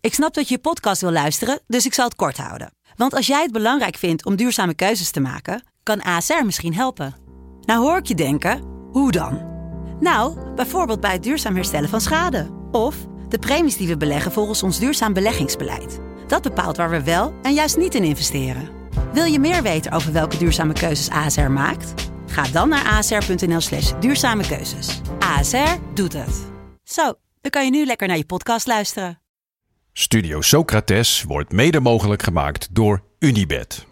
Ik snap dat je podcast wil luisteren, dus ik zal het kort houden. Want als jij het belangrijk vindt om duurzame keuzes te maken, kan ASR misschien helpen. Nou hoor ik je denken, hoe dan? Nou, bijvoorbeeld bij het duurzaam herstellen van schade. Of de premies die we beleggen volgens ons duurzaam beleggingsbeleid. Dat bepaalt waar we wel en juist niet in investeren. Wil je meer weten over welke duurzame keuzes ASR maakt? Ga dan naar asr.nl/duurzame keuzes. ASR doet het. Zo, dan kan je nu lekker naar je podcast luisteren. Studio Socrates wordt mede mogelijk gemaakt door Unibet.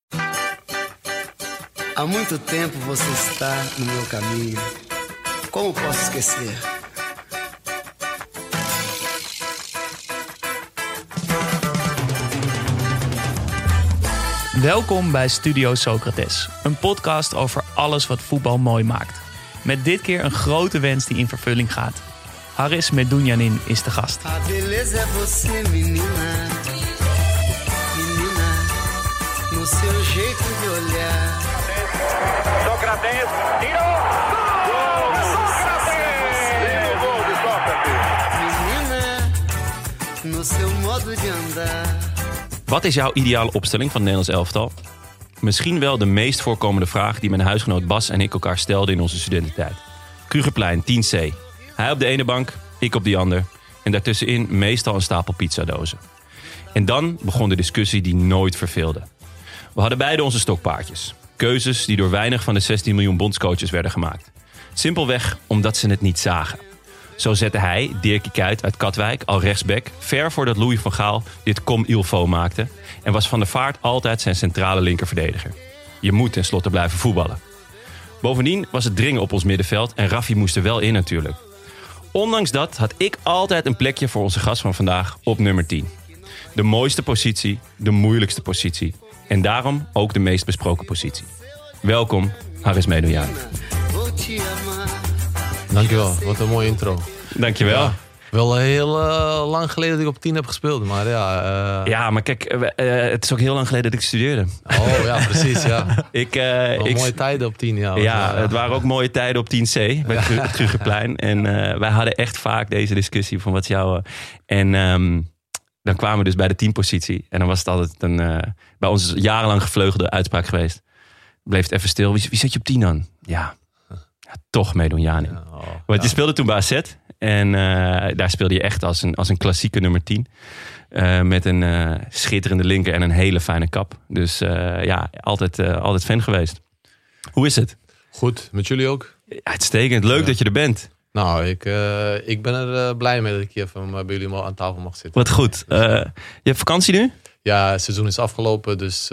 Há muito tempo você está no meu caminho. Como posso esquecer? Welkom bij Studio Socrates, een podcast over alles wat voetbal mooi maakt. Met dit keer een grote wens die in vervulling gaat. Haris Medunjanin is de gast. A beleza é você, menina. Menina, no seu jeito de olhar. Socrates, tiro! Gol! Socrates! Lindo gol de Socrates! Menina, no seu modo de andar. Wat is jouw ideale opstelling van het Nederlands elftal? Misschien wel de meest voorkomende vraag die mijn huisgenoot Bas en ik elkaar stelden in onze studententijd. Krugerplein, 10C. Hij op de ene bank, ik op die ander. En daartussenin meestal een stapel pizzadozen. En dan begon de discussie die nooit verveelde. We hadden beide onze stokpaardjes. Keuzes die door weinig van de 16 miljoen bondscoaches werden gemaakt. Simpelweg omdat ze het niet zagen. Zo zette hij, Dirkie Kuyt uit Katwijk, al rechtsback, ver voordat Louis van Gaal dit comme il faut maakte. En was Van der Vaart altijd zijn centrale linkerverdediger. Je moet tenslotte blijven voetballen. Bovendien was het dringen op ons middenveld en Raffi moest er wel in natuurlijk. Ondanks dat had ik altijd een plekje voor onze gast van vandaag op nummer 10. De mooiste positie, de moeilijkste positie. En daarom ook de meest besproken positie. Welkom, Haris Medunjanin. Vou te amar. Dankjewel, wat een mooie intro. Dankjewel. Ja, wel heel lang geleden dat ik op 10 heb gespeeld, maar ja... Ja, maar kijk, het is ook heel lang geleden dat ik studeerde. Oh ja, precies, ja. Wel mooie tijden op 10, ja. Ja, het waren ook mooie tijden op 10C, bij het Krugerplein. En wij hadden echt vaak deze discussie van wat is jouw... En dan kwamen we dus bij de 10-positie. En dan was het altijd bij ons jarenlang gevleugelde uitspraak geweest. Bleef het even stil. Wie zet je op 10 dan? Ja, toch Medunjanin. Ja, Want je speelde toen bij AZ. En daar speelde je echt als een klassieke nummer 10. Met een schitterende linker en een hele fijne kap. Dus altijd fan geweest. Hoe is het? Goed, met jullie ook? Uitstekend, leuk dat je er bent. Nou, ik ben er blij mee dat ik hier even bij jullie aan tafel mag zitten. Wat goed. Je hebt vakantie nu? Ja, het seizoen is afgelopen, dus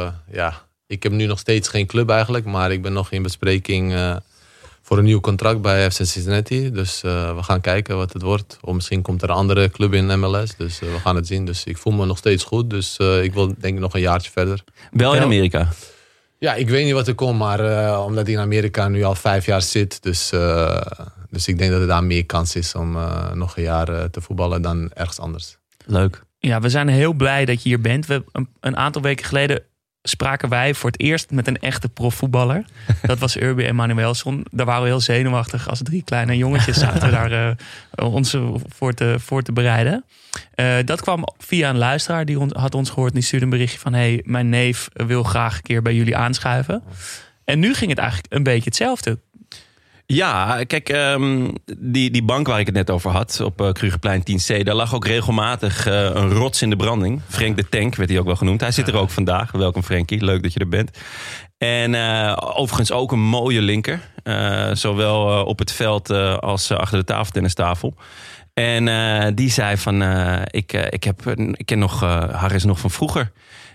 ik heb nu nog steeds geen club eigenlijk. Maar ik ben nog in bespreking voor een nieuw contract bij FC Cincinnati. Dus we gaan kijken wat het wordt. Of misschien komt er een andere club in MLS. Dus we gaan het zien. Dus ik voel me nog steeds goed. Dus ik wil denk ik nog een jaartje verder. Wel in Amerika? Ja, ik weet niet wat er komt. Maar omdat ik in Amerika nu al 5 jaar zit. Dus ik denk dat er daar meer kans is om nog een jaar te voetballen dan ergens anders. Leuk. Ja, we zijn heel blij dat je hier bent. Een aantal weken geleden spraken wij voor het eerst met een echte profvoetballer. Dat was Urbi Emanuelson. Daar waren we heel zenuwachtig als 3 kleine jongetjes zaten we daar ons voor te bereiden. Dat kwam via een luisteraar. Die had ons gehoord en die stuurde een berichtje van... hey, mijn neef wil graag een keer bij jullie aanschuiven. En nu ging het eigenlijk een beetje hetzelfde. Ja, kijk, die bank waar ik het net over had, op Krugerplein 10C, daar lag ook regelmatig een rots in de branding. Frank de Tank werd hij ook wel genoemd. Hij zit er ook vandaag. Welkom Frankie, leuk dat je er bent. En overigens ook een mooie linker. Zowel op het veld als achter de tafeltennistafel. En die zei van, ik ken nog Haris nog van vroeger.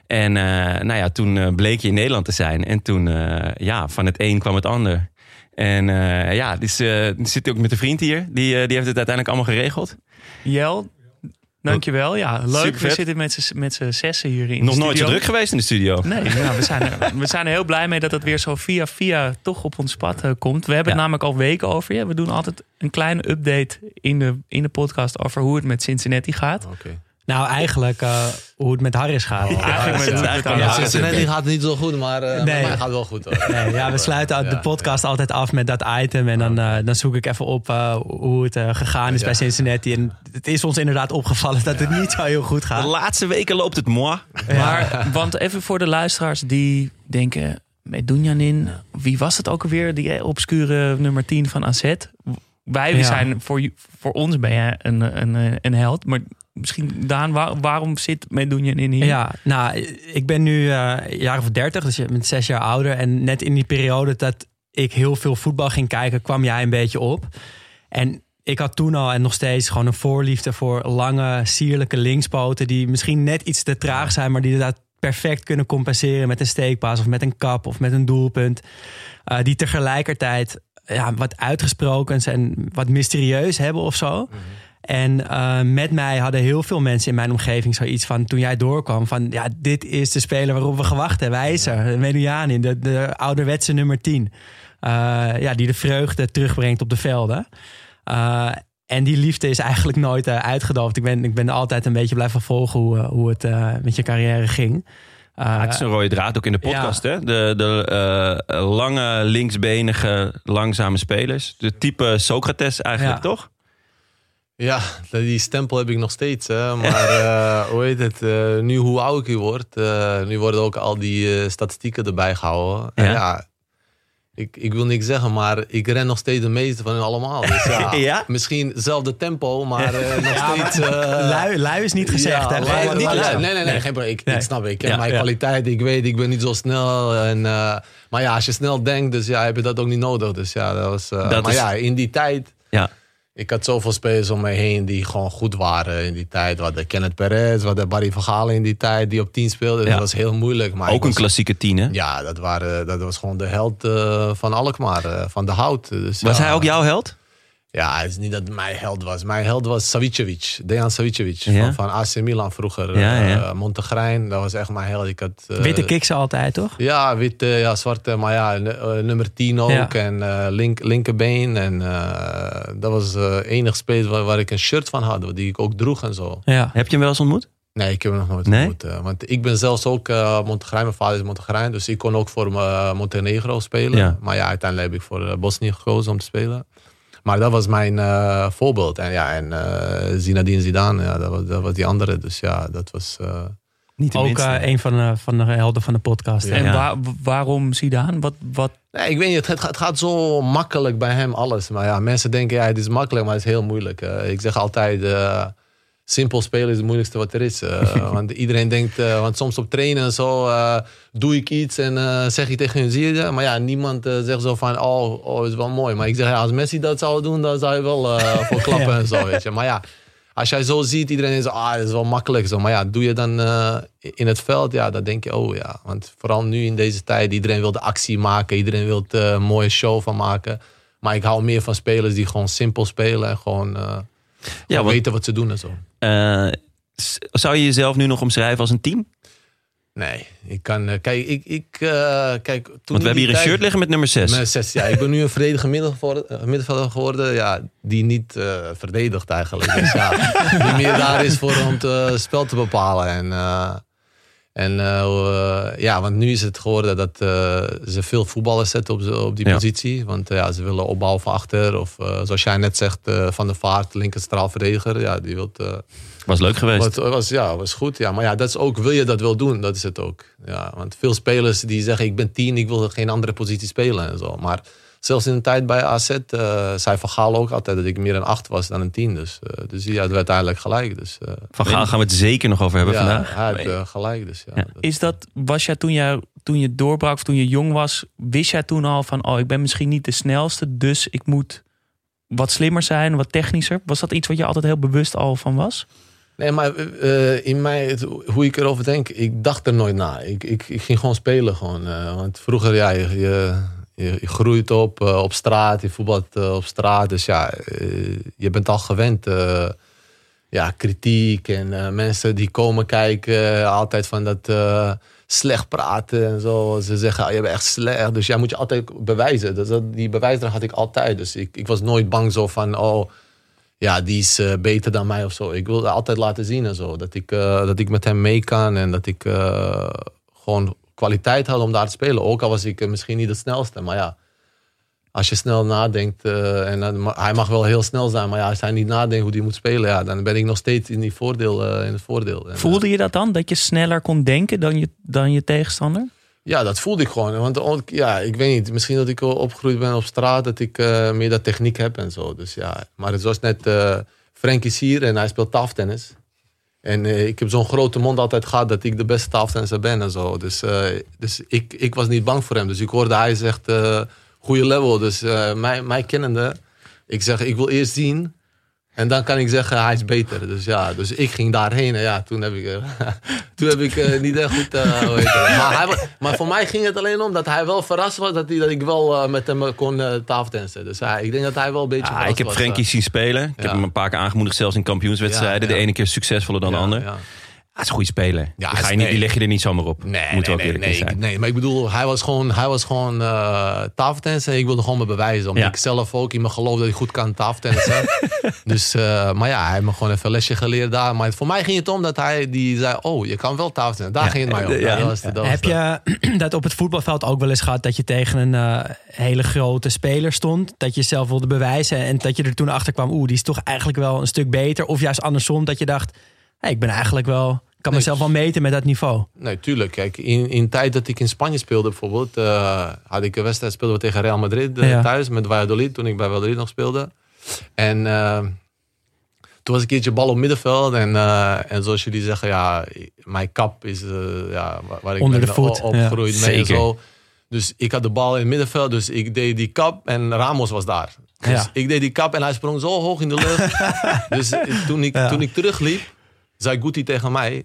En toen bleek je in Nederland te zijn. En toen, van het een kwam het ander. En die zit ook met een vriend hier. Die heeft het uiteindelijk allemaal geregeld. Jel, dankjewel. Ja, leuk. Supervet. We zitten met z'n zessen hier in de studio. Nog nooit zo druk geweest in de studio. Nee, we zijn er heel blij mee dat het weer zo via toch op ons pad komt. We hebben het namelijk al weken over je. We doen altijd een kleine update in de podcast over hoe het met Cincinnati gaat. Okay. Nou, eigenlijk hoe het met Harris gaat. Cincinnati gaat niet zo goed, maar met mij gaat het wel goed. Hoor. Nee, we sluiten de podcast altijd af met dat item. En dan zoek ik even op hoe het gegaan is bij Cincinnati. En het is ons inderdaad opgevallen dat het niet zo heel goed gaat. De laatste weken loopt het moi. Maar, want even voor de luisteraars die denken... Medunjanin, wie was het ook alweer? Die obscure nummer 10 van AZ. Wij zijn voor ons ben jij een held. Maar misschien, Daan, waarom zit Medunjanin hier? Ja, nou, ik ben nu een jaar of 30, dus je bent 6 jaar ouder. En net in die periode dat ik heel veel voetbal ging kijken, kwam jij een beetje op. En ik had toen al en nog steeds gewoon een voorliefde voor lange, sierlijke linkspoten. Die misschien net iets te traag zijn, maar die dat perfect kunnen compenseren met een steekpaas of met een kap of met een doelpunt. Die tegelijkertijd wat uitgesprokens en wat mysterieus hebben of zo. En met mij hadden heel veel mensen in mijn omgeving zoiets van, toen jij doorkwam, van ja, dit is de speler waarop we gewacht hebben. Hij is er, Medunjanin, de ouderwetse nummer 10. Die de vreugde terugbrengt op de velden. En die liefde is eigenlijk nooit uitgedoofd. Ik ben altijd een beetje blijven volgen hoe het met je carrière ging. Het is een rode draad ook in de podcast. Hè? De lange, linksbenige, langzame spelers. De type Socrates eigenlijk, toch? Ja, die stempel heb ik nog steeds. Hè. Maar hoe heet het? Nu hoe ouder ik word, nu worden ook al die statistieken erbij gehouden. Ja. Ik wil niks zeggen, maar ik ren nog steeds de meeste van hen allemaal. Dus ja, misschien hetzelfde tempo, maar nog steeds... lui is niet gezegd. Ja, nee, geen probleem. Ik snap het. Ik ken mijn kwaliteit. Ik weet, ik ben niet zo snel. Maar ja, als je snel denkt, dus heb je dat ook niet nodig. Dus ja, dat was... in die tijd... Ja. Ik had zoveel spelers om me heen die gewoon goed waren in die tijd. We hadden Kenneth Perez, we hadden Barry van Gaal in die tijd die op 10 speelde. Dat was heel moeilijk. Maar ook een klassieke 10, hè? Ja, dat was gewoon de held van Alkmaar, van de Hout. Dus, was hij ook jouw held? Ja, het is niet dat het mijn held was. Mijn held was Savicevic, Dejan Savicevic van AC Milan vroeger. Montegrijn, dat was echt mijn held. Ik had, witte kiksen altijd, toch? Ja, witte, zwarte, maar nummer 10 ook. Ja. En linkerbeen. En dat was enig speler waar ik een shirt van had, die ik ook droeg en zo. Ja. Heb je hem wel eens ontmoet? Nee, ik heb hem nog nooit ontmoet. Want ik ben zelfs ook Montegrijn, mijn vader is Montegrijn. Dus ik kon ook voor Montenegro spelen. Ja. Maar ja, uiteindelijk heb ik voor Bosnië gekozen om te spelen. Maar dat was mijn voorbeeld. En Zinedine Zidane, dat was die andere. Dus ja, dat was... Niet ook een van de helden van de podcast. Ja. En waarom Zidane? Wat? Nee, ik weet niet, het gaat zo makkelijk bij hem alles. Maar ja, mensen denken, het is makkelijk, maar het is heel moeilijk. Ik zeg altijd... simpel spelen is het moeilijkste wat er is. Want iedereen denkt, want soms op trainen en zo doe ik iets en zeg ik tegen hun, zie je dat? Maar ja, niemand zegt zo van, is wel mooi. Maar ik zeg, als Messi dat zou doen, dan zou je wel voor klappen en zo, weet je. Maar ja, als jij zo ziet, iedereen zegt, dat is wel makkelijk zo. Maar ja, doe je dan in het veld, ja, dan denk je, Want vooral nu in deze tijd, iedereen wil de actie maken, iedereen wil er een mooie show van maken. Maar ik hou meer van spelers die gewoon simpel spelen en gewoon... weten wat ze doen en zo. Zou je jezelf nu nog omschrijven als een team? Nee, ik kan... Kijk, kijk... Want we hebben hier een shirt liggen met nummer 6. Nummer 6, ja. Ik ben nu een verdedigende middenvelder geworden. Ja, die niet verdedigt eigenlijk. Dus ja, die meer daar is voor om het spel te bepalen. Want nu is het geworden dat ze veel voetballers zetten op die positie. Want ze willen opbouwen van achter. Of zoals jij net zegt, Van der Vaart, linker straalverdediger. Ja, die wilt... was leuk geweest. Was goed. Ja. Maar ja, dat is ook, wil je dat wel doen? Dat is het ook. Ja, want veel spelers die zeggen, ik ben 10, ik wil geen andere positie spelen en zo. Maar zelfs in de tijd bij AZ zei Van Gaal ook altijd dat ik meer een 8 was dan een 10. Dus die had uiteindelijk gelijk. Dus, Van Gaal gaan we het zeker nog over hebben vandaag. Hij had gelijk. Dus, Was jij toen je doorbrak of toen je jong was, wist jij toen al van, ik ben misschien niet de snelste, dus ik moet wat slimmer zijn, wat technischer? Was dat iets wat je altijd heel bewust al van was? Nee, maar in mij, hoe ik erover denk, ik dacht er nooit na. Ik ging gewoon spelen. Want vroeger, je groeit op straat, je voetbalt op straat. Dus ja, je bent al gewend. Kritiek en mensen die komen kijken. Altijd van dat slecht praten en zo. Ze zeggen, je bent echt slecht. Dus jij moet je altijd bewijzen. Dus die bewijsdrang had ik altijd. Dus ik was nooit bang zo van, ja, die is beter dan mij of zo. Ik wil altijd laten zien en zo. Dat ik met hem mee kan en dat ik gewoon kwaliteit had om daar te spelen. Ook al was ik misschien niet het snelste. Maar ja, als je snel nadenkt, hij mag wel heel snel zijn. Maar ja, als hij niet nadenkt hoe hij moet spelen, ja, dan ben ik nog steeds in het voordeel. Voelde je dat dan? Dat je sneller kon denken dan je tegenstander? Ja, dat voelde ik gewoon. Want ja, ik weet niet, misschien dat ik opgegroeid ben op straat, dat ik meer dat techniek heb en zo. Dus ja, maar het was net, Frank is hier en hij speelt tafeltennis. En ik heb zo'n grote mond altijd gehad dat ik de beste tafeltennisser ben en zo. Dus ik was niet bang voor hem. Dus ik hoorde hij zegt, goede level. Dus mij kennende, ik zeg, ik wil eerst zien. En dan kan ik zeggen, hij is beter. Dus ik ging daarheen. En ja, toen heb ik niet echt goed... maar voor mij ging het alleen om dat hij wel verrast was. Dat ik wel met hem kon tafeltennissen. Dus ik denk dat hij wel een beetje verrast ik heb was. Frenkie zien spelen. Ik heb hem een paar keer aangemoedigd, zelfs in kampioenswedstrijden. De ene keer succesvoller dan de andere. Ja. Hij is een goede speler. Ja, die leg je er niet zomaar op. Nee, maar ik bedoel, hij was gewoon tafeltennissen en ik wilde gewoon me bewijzen. Omdat ik zelf ook in me geloof dat ik goed kan tafeltennissen. Dus, maar ja, hij heeft me gewoon even een lesje geleerd daar. Maar voor mij ging het om dat hij die zei, oh, je kan wel tafeltennissen. Daar ging het mij om. Heb je dat op het voetbalveld ook wel eens gehad dat je tegen een hele grote speler stond? Dat je zelf wilde bewijzen en dat je er toen achter kwam, die is toch eigenlijk wel een stuk beter? Of juist andersom, dat je dacht, ik ben eigenlijk wel... Ik kan mezelf wel meten met dat niveau. Nee, tuurlijk. Kijk, in tijd dat ik in Spanje speelde bijvoorbeeld... had ik een wedstrijd, speelden we tegen Real Madrid thuis met Valladolid. Toen ik bij Valladolid nog speelde. En toen was ik een keertje bal op middenveld. En zoals jullie zeggen, ja, mijn kap is waar ik onder ben de voet opgegroeid mee en zo. Dus ik had de bal in het middenveld. Dus ik deed die kap en Ramos was daar. Dus ik deed die kap en hij sprong zo hoog in de lucht. Dus toen ik terugliep, zei Guti tegen mij...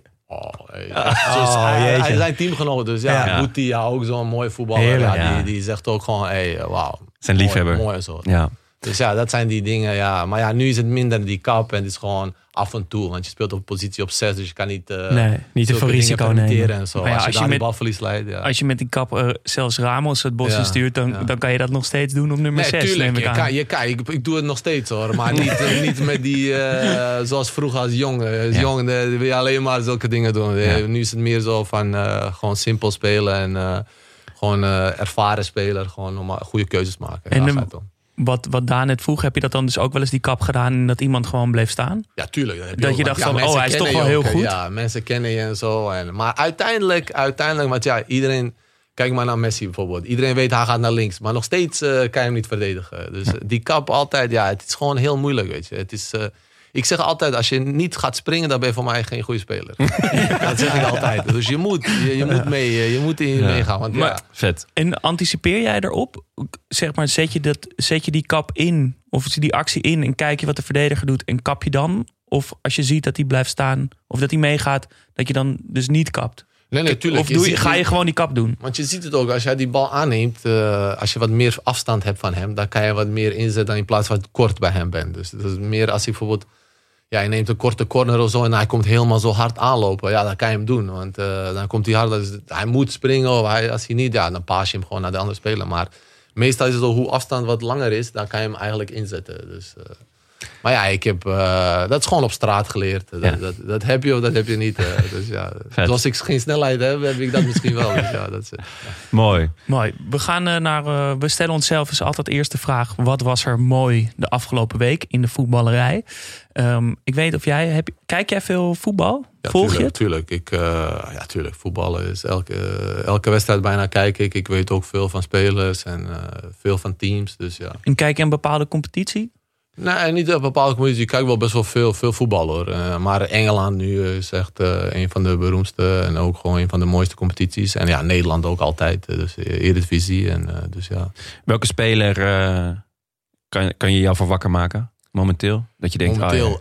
hij is zijn teamgenoot. Dus Guti, ook zo'n mooi voetballer. Die zegt ook gewoon, wauw. Zijn liefhebber. Mooi en zo. Ja. Dus ja, dat zijn die dingen. Ja. Maar ja, nu is het minder die kap. En het is gewoon af en toe. Want je speelt op een positie op 6. Dus je kan niet te veel risico nemen. En zo. Ja, als je daar met balverlies leidt. Ja. Als je met die kap zelfs Ramos het bos instuurt, dan kan je dat nog steeds doen op nummer 6. Tuurlijk, ik doe het nog steeds hoor. Maar niet met die, zoals vroeger als jongen. Als jongen wil je alleen maar zulke dingen doen. Nu is het meer zo van gewoon simpel spelen. En gewoon ervaren speler. Gewoon om goede keuzes maken. En wat Daan net vroeg, heb je dat dan dus ook wel eens die kap gedaan en dat iemand gewoon bleef staan? Ja, tuurlijk. Dat je dacht van, hij is toch wel heel goed. Ja, mensen kennen je en zo. Maar uiteindelijk, want ja, iedereen... Kijk maar naar Messi bijvoorbeeld. Iedereen weet, hij gaat naar links. Maar nog steeds kan je hem niet verdedigen. Dus die kap altijd, het is gewoon heel moeilijk, weet je. Het is... ik zeg altijd, als je niet gaat springen, dan ben je voor mij geen goede speler. Dat zeg ik altijd. Dus je moet mee, je moet meegaan. Want, vet. En anticipeer jij erop? Zeg maar, zet je die kap in, of die actie in en kijk je wat de verdediger doet en kap je dan? Of als je ziet dat hij blijft staan, of dat hij meegaat, dat je dan dus niet kapt? Nee, tuurlijk. Of ga je gewoon die kap doen? Want je ziet het ook, als jij die bal aanneemt, als je wat meer afstand hebt van hem, dan kan je wat meer inzetten in plaats van kort bij hem bent. Dus dat is meer als hij bijvoorbeeld, je neemt een korte corner of zo en hij komt helemaal zo hard aanlopen. Ja, dan kan je hem doen. Want dan komt hij hard, dus hij moet springen. Of als hij niet, dan paas je hem gewoon naar de andere speler. Maar meestal is het zo, hoe afstand wat langer is, dan kan je hem eigenlijk inzetten. Dus... Maar ja, ik heb dat is gewoon op straat geleerd. Dat heb je of dat heb je niet. Dus ja, als ik geen snelheid heb ik dat misschien wel. Dus ja, dat is, Mooi. We gaan we stellen onszelf dus altijd eerst de vraag: wat was er mooi de afgelopen week in de voetballerij? Ik weet of kijk jij veel voetbal? Volg je het? Tuurlijk. Tuurlijk. Voetballen is elke wedstrijd bijna kijk ik. Ik weet ook veel van spelers en veel van teams. Dus ja. En kijk je een bepaalde competitie? Nee, niet op bepaalde competitie. Ik kijk wel best wel veel voetbal hoor. Maar Engeland nu is echt een van de beroemdste en ook gewoon een van de mooiste competities. En ja, Nederland ook altijd. Dus Eredivisie. Dus ja. Welke speler kan je jou voor wakker maken? Momenteel? Dat je denkt,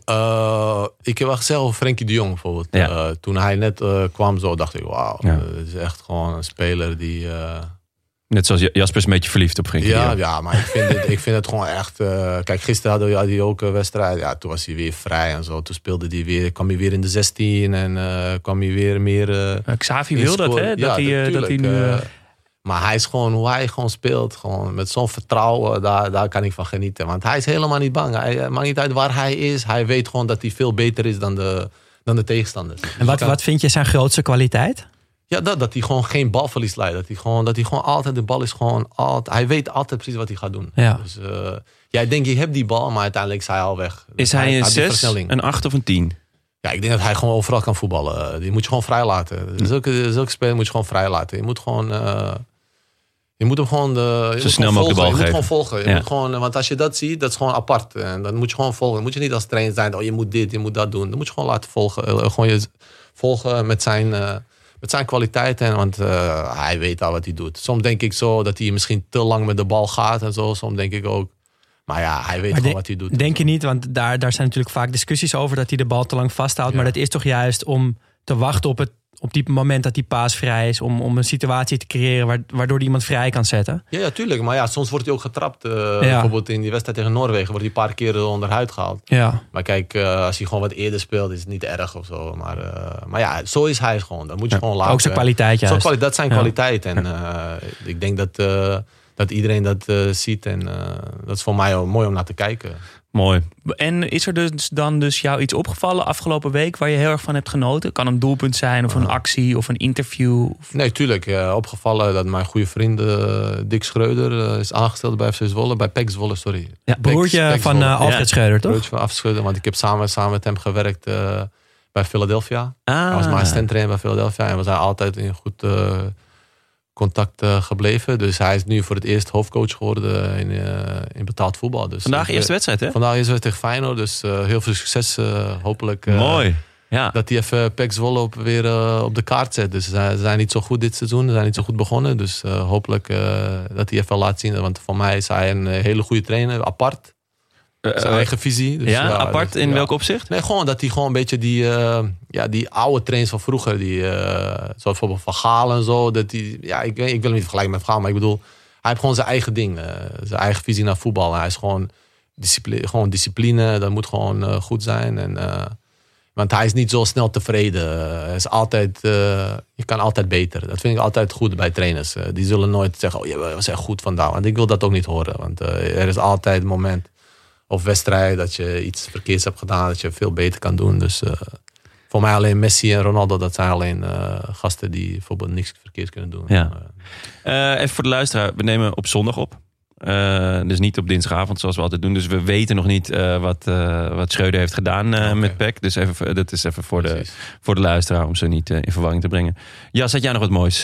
ik heb wel gezegd over Frenkie de Jong bijvoorbeeld. Ja. Toen hij net kwam zo dacht ik, wauw. Het is echt gewoon een speler die... Net zoals Jasper is een beetje verliefd op Frenkie de Jong. Ja, maar ik vind het gewoon echt... kijk, gisteren had hij ook een wedstrijd. Ja, toen was hij weer vrij en zo. Toen kwam hij weer in de 16 en kwam hij weer meer... Xavi wil dat, hè? Dat hij nu... Maar hij is gewoon, hoe hij gewoon speelt, gewoon met zo'n vertrouwen, daar kan ik van genieten. Want hij is helemaal niet bang. Hij maakt niet uit waar hij is. Hij weet gewoon dat hij veel beter is dan de tegenstanders. En wat vind je zijn grootste kwaliteit? Ja, dat hij gewoon geen balverlies leidt. Dat hij gewoon altijd, de bal is gewoon altijd... Hij weet altijd precies wat hij gaat doen. Ja. Dus jij denkt, je hebt die bal, maar uiteindelijk is hij al weg. Dus Is hij een had die 6, versnelling. een 8 of een 10? Ja, ik denk dat hij gewoon overal kan voetballen. Die moet je gewoon vrij laten. Zulke spelers moet je gewoon vrij laten. Je moet gewoon... Je moet hem gewoon zo snel mogelijk de bal geven. Je moet gewoon volgen. Je moet gewoon, want als je dat ziet, dat is gewoon apart. En dan moet je gewoon volgen. Dan moet je niet als trainer zijn. Oh, je moet dit, je moet dat doen. Dan moet je gewoon laten volgen. Gewoon je volgen met zijn kwaliteiten. Want hij weet al wat hij doet. Soms denk ik zo dat hij misschien te lang met de bal gaat en zo. Soms denk ik ook. Maar ja, hij weet gewoon wat hij doet. Denk je niet, want daar zijn natuurlijk vaak discussies over dat hij de bal te lang vasthoudt. Ja. Maar dat is toch juist om te wachten op die moment dat die paas vrij is. Om een situatie te creëren waardoor hij iemand vrij kan zetten. Ja, tuurlijk. Maar ja, soms wordt hij ook getrapt. Bijvoorbeeld in die wedstrijd tegen Noorwegen wordt hij een paar keer onderuit gehaald. Ja. Maar kijk, als hij gewoon wat eerder speelt, is het niet erg of zo. Maar ja, zo is hij gewoon. Dat moet je gewoon laten. Ook zijn kwaliteit juist. Dat zijn kwaliteit. En ik denk dat iedereen dat ziet. En dat is voor mij ook mooi om naar te kijken. Mooi. En is er dus jou iets opgevallen afgelopen week waar je heel erg van hebt genoten? Kan een doelpunt zijn of een actie of een interview? Nee, tuurlijk. Opgevallen dat mijn goede vriend Dick Schreuder is aangesteld bij FC Zwolle. Bij PEC Zwolle, sorry. Ja, broertje van Alfred Schreuder, toch? Broertje van Alfred Schreuder, want ik heb samen met hem gewerkt bij Philadelphia. Hij was mijn assistent-trainer bij Philadelphia. En we zijn altijd in goed contact gebleven. Dus hij is nu voor het eerst hoofdcoach geworden in betaald voetbal. Dus vandaag eerste wedstrijd, hè? Vandaag eerste wedstrijd tegen Feyenoord. Dus heel veel succes. Hopelijk mooi. Ja. Dat hij even PEC Zwolle weer op de kaart zet. Dus ze zijn niet zo goed dit seizoen. Ze zijn niet zo goed begonnen. Dus hopelijk dat hij even laat zien. Want voor mij is hij een hele goede trainer. Apart. Zijn eigen visie. Dus apart in welk opzicht? Nee, gewoon dat hij gewoon een beetje die oude trainers van vroeger. Zoals bijvoorbeeld Van Gaal en zo. Dat ik wil hem niet vergelijken met Van Gaal. Maar ik bedoel, hij heeft gewoon zijn eigen ding. Zijn eigen visie naar voetbal. En hij is gewoon discipline. Dat moet gewoon goed zijn. Want hij is niet zo snel tevreden. Hij is altijd, je kan altijd beter. Dat vind ik altijd goed bij trainers. Die zullen nooit zeggen, je was echt goed vandaag. Want ik wil dat ook niet horen. Want er is altijd een moment of wedstrijd dat je iets verkeerds hebt gedaan. Dat je veel beter kan doen. Dus voor mij alleen Messi en Ronaldo. Dat zijn alleen gasten die bijvoorbeeld niks verkeerds kunnen doen. Ja. Even voor de luisteraar. We nemen op zondag op. Dus niet op dinsdagavond zoals we altijd doen. Dus we weten nog niet wat Schreuder heeft gedaan met PEC. Dus dat is even voor de luisteraar om ze niet in verwarring te brengen. Jas, had jij nog wat moois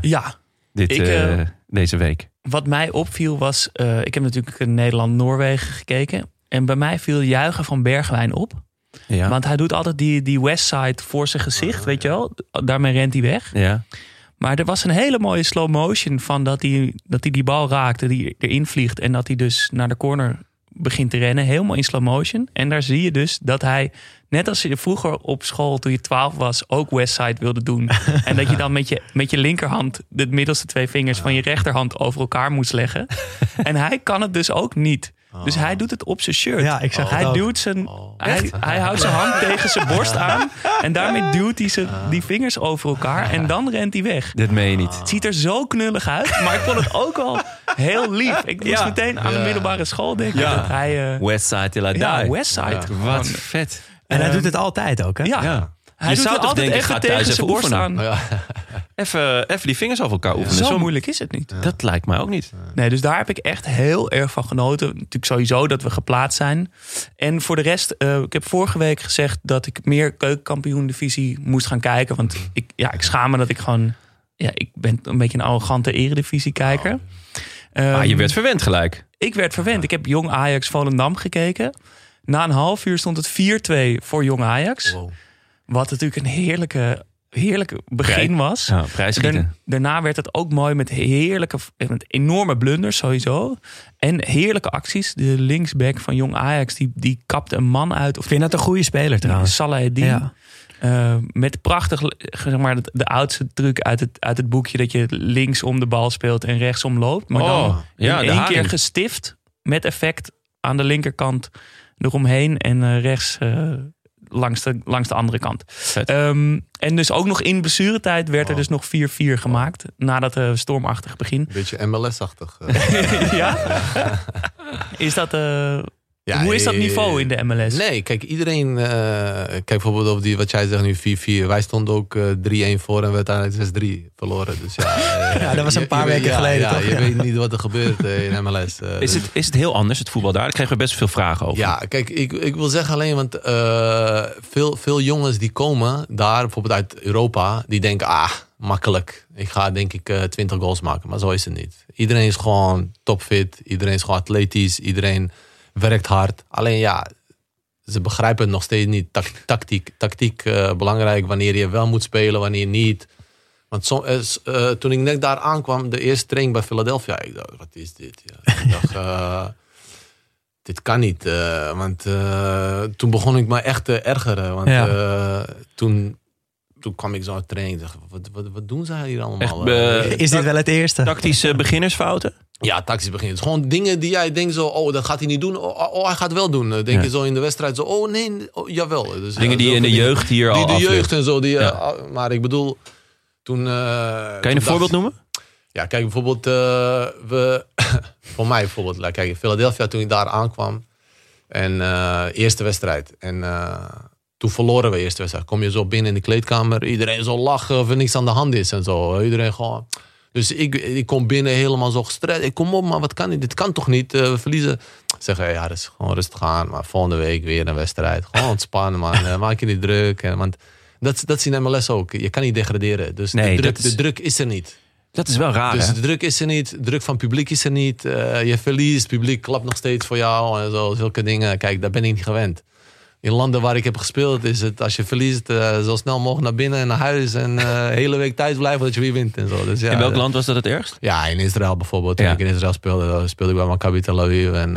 deze week? Wat mij opviel was, ik heb natuurlijk in Nederland-Noorwegen gekeken. En bij mij viel juichen van Bergwijn op. Ja. Want hij doet altijd die Westside voor zijn gezicht, weet je wel. Daarmee rent hij weg. Ja. Maar er was een hele mooie slow motion van dat hij die bal raakte, die erin vliegt. En dat hij dus naar de corner begint te rennen. Helemaal in slow motion. En daar zie je dus dat hij, net als je vroeger op school toen je 12 was, ook Westside wilde doen. En dat je dan met je linkerhand de middelste 2 vingers van je rechterhand over elkaar moest leggen. En hij kan het dus ook niet. Dus hij doet het op zijn shirt. Ja, ik zag hij duwt hij houdt zijn hand tegen zijn borst aan. En daarmee duwt hij die vingers over elkaar. En dan rent hij weg. Dat meen je niet. Het ziet er zo knullig uit. Maar ik vond het ook wel heel lief. Ik moest meteen aan de middelbare school denken. Ja. Dat hij, Westside till I die. Ja, Westside. Ja. Wat vet. En hij doet het altijd ook, hè? Ja. Hij doet het altijd even tegen zijn borst aan. Ja. Even die vingers over elkaar oefenen. Zo moeilijk is het niet. Dat lijkt mij ook niet. Nee, dus daar heb ik echt heel erg van genoten. Natuurlijk sowieso dat we geplaatst zijn. En voor de rest, ik heb vorige week gezegd dat ik meer keukenkampioen-divisie moest gaan kijken. Want ik schaam me dat ik gewoon... Ja, ik ben een beetje een arrogante eredivisie-kijker. Maar je werd verwend gelijk. Ik werd verwend. Ik heb Jong Ajax Volendam gekeken. Na een half uur stond het 4-2 voor Jong Ajax. Wow. Wat natuurlijk een heerlijke begin was. Ja, prijsschieten. Daarna werd het ook mooi met enorme blunders sowieso. En heerlijke acties. De linksback van Jong Ajax die kapte een man uit. Ik vind dat een goede speler trouwens. Salahuddin. Ja. Met prachtig, zeg maar, de oudste truc uit het boekje. Dat je links om de bal speelt en rechtsom loopt. Maar dan in één keer gestift met effect aan de linkerkant eromheen. En rechts langs de andere kant. En dus ook nog in blessuretijd werd er dus nog 4-4 gemaakt. Nadat de stormachtig begin. Een beetje MLS-achtig. Ja? Is dat... hoe is dat niveau in de MLS? Nee, kijk, iedereen... kijk bijvoorbeeld op wat jij zegt nu 4-4. Wij stonden ook 3-1 voor en we uiteindelijk 6-3 verloren. Dus ja, dat was een paar weken geleden. Ja, toch? je weet niet wat er gebeurt in MLS. Is het heel anders, het voetbal daar? Daar kregen we best veel vragen over. Ja, kijk, ik wil zeggen alleen, want veel jongens die komen daar, bijvoorbeeld uit Europa, die denken, makkelijk. Ik ga denk ik 20 goals maken, maar zo is het niet. Iedereen is gewoon topfit, iedereen is gewoon atletisch, iedereen werkt hard. Alleen ja, ze begrijpen het nog steeds niet. Tactiek belangrijk, wanneer je wel moet spelen, wanneer niet. Want toen ik net daar aankwam, de eerste training bij Philadelphia, ik dacht, wat is dit? Ja. Ik dacht, dit kan niet. Want toen begon ik me echt te ergeren. Want toen kwam ik zo uit training en dacht, wat doen zij hier allemaal? Is dit wel het eerste? Tactische beginnersfouten? Ja, tactisch beginnen. Het is gewoon dingen die jij denkt zo, dat gaat hij niet doen. Hij gaat wel doen. Denk je zo in de wedstrijd zo, jawel. Dus, dingen die je in de jeugd hier al de afleert. jeugd en zo. Maar ik bedoel, toen... kan je een voorbeeld noemen? Ja, kijk, bijvoorbeeld, voor mij bijvoorbeeld. Kijk, in Philadelphia toen ik daar aankwam. En eerste wedstrijd. En toen verloren we eerste wedstrijd. Kom je zo binnen in de kleedkamer. Iedereen zo lachen of er niks aan de hand is en zo. Iedereen gewoon... Dus ik kom binnen helemaal zo gestrest. Ik kom op, maar wat kan dit? Dit kan toch niet? We verliezen. Zeggen, ja, dat is gewoon rustig aan. Maar volgende week weer een wedstrijd. Gewoon ontspannen, man. Maak je niet druk. Want dat is in MLS ook. Je kan niet degraderen. Dus de druk is er niet. Dat is wel raar, dus hè? de druk is er niet. De druk van het publiek is er niet. Je verliest. Het publiek klapt nog steeds voor jou. En zo, zulke dingen. Kijk, daar ben ik niet gewend. In landen waar ik heb gespeeld is het, als je verliest, zo snel mogelijk naar binnen en naar huis. En de hele week thuis blijven dat je weer wint. En zo. Dus, ja, in welk land was dat het ergst? Ja, in Israël bijvoorbeeld. Toen ik in Israël speelde ik bij Maccabi Tel Aviv. En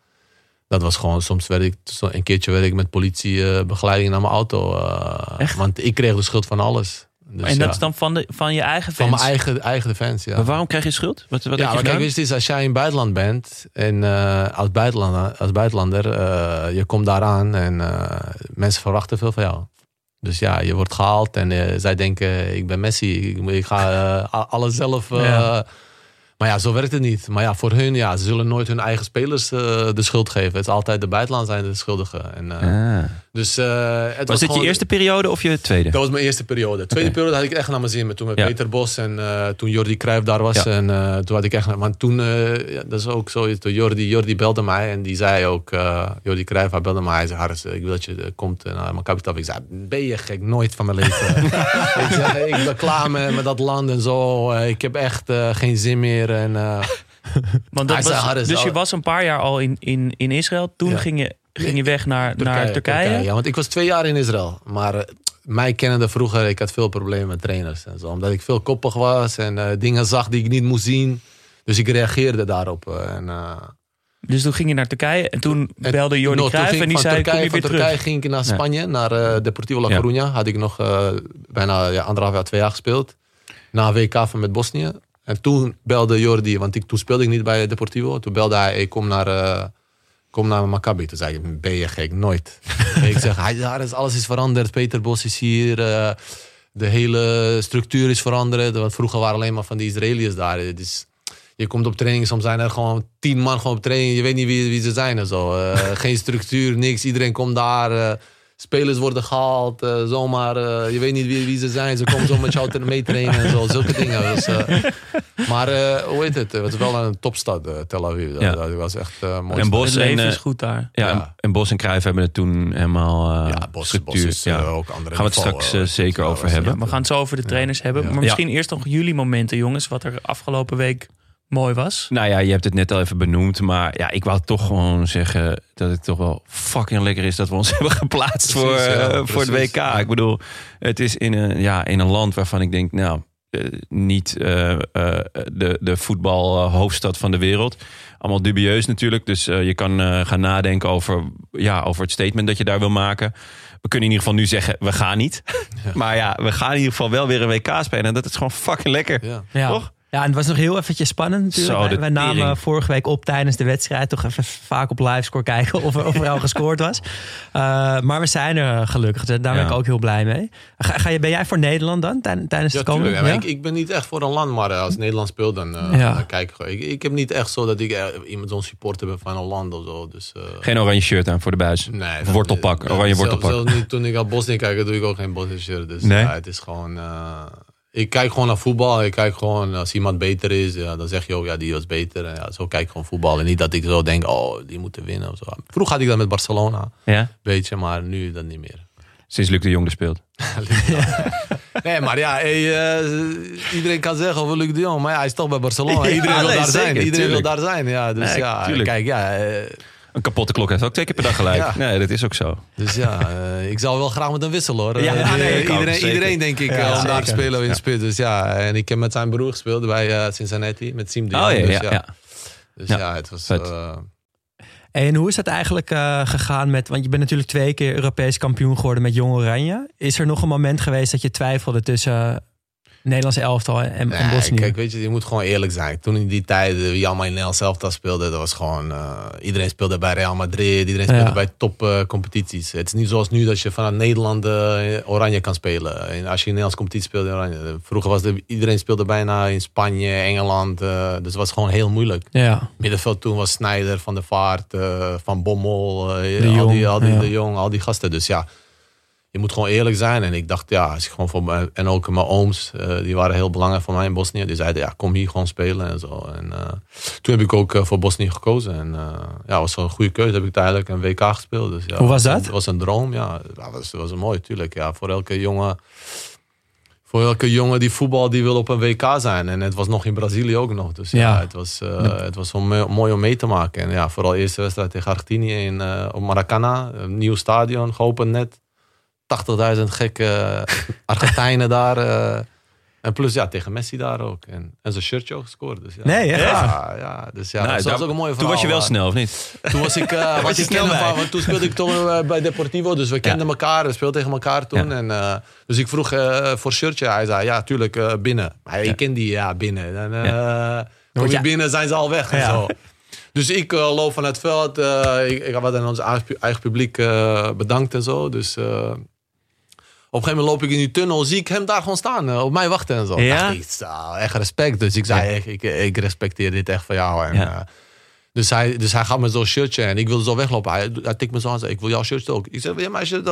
dat was gewoon, een keertje werd ik met politiebegeleiding naar mijn auto. Echt? Want ik kreeg de schuld van alles. Dus, en dat is dan van je eigen fans? Van mijn eigen fans, ja. Maar waarom krijg je schuld? Wat heb je maar kijk, wist is, als jij in het buitenland bent en als buitenlander, je komt daar aan en mensen verwachten veel van jou. Dus ja, je wordt gehaald en zij denken, ik ben Messi, ik ga alles zelf... Maar ja, zo werkt het niet. Maar ja, voor hun, ze zullen nooit hun eigen spelers de schuld geven. Het is altijd de buitenland zijn de schuldigen. En, dus, was dit je eerste periode of je tweede? Dat was mijn eerste periode. Tweede periode had ik echt naar mijn zin. Toen met Peter Bos en toen Jordi Cruijff daar was. Ja. En toen had ik echt... Maar toen, dat is ook zo. Jordi belde mij en die zei ook... Jordi Cruijff, hij belde mij. Hij zei, Harris, ik wil dat je komt naar mijn kapitaal. Ik zei, ben je gek? Nooit van mijn leven. ik ben klaar met dat land en zo. Ik heb echt geen zin meer. En, want dat was, dus je was een paar jaar al in Israël. Toen ging je weg naar Turkije. Ja, want ik was 2 jaar in Israël. Maar mij kennende vroeger, ik had veel problemen met trainers. En zo, omdat ik veel koppig was en dingen zag die ik niet moest zien. Dus ik reageerde daarop. Dus toen ging je naar Turkije en toen belde Jordi Cruijff en die zei, kom je weer terug? Van Turkije ging ik naar Spanje, naar Deportivo La Coruña. Had ik nog bijna 1,5 jaar, 2 jaar gespeeld. Na WK van met Bosnië. En toen belde Jordi, want toen speelde ik niet bij Deportivo. Toen belde hij, kom naar Maccabi. Toen zei ik, ben je gek? Nooit. Ik zeg, alles is veranderd. Peter Bos is hier. De hele structuur is veranderd. Want vroeger waren alleen maar van die Israëliërs daar. Dus je komt op training, soms zijn er gewoon 10 man gewoon op training. Je weet niet wie ze zijn en zo. Geen structuur, niks. Iedereen komt daar... Spelers worden gehaald, zomaar. Je weet niet wie ze zijn. Ze komen zo met jou mee trainen en zo. Zulke dingen. Dus, maar hoe heet het? Het was wel een topstad, Tel Aviv. Ja. Dat was echt mooi. En Bos het leven is goed daar. En Bos en Cruijff hebben het toen helemaal Bos is ook andere. Gaan we het straks zeker over hebben. Ja, we gaan het zo over de trainers hebben. Maar misschien eerst nog jullie momenten, jongens. Wat er afgelopen week mooi was. Nou ja, je hebt het net al even benoemd. Maar ja, ik wou toch gewoon zeggen dat het toch wel fucking lekker is dat we ons hebben geplaatst voor het WK. Ja. Ik bedoel, het is in een land waarvan ik denk, nou, niet de voetbalhoofdstad van de wereld. Allemaal dubieus natuurlijk. Dus je kan gaan nadenken over het statement dat je daar wil maken. We kunnen in ieder geval nu zeggen, we gaan niet. Ja. Maar ja, we gaan in ieder geval wel weer een WK spelen. En dat is gewoon fucking lekker. Ja. Toch? Ja, en het was nog heel eventjes spannend natuurlijk. Zo, Wij namen tering. vorige week op tijdens de wedstrijd toch even vaak op livescore kijken of er al gescoord was. Maar we zijn er gelukkig. Daar ben ik ook heel blij mee. Ben jij voor Nederland dan tijdens het komen? Tuurlijk, maar ik ben niet echt voor een land, maar als Nederland speelt, dan kijk ik heb niet echt zo dat ik iemand zo'n supporter ben van een land of zo. Dus, Geen oranje shirt aan voor de buis. Nee, Wortelpak, oranje wortelpak. Zelfs niet toen ik al Bosnië kijk, doe ik ook geen Bosnië shirt. Dus Nee? het is gewoon... ik kijk gewoon naar voetbal. Ik kijk gewoon, als iemand beter is, dan zeg je ook, ja, die was beter. En zo kijk ik gewoon voetbal. En niet dat ik zo denk, die moeten winnen of zo. Vroeger had ik dat met Barcelona, beetje, maar nu dat niet meer. Sinds Luc de Jong er speelt. Nee, maar ja, iedereen kan zeggen over Luc de Jong, maar hij is toch bij Barcelona. Iedereen wil daar zijn. Iedereen wil daar zijn. Ja, dus kijk, een kapotte klok heeft ook 2 keer per dag gelijk. Ja. Nee, dat is ook zo. Dus ik zou wel graag met hem wisselen, hoor. Zeker. Iedereen denk ik, om daar te spelen in de spits. Dus en ik heb met zijn broer gespeeld bij Cincinnati, met Siem de Jong. Dus het was... En hoe is dat eigenlijk gegaan met... Want je bent natuurlijk 2 keer Europees kampioen geworden met Jong Oranje. Is er nog een moment geweest dat je twijfelde tussen Nederlandse elftal en Bosnië? Kijk, weet je moet gewoon eerlijk zijn. Toen in die tijd, wie allemaal in Nederlands elftal speelde, dat was gewoon... iedereen speelde bij Real Madrid, iedereen speelde bij topcompetities. Het is niet zoals nu dat je vanuit Nederland Oranje kan spelen. En als je in Nederlandse competitie speelde in Oranje. Vroeger was iedereen speelde bijna in Spanje, Engeland. Dus het was gewoon heel moeilijk. Ja. Middenveld toen was Sneijder, Van der Vaart, Van Bommel, de Jong, al die gasten. Dus ja... Je moet gewoon eerlijk zijn. En ik dacht, als ik gewoon en ook mijn ooms, die waren heel belangrijk voor mij in Bosnië. Die zeiden, kom hier gewoon spelen en zo. En toen heb ik ook voor Bosnië gekozen. En het was een goede keuze. Heb ik uiteindelijk een WK gespeeld. Dus, hoe was dat? Het was een droom, Het was mooi, natuurlijk. Ja, voor elke jongen die voetbal, die wil op een WK zijn. En het was nog in Brazilië ook nog. Dus het was wel mooi om mee te maken. En vooral de eerste wedstrijd tegen Argentinië op Maracana. Een nieuw stadion, geopend net. 80.000 gekke Argentijnen daar. En plus tegen Messi daar ook. En zijn shirtje ook gescoord. Dus dus dat was ook een mooie verhaal. Toen was je wel snel, of niet? Toen was ik... want toen speelde ik toch bij Deportivo. Dus we kenden elkaar. We speelden tegen elkaar toen. En, dus ik vroeg voor shirtje. Hij zei, ja, tuurlijk, binnen. Maar ik ken die, binnen. Dan kom je binnen, zijn ze al weg. En zo. Dus ik loop van het veld. Ik had aan ons eigen publiek bedankt en zo. Dus... op een gegeven moment loop ik in die tunnel, zie ik hem daar gewoon staan, op mij wachten en zo. Ja? Dacht ik, echt respect. Dus ik zei, ik respecteer dit echt van jou. En, dus hij gaat met zo'n shirtje en ik wilde zo weglopen. Hij tikt me zo aan en zei, ik wil jouw shirt ook. Ik zei, wil jij mijn shirt ook?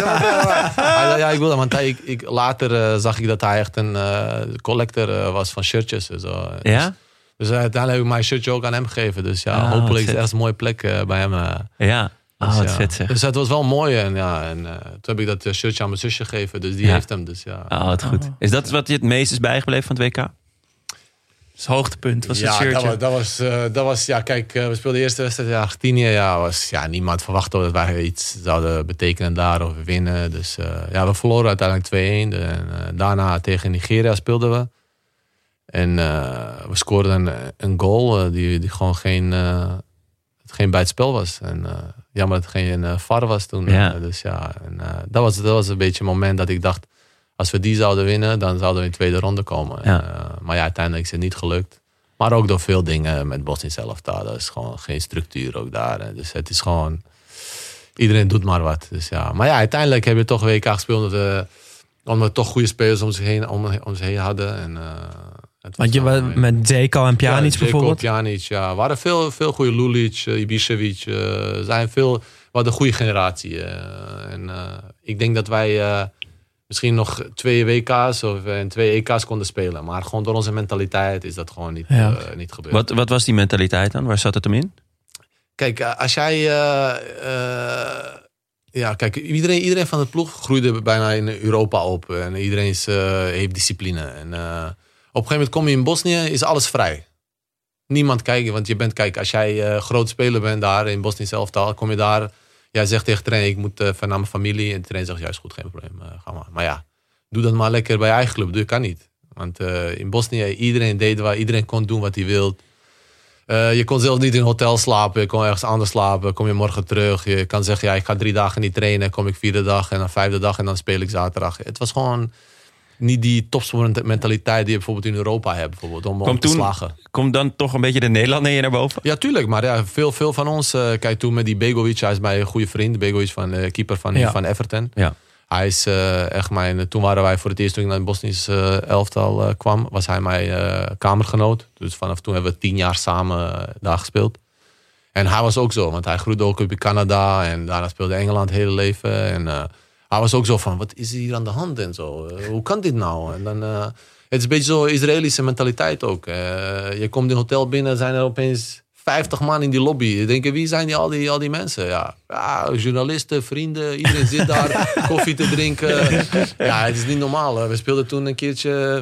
Hij zei, ik wil dat. Want later zag ik dat hij echt een collector was van shirtjes. En zo. Ja? Dus uiteindelijk heb ik mijn shirtje ook aan hem gegeven. Dus hopelijk is het echt een mooie plek bij hem. Wat vet zeg. Dus het was wel mooi. En toen heb ik dat shirtje aan mijn zusje gegeven. Dus die heeft hem. Dus wat goed. Is dat wat je het meest is bijgebleven van het WK? Het hoogtepunt was het shirtje. Dat was kijk, we speelden de eerste wedstrijd in Argentinië. Niemand verwachtte dat wij iets zouden betekenen daar of winnen. Dus we verloren uiteindelijk 2-1. Daarna tegen Nigeria speelden we. En we scoorden een goal die gewoon geen bij het spel was. En jammer dat het geen VAR was toen. Dus dat was een beetje het moment dat ik dacht... als we die zouden winnen, dan zouden we in de tweede ronde komen. Maar uiteindelijk is het niet gelukt. Maar ook door veel dingen met Bosnië zelf. Dat is gewoon geen structuur ook daar. Dus het is gewoon... Iedereen doet maar wat. Dus maar uiteindelijk hebben we toch WK gespeeld... omdat we toch goede spelers om zich heen hadden. En, want je was met Zeko en Pjanic bijvoorbeeld? Zeko, Pjanic, er waren veel goede. Lulic, Ibišević. We hadden een goede generatie. Ik denk dat wij misschien nog 2 WK's of 2 EK's konden spelen. Maar gewoon door onze mentaliteit is dat gewoon niet gebeurd. Wat was die mentaliteit dan? Waar zat het hem in? Kijk, als jij... kijk, iedereen van de ploeg groeide bijna in Europa op. En iedereen heeft discipline. En... op een gegeven moment kom je in Bosnië, is alles vrij. Niemand kijkt, want als jij groot speler bent daar in Bosnië zelf, kom je daar. Jij zegt tegen de trainer, ik moet van naar mijn familie. En de trainer zegt, juist goed, geen probleem, ga maar. Maar doe dat maar lekker bij je eigen club. Dat kan niet. Want in Bosnië, iedereen kon doen wat hij wil. Je kon zelfs niet in een hotel slapen, je kon ergens anders slapen. Kom je morgen terug, je kan zeggen, ik ga 3 dagen niet trainen. Kom ik 4e dag en dan 5e dag en dan speel ik zaterdag. Het was gewoon... niet die topsportmentaliteit die je bijvoorbeeld in Europa hebt. Bijvoorbeeld, om te slagen. Komt dan toch een beetje de Nederlander in je naar boven? Ja, tuurlijk. Maar ja, veel van ons... kijk, toen met die Begovic, hij is mijn goede vriend. Begovic, keeper van Everton. Ja. Hij is echt mijn... Toen waren wij voor het eerst, toen ik naar het Bosnische elftal kwam... was hij mijn kamergenoot. Dus vanaf toen hebben we 10 jaar samen daar gespeeld. En hij was ook zo, want hij groeide ook op in Canada. En daarna speelde Engeland het hele leven. En hij was ook zo van, wat is hier aan de hand en zo? Hoe kan dit nou? En dan... het is een beetje zo Israëlische mentaliteit ook. Je komt in een hotel binnen, zijn er opeens 50 man in die lobby. Je denkt, wie zijn al die mensen? Ja, journalisten, vrienden, iedereen zit daar koffie te drinken. Ja, het is niet normaal. We speelden toen een keertje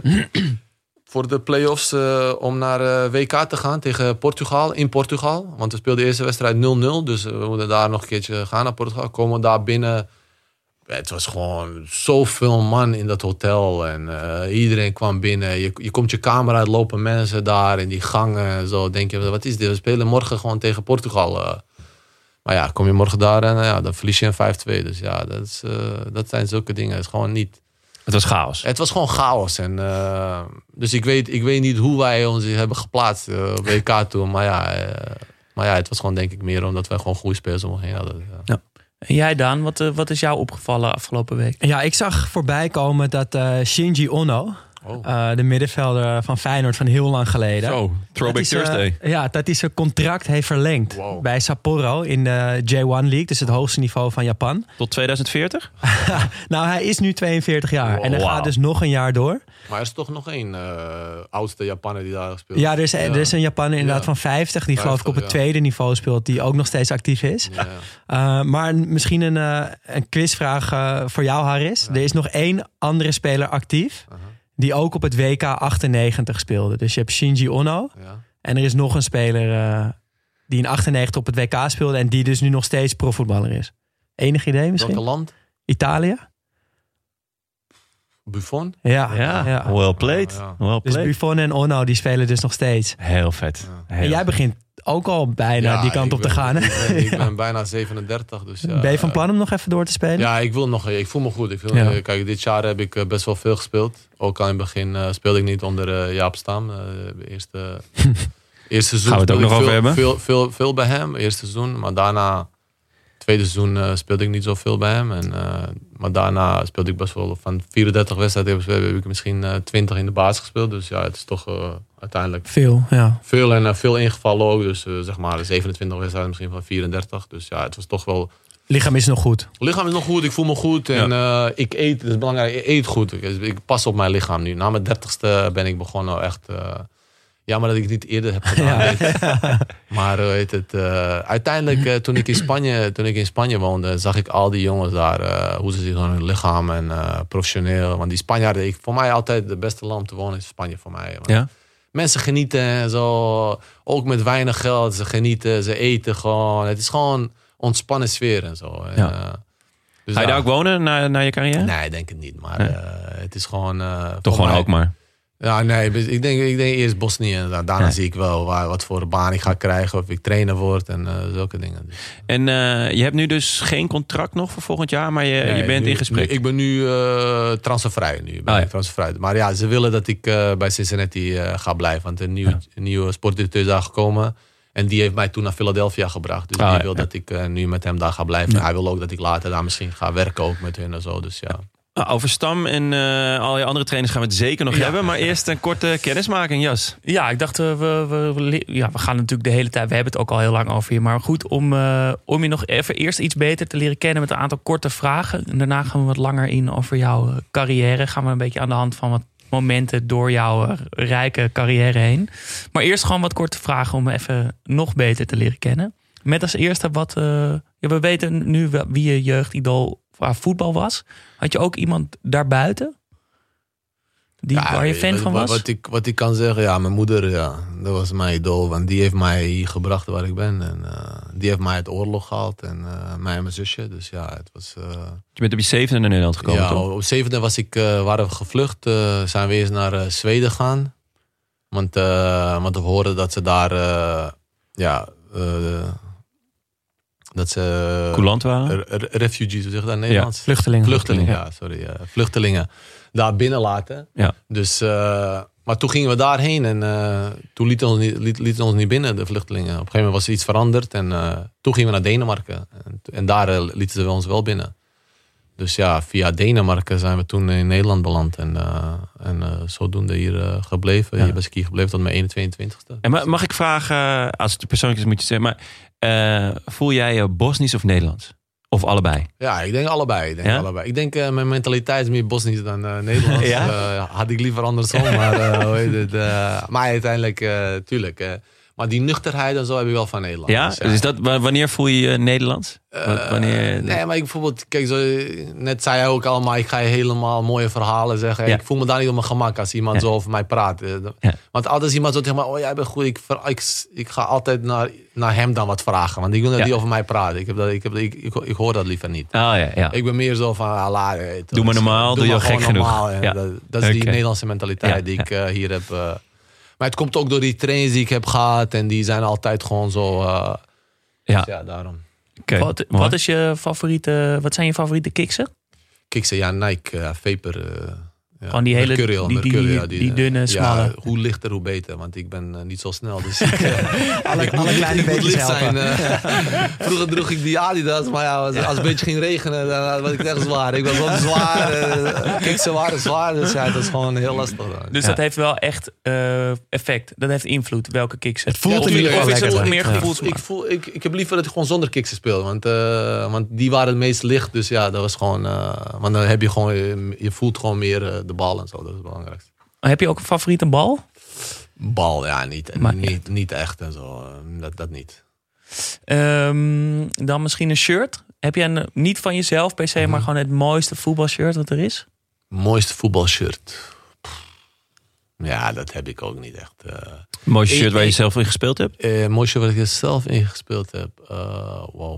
voor de play-offs om naar WK te gaan tegen Portugal, in Portugal. Want we speelden de eerste wedstrijd 0-0. Dus we moeten daar nog een keertje gaan naar Portugal. Komen daar binnen... Het was gewoon zoveel man in dat hotel. En iedereen kwam binnen. Je komt je kamer uit, lopen mensen daar in die gangen. En zo denk je, wat is dit? We spelen morgen gewoon tegen Portugal. Maar ja, kom je morgen daar en dan verlies je een 5-2. Dus ja, dat zijn zulke dingen. Het is gewoon niet... Het was chaos. Het was gewoon chaos. En, dus ik weet niet hoe wij ons hebben geplaatst op WK toen. Maar ja, het was gewoon denk ik meer omdat wij gewoon goede spelers omheen hadden. Ja. En jij, Daan, wat is jou opgevallen afgelopen week? Ja, ik zag voorbij komen dat Shinji Ono, de middenvelder van Feyenoord van heel lang geleden. Zo, Throwback Thursday. Dat hij zijn contract heeft verlengd bij Sapporo in de J1 League. Dus het hoogste niveau van Japan. Tot 2040? Nou, hij is nu 42 jaar. En hij gaat dus nog een jaar door. Maar er is toch nog één oudste Japaner die daar speelt. Ja, er is een Japaner inderdaad van 50. Die geloof ik op het tweede niveau speelt. Die ook nog steeds actief is. Ja. Maar misschien een quizvraag voor jou, Haris. Ja. Er is nog 1 andere speler actief. Die ook op het WK 98 speelde. Dus je hebt Shinji Ono. Ja. En er is nog een speler die in 98 op het WK speelde. En die dus nu nog steeds profvoetballer is. Enig idee misschien? Welk land? Italië. Buffon? Ja. Well played. Well played. Dus Buffon en Ono die spelen dus nog steeds. Heel vet. Ja. En jij begint ook al bijna die kant op te gaan. Ik ben bijna 37. Dus ben je van plan om nog even door te spelen? Ja, ik voel me goed. Kijk, dit jaar heb ik best wel veel gespeeld. Ook al in het begin speelde ik niet onder Jaap Stam. Eerste seizoen gaan we het ook nog over hebben? Veel bij hem, eerste seizoen. Maar daarna, tweede seizoen speelde ik niet zoveel bij hem. Maar daarna speelde ik best wel van 34 wedstrijden heb ik misschien 20 in de basis gespeeld. Dus ja, het is toch uiteindelijk veel. Ja. Veel en veel ingevallen ook. Dus zeg maar 27 wedstrijden misschien van 34. Dus ja, het was toch wel... Lichaam is nog goed. Lichaam is nog goed, ik voel me goed. En ik eet, dat is belangrijk, ik eet goed. Ik pas op mijn lichaam nu. Na mijn 30ste ben ik begonnen echt... jammer dat ik het niet eerder heb gedaan. Ja. Maar uiteindelijk toen ik in Spanje woonde, zag ik al die jongens daar, hoe ze zich aan hun lichaam en professioneel. Want die Spanjaarden, voor mij altijd het beste land om te wonen is Spanje voor mij. Ja. Mensen genieten en zo, ook met weinig geld. Ze genieten, ze eten gewoon. Het is gewoon ontspannen sfeer en zo. Ja. Dus ga je daar ook wonen na je carrière? Nee, ik denk het niet. Maar het is gewoon... toch gewoon ook maar. Ja, nee, ik denk eerst Bosnië. En daarna zie ik wel wat voor baan ik ga krijgen. Of ik trainer word en zulke dingen. En je hebt nu dus geen contract nog voor volgend jaar. Maar je bent in gesprek. Ik ben nu transfervrij. Transfervrij. Maar ja, ze willen dat ik bij Cincinnati ga blijven. Want een nieuwe sportdirecteur is daar gekomen. En die heeft mij toen naar Philadelphia gebracht. Dus die wil dat ik nu met hem daar ga blijven. Ja. Hij wil ook dat ik later daar misschien ga werken ook met hun en zo. Dus ja. Over Stam en al je andere trainers gaan we het zeker nog hebben. Maar eerst een korte kennismaking, Jas. Ja, ik dacht, we gaan natuurlijk de hele tijd... We hebben het ook al heel lang over je. Maar goed, om je nog even eerst iets beter te leren kennen... met een aantal korte vragen. En daarna gaan we wat langer in over jouw carrière. Gaan we een beetje aan de hand van wat momenten door jouw rijke carrière heen. Maar eerst gewoon wat korte vragen om even nog beter te leren kennen. Met als eerste we weten nu wie je jeugdidool voetbal was. Had je ook iemand daarbuiten? Waar je fan van was? Wat ik kan zeggen, mijn moeder, dat was mijn idool. Want die heeft mij hier gebracht waar ik ben. En die heeft mij uit de oorlog gehaald. En mij en mijn zusje. Dus ja, het was... Je bent op je 7e naar Nederland gekomen, ja, toch? Op 7e waren we gevlucht. Zijn we eerst naar Zweden gegaan. Want we hoorden dat ze daar... Dat ze Coulant waren? refugees, hoe zeg je dat in Nederlands? Vluchtelingen. Vluchtelingen daar binnen laten. Ja. Dus, maar toen gingen we daarheen en toen lieten ons niet binnen, de vluchtelingen. Op een gegeven moment was er iets veranderd en toen gingen we naar Denemarken. En daar lieten ze ons wel binnen. Dus ja, via Denemarken zijn we toen in Nederland beland. En zodoende hier gebleven. Hier ben ik hier gebleven tot mijn 21ste. En mag ik vragen, als het persoonlijk is moet je zeggen, maar voel jij je Bosnisch of Nederlands? Of allebei? Ja, ik denk allebei. Ik denk mijn mentaliteit is meer Bosnisch dan Nederlands. Had ik liever andersom. Maar, maar uiteindelijk, tuurlijk. Maar die nuchterheid en zo heb ik wel van Nederland. Ja? Dus dat, wanneer voel je je Nederlands? Nee, maar ik bijvoorbeeld, kijk, net zei hij ook allemaal, ik ga je helemaal mooie verhalen zeggen. Ja. Ik voel me daar niet op mijn gemak als iemand zo over mij praat. Want altijd iemand zo tegen mij, oh jij bent goed, ik ga altijd naar hem dan wat vragen. Want ik wil dat hij over mij praat. Ik hoor dat liever niet. Ja. Ik ben meer zo van, doe maar normaal, doe je al gek genoeg. Dat is die Nederlandse mentaliteit die ik hier heb. Maar het komt ook door die trainers die ik heb gehad. En die zijn altijd gewoon zo. Dus ja, daarom. Okay, wat is je favoriete? Wat zijn je favoriete kiksen? Kiksen, ja, Nike, Vapor. Gewoon die hele Mercurial, die dunne, smalle. Ja, hoe lichter, hoe beter. Want ik ben niet zo snel. Dus alle kleine beetjes helpen. Vroeger droeg ik die Adidas. Maar ja, als het een beetje ging regenen, dan was ik echt zwaar. Ik was wel zwaar. Kiksen waren zwaar. Dus ja, dat is gewoon heel lastig. Dus dat heeft wel echt effect. Dat heeft invloed, welke kiksen. Het voelt in ieder geval lekker. Meer gevoelsmaak. Ik heb liever dat ik gewoon zonder kiksen speel. Want die waren het meest licht. Dus ja, dat was gewoon... want dan heb je gewoon... Je voelt gewoon meer de bal en zo. Dat is het belangrijkste. Heb je ook een favoriete bal? Bal, ja, niet echt en zo. Dat niet. Dan misschien een shirt. Heb je niet van jezelf per se, maar gewoon het mooiste voetbalshirt wat er is? Mooiste voetbalshirt? Ja, dat heb ik ook niet echt. Mooiste shirt waar je zelf in gespeeld hebt? Mooiste waar ik zelf in gespeeld heb? Wow.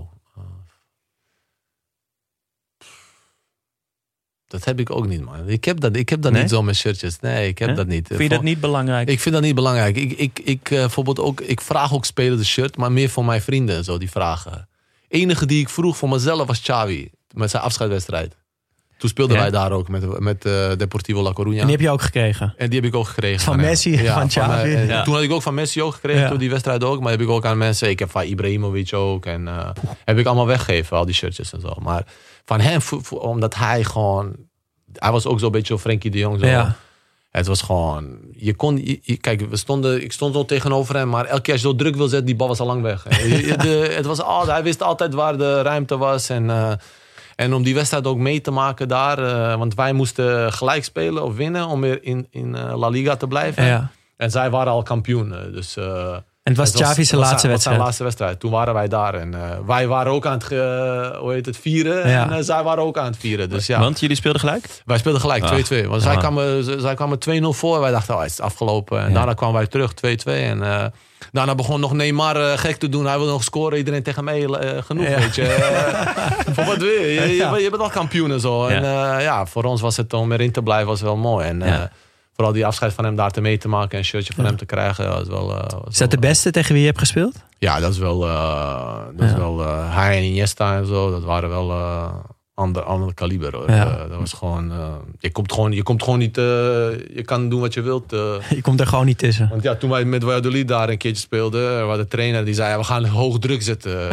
Dat heb ik ook niet, man. Ik heb dat niet zo met shirtjes. Nee, ik heb dat niet. Vind je dat niet belangrijk? Ik vind dat niet belangrijk. Ik bijvoorbeeld ook, ik vraag ook spelers de shirt, maar meer voor mijn vrienden en zo, die vragen. Enige die ik vroeg voor mezelf was Xavi, met zijn afscheidswedstrijd. Toen speelden wij daar ook met Deportivo La Coruña. En die heb je ook gekregen? En die heb ik ook gekregen. Van Messi, van Xavi. Toen had ik ook van Messi ook gekregen, toen die wedstrijd ook. Maar heb ik ook aan mensen, ik heb van Ibrahimovic ook. En heb ik allemaal weggegeven, al die shirtjes en zo. Maar van hem, omdat hij gewoon... Hij was ook zo'n beetje Frenkie de Jong. Zo. Ja. Het was gewoon... Kijk, ik stond zo tegenover hem. Maar elke keer als je zo druk wil zetten, die bal was al lang weg. Hij wist altijd waar de ruimte was. En om die wedstrijd ook mee te maken daar. Want wij moesten gelijk spelen of winnen om weer in La Liga te blijven. Ja. En zij waren al kampioen. Dus... En het was Xavi's laatste wedstrijd. Zijn laatste wedstrijd. Toen waren wij daar. En wij waren ook aan het vieren. Ja. En zij waren ook aan het vieren. Dus, ja. Want jullie speelden gelijk? Wij speelden gelijk, 2-2. Want zij kwamen 2-0 voor. Wij dachten, het is afgelopen. En daarna kwamen wij terug, 2-2. En daarna begon nog Neymar gek te doen. Hij wilde nog scoren. Iedereen tegen mij genoeg, weet je. Voor wat wil je? Je bent al kampioen en zo. En voor ons was het om erin te blijven was wel mooi. En vooral die afscheid van hem daar mee te maken en een shirtje van hem te krijgen. Was wel, is dat de beste tegen wie je hebt gespeeld? Ja, dat is wel... hij en Iniesta en zo. Dat waren wel ander kaliber. Hoor. Dat was gewoon... Je komt gewoon niet... je kan doen wat je wilt. Je komt er gewoon niet tussen. Want ja, toen wij met Valladolid daar een keertje speelden... waar de trainer die zei... we gaan hoog druk zetten.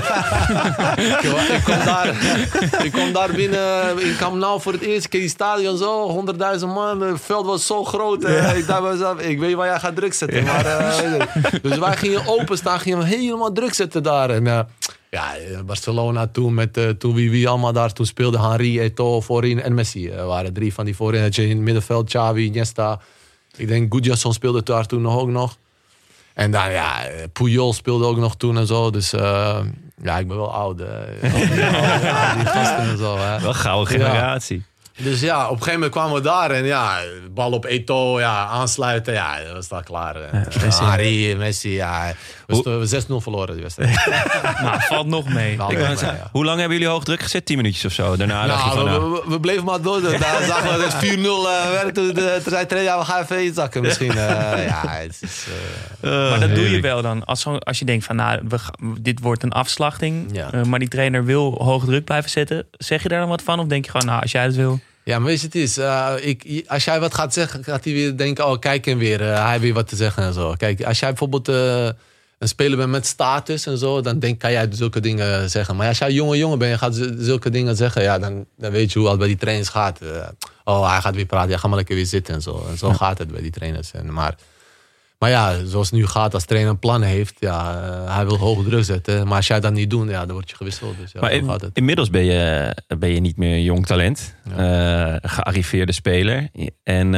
ik kom daar binnen... Ik kwam nou voor het eerste keer in het stadion zo... 100.000 man. Het veld was zo groot. Ik dacht bij mezelf... Ik weet waar jij gaat druk zetten. Maar, dus wij gingen openstaan. Gingen we helemaal druk zetten daar. En... Barcelona toen wie allemaal daar toen speelde. Henry, Eto'o voorin en Messi. Waren 3 van die voorin. In het middenveld, Xavi, Iniesta. Ik denk Gudjasson speelde daar toen ook nog. En dan Puyol speelde ook nog toen en zo. Dus ik ben wel oud. Die gasten en zo. Wel gouden generatie. Dus ja, op een gegeven moment kwamen we daar en ja, bal op Eto'o, ja, aansluiten, ja, dat was daar klaar. Harry, Messi, ja. We 6-0 verloren die wedstrijd. Maar valt nog mee. Hoe lang hebben jullie hoog druk gezet? 10 minuutjes of zo? Daarna dacht je van, we bleven maar door. Daar zagen we dat 4-0 werd. Toen zei trainer, ja, we gaan even iets zakken misschien. Het is... maar dat doe je wel dan. Als je denkt van, nou, dit wordt een afslachting. Ja. Maar die trainer wil hoog druk blijven zetten. Zeg je daar dan wat van? Of denk je gewoon, nou, als jij het wil... Ja, maar weet je, het is... als jij wat gaat zeggen, gaat hij weer denken... Oh, kijk hem weer. Hij heeft weer wat te zeggen en zo. Kijk, als jij bijvoorbeeld een speler bent met status en zo... dan kan jij zulke dingen zeggen. Maar als jij jongen bent en gaat zulke dingen zeggen... ja, dan weet je hoe het bij die trainers gaat. Hij gaat weer praten. Ja, ga maar lekker weer zitten en zo. En zo gaat het bij die trainers. Maar ja, zoals het nu gaat, als trainer een plan heeft... ja, hij wil hoge druk zetten. Maar als jij dat niet doet, ja, dan word je gewisseld. Dus ja, maar gaat het. Inmiddels ben je niet meer jong talent. Gearriveerde speler. En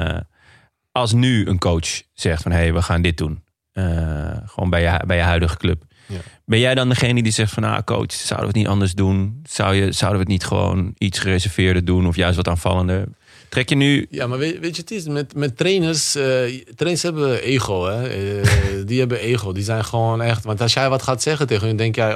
als nu een coach zegt van... hé, we gaan dit doen. Gewoon bij je huidige club. Ja. Ben jij dan degene die zegt van... nou, coach, zouden we het niet anders doen? Zouden we het niet gewoon iets gereserveerder doen? Of juist wat aanvallender? Trek je nu... Ja, maar weet je, het is met trainers... trainers hebben ego, hè. Die hebben ego. Die zijn gewoon echt... Want als jij wat gaat zeggen tegen hun... denk jij,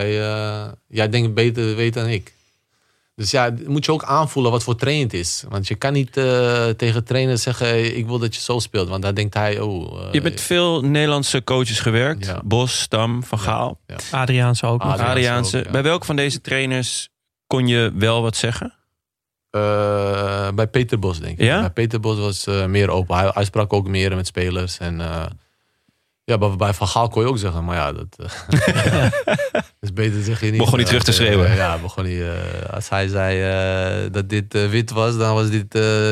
jij denkt beter weten dan ik. Dus ja, moet je ook aanvoelen wat voor trainer het is. Want je kan niet tegen trainers zeggen... ik wil dat je zo speelt. Want dan denkt hij... je hebt met veel Nederlandse coaches gewerkt. Ja. Bos, Stam, Van Gaal. Ja. Adriaanse ook. Adriaanse. Bij welke van deze trainers kon je wel wat zeggen? Bij Peter Bos, denk ik. Ja? Bij Peter Bos was meer open. Hij sprak ook meer met spelers. En bij Van Gaal kon je ook zeggen. Maar ja, dat is beter zeg je niet. Begon niet terug te schreeuwen. Begon niet. Als hij zei dat dit wit was, dan was dit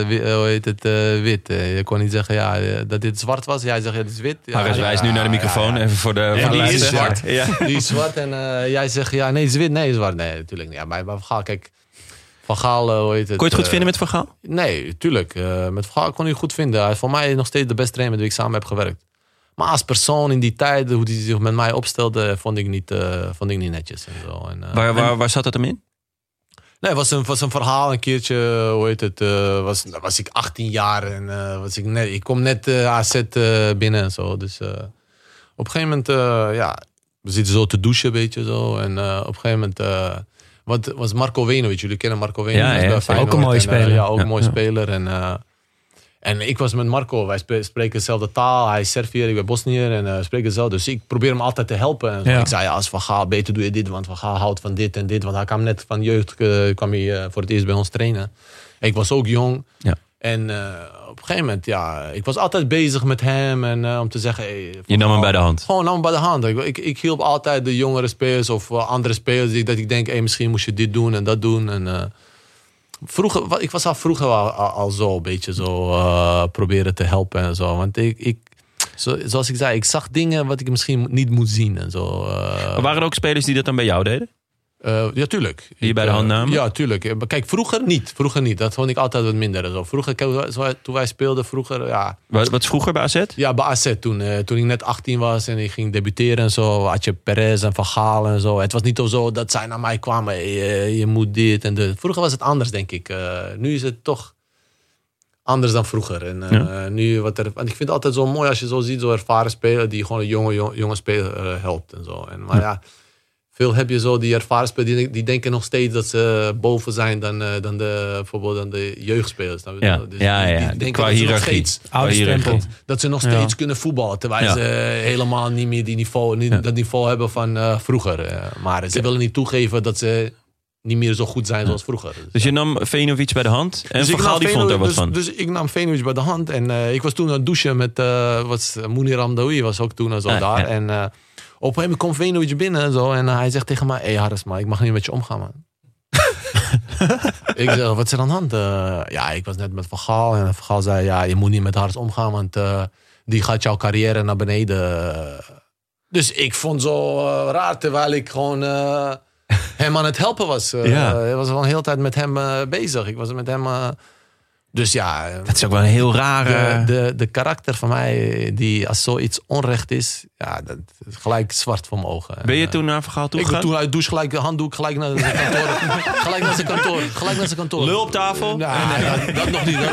wit. Je kon niet zeggen dat dit zwart was. Jij zegt dit is wit. Harris wijst nu naar de microfoon. Even voor de die is zwart. Die is zwart. En jij zegt nee, het is wit. Nee, het is zwart. Nee, natuurlijk niet. Ja, bij Van Gaal, kijk... Van Gaal, kon je het goed vinden met Van Gaal? Nee, tuurlijk. Met Van Gaal kon hij goed vinden. Hij is voor mij nog steeds de beste trainer met wie ik samen heb gewerkt. Maar als persoon in die tijd, hoe hij zich met mij opstelde, vond ik niet netjes. En zo. Waar zat het hem in? Nee, het was een verhaal een keertje, was ik 18 jaar en ik kom net AZ binnen en zo. Dus op een gegeven moment, we zitten zo te douchen, weet je zo. En op een gegeven moment... Wat was Marco Venovic? Jullie kennen Marco Venovic. Ja, ook een mooie speler. Ook een mooie speler. En ik was met Marco. Wij spreken dezelfde taal. Hij is Serviër, ik ben Bosniër. En spreken hetzelfde. Dus ik probeer hem altijd te helpen. En ik zei, als Van Gaal, beter doe je dit. Want Van Gaal houdt van dit en dit. Want hij kwam net van jeugd. Kwam hij voor het eerst bij ons trainen. Ik was ook jong. Ja. En op een gegeven moment, ik was altijd bezig met hem. En om te zeggen... je nam hem bij de hand? Gewoon nam hem bij de hand. Ik hielp altijd de jongere spelers of andere spelers. Dat ik denk, misschien moest je dit doen en dat doen. En vroeger, ik was vroeger al zo een beetje zo proberen te helpen en zo. Want zoals ik zei, ik zag dingen wat ik misschien niet moet zien en zo. Maar waren er ook spelers die dat dan bij jou deden? Ja, tuurlijk. Die je bij de hand namen? Ja, tuurlijk. Kijk, vroeger niet. Dat vond ik altijd wat minder. Zo. Vroeger, toen wij speelden, ja. Wat is vroeger bij AZ? Ja, bij AZ toen ik net 18 was en ik ging debuteren en zo. Had je Perez en Van Gaal en zo. Het was niet zo dat zij naar mij kwamen. Je moet dit en dat. Vroeger was het anders, denk ik. Nu is het toch anders dan vroeger. En nu want ik vind het altijd zo mooi als je zo ziet, zo'n ervaren speler die gewoon een jonge speler helpt en zo. Maar veel heb je zo die ervaren spelers die denken nog steeds dat ze boven zijn dan bijvoorbeeld dan de jeugdspelers. Dus die denken qua hiërarchie. Dat ze nog steeds kunnen voetballen. Terwijl ze helemaal niet meer dat niveau hebben van vroeger. Maar ze willen niet toegeven dat ze niet meer zo goed zijn zoals vroeger. Dus je nam Venovic bij de hand en dus Van Gaal die vond er wat van. Dus ik nam Venovic bij de hand en ik was toen aan het douchen met Mounir Amdaoui was ook toen zo daar. En op een gegeven moment komt Venovic binnen en zo. En hij zegt tegen mij, hey Harris, maar ik mag niet met je omgaan, man. Ik zeg, wat is er aan de hand? Ik was net met Van Gaal. En Van Gaal zei, je moet niet met Harris omgaan. Want die gaat jouw carrière naar beneden. Dus ik vond zo raar, terwijl ik gewoon hem aan het helpen was. Ik was gewoon de hele tijd met hem bezig. Ik was met hem... Dus ja, Dat is ook wel een heel rare... de karakter van mij, die als zoiets onrecht is, ja, dat is gelijk zwart voor mijn ogen. Ben je toen naar Van Gaal Ik toegegaan? ben toen uit douche gelijk de handdoek, gelijk naar zijn kantoor. Gelijk naar zijn kantoor. Lul op tafel? Nee, dat nog niet.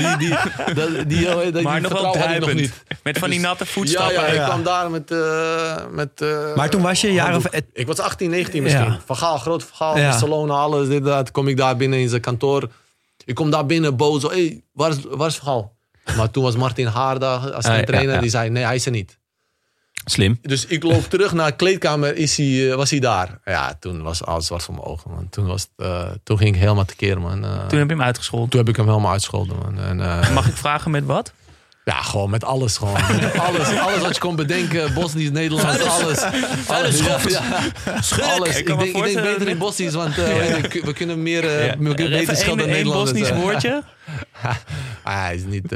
Maar nog wel nog druipend. niet. Met van die natte voetstappen. Ja, ik kwam daar met Maar toen was je jaren of... ik was 18, 19 misschien. Ja. Van Gaal, groot Van Gaal, Ja. Barcelona, alles, dit, dat. Kom ik daar binnen in zijn kantoor. Ik kom daar binnen boos. Hey, waar is Van Gaal? Maar toen was Martin Haarda als zijn trainer. ja. Die zei, nee, hij is er niet. Slim. Dus ik loop terug naar de kleedkamer. Was hij daar? Ja, toen was alles zwart voor mijn ogen, man. Toen ging ik helemaal tekeer, man. Toen heb je hem uitgescholden. Toen heb ik hem helemaal uitgescholden, man. En, Mag ik vragen met wat? ja, gewoon met alles. Gewoon. Met alles wat je kon bedenken. Bosnisch, Nederlands, alles. Alles. Alles. Ik kan me Ik denk voorstellen beter in Bosnisch, want we kunnen meer beter Even schelden dan één Nederlanders. Bosnisch woordje. Hij is niet...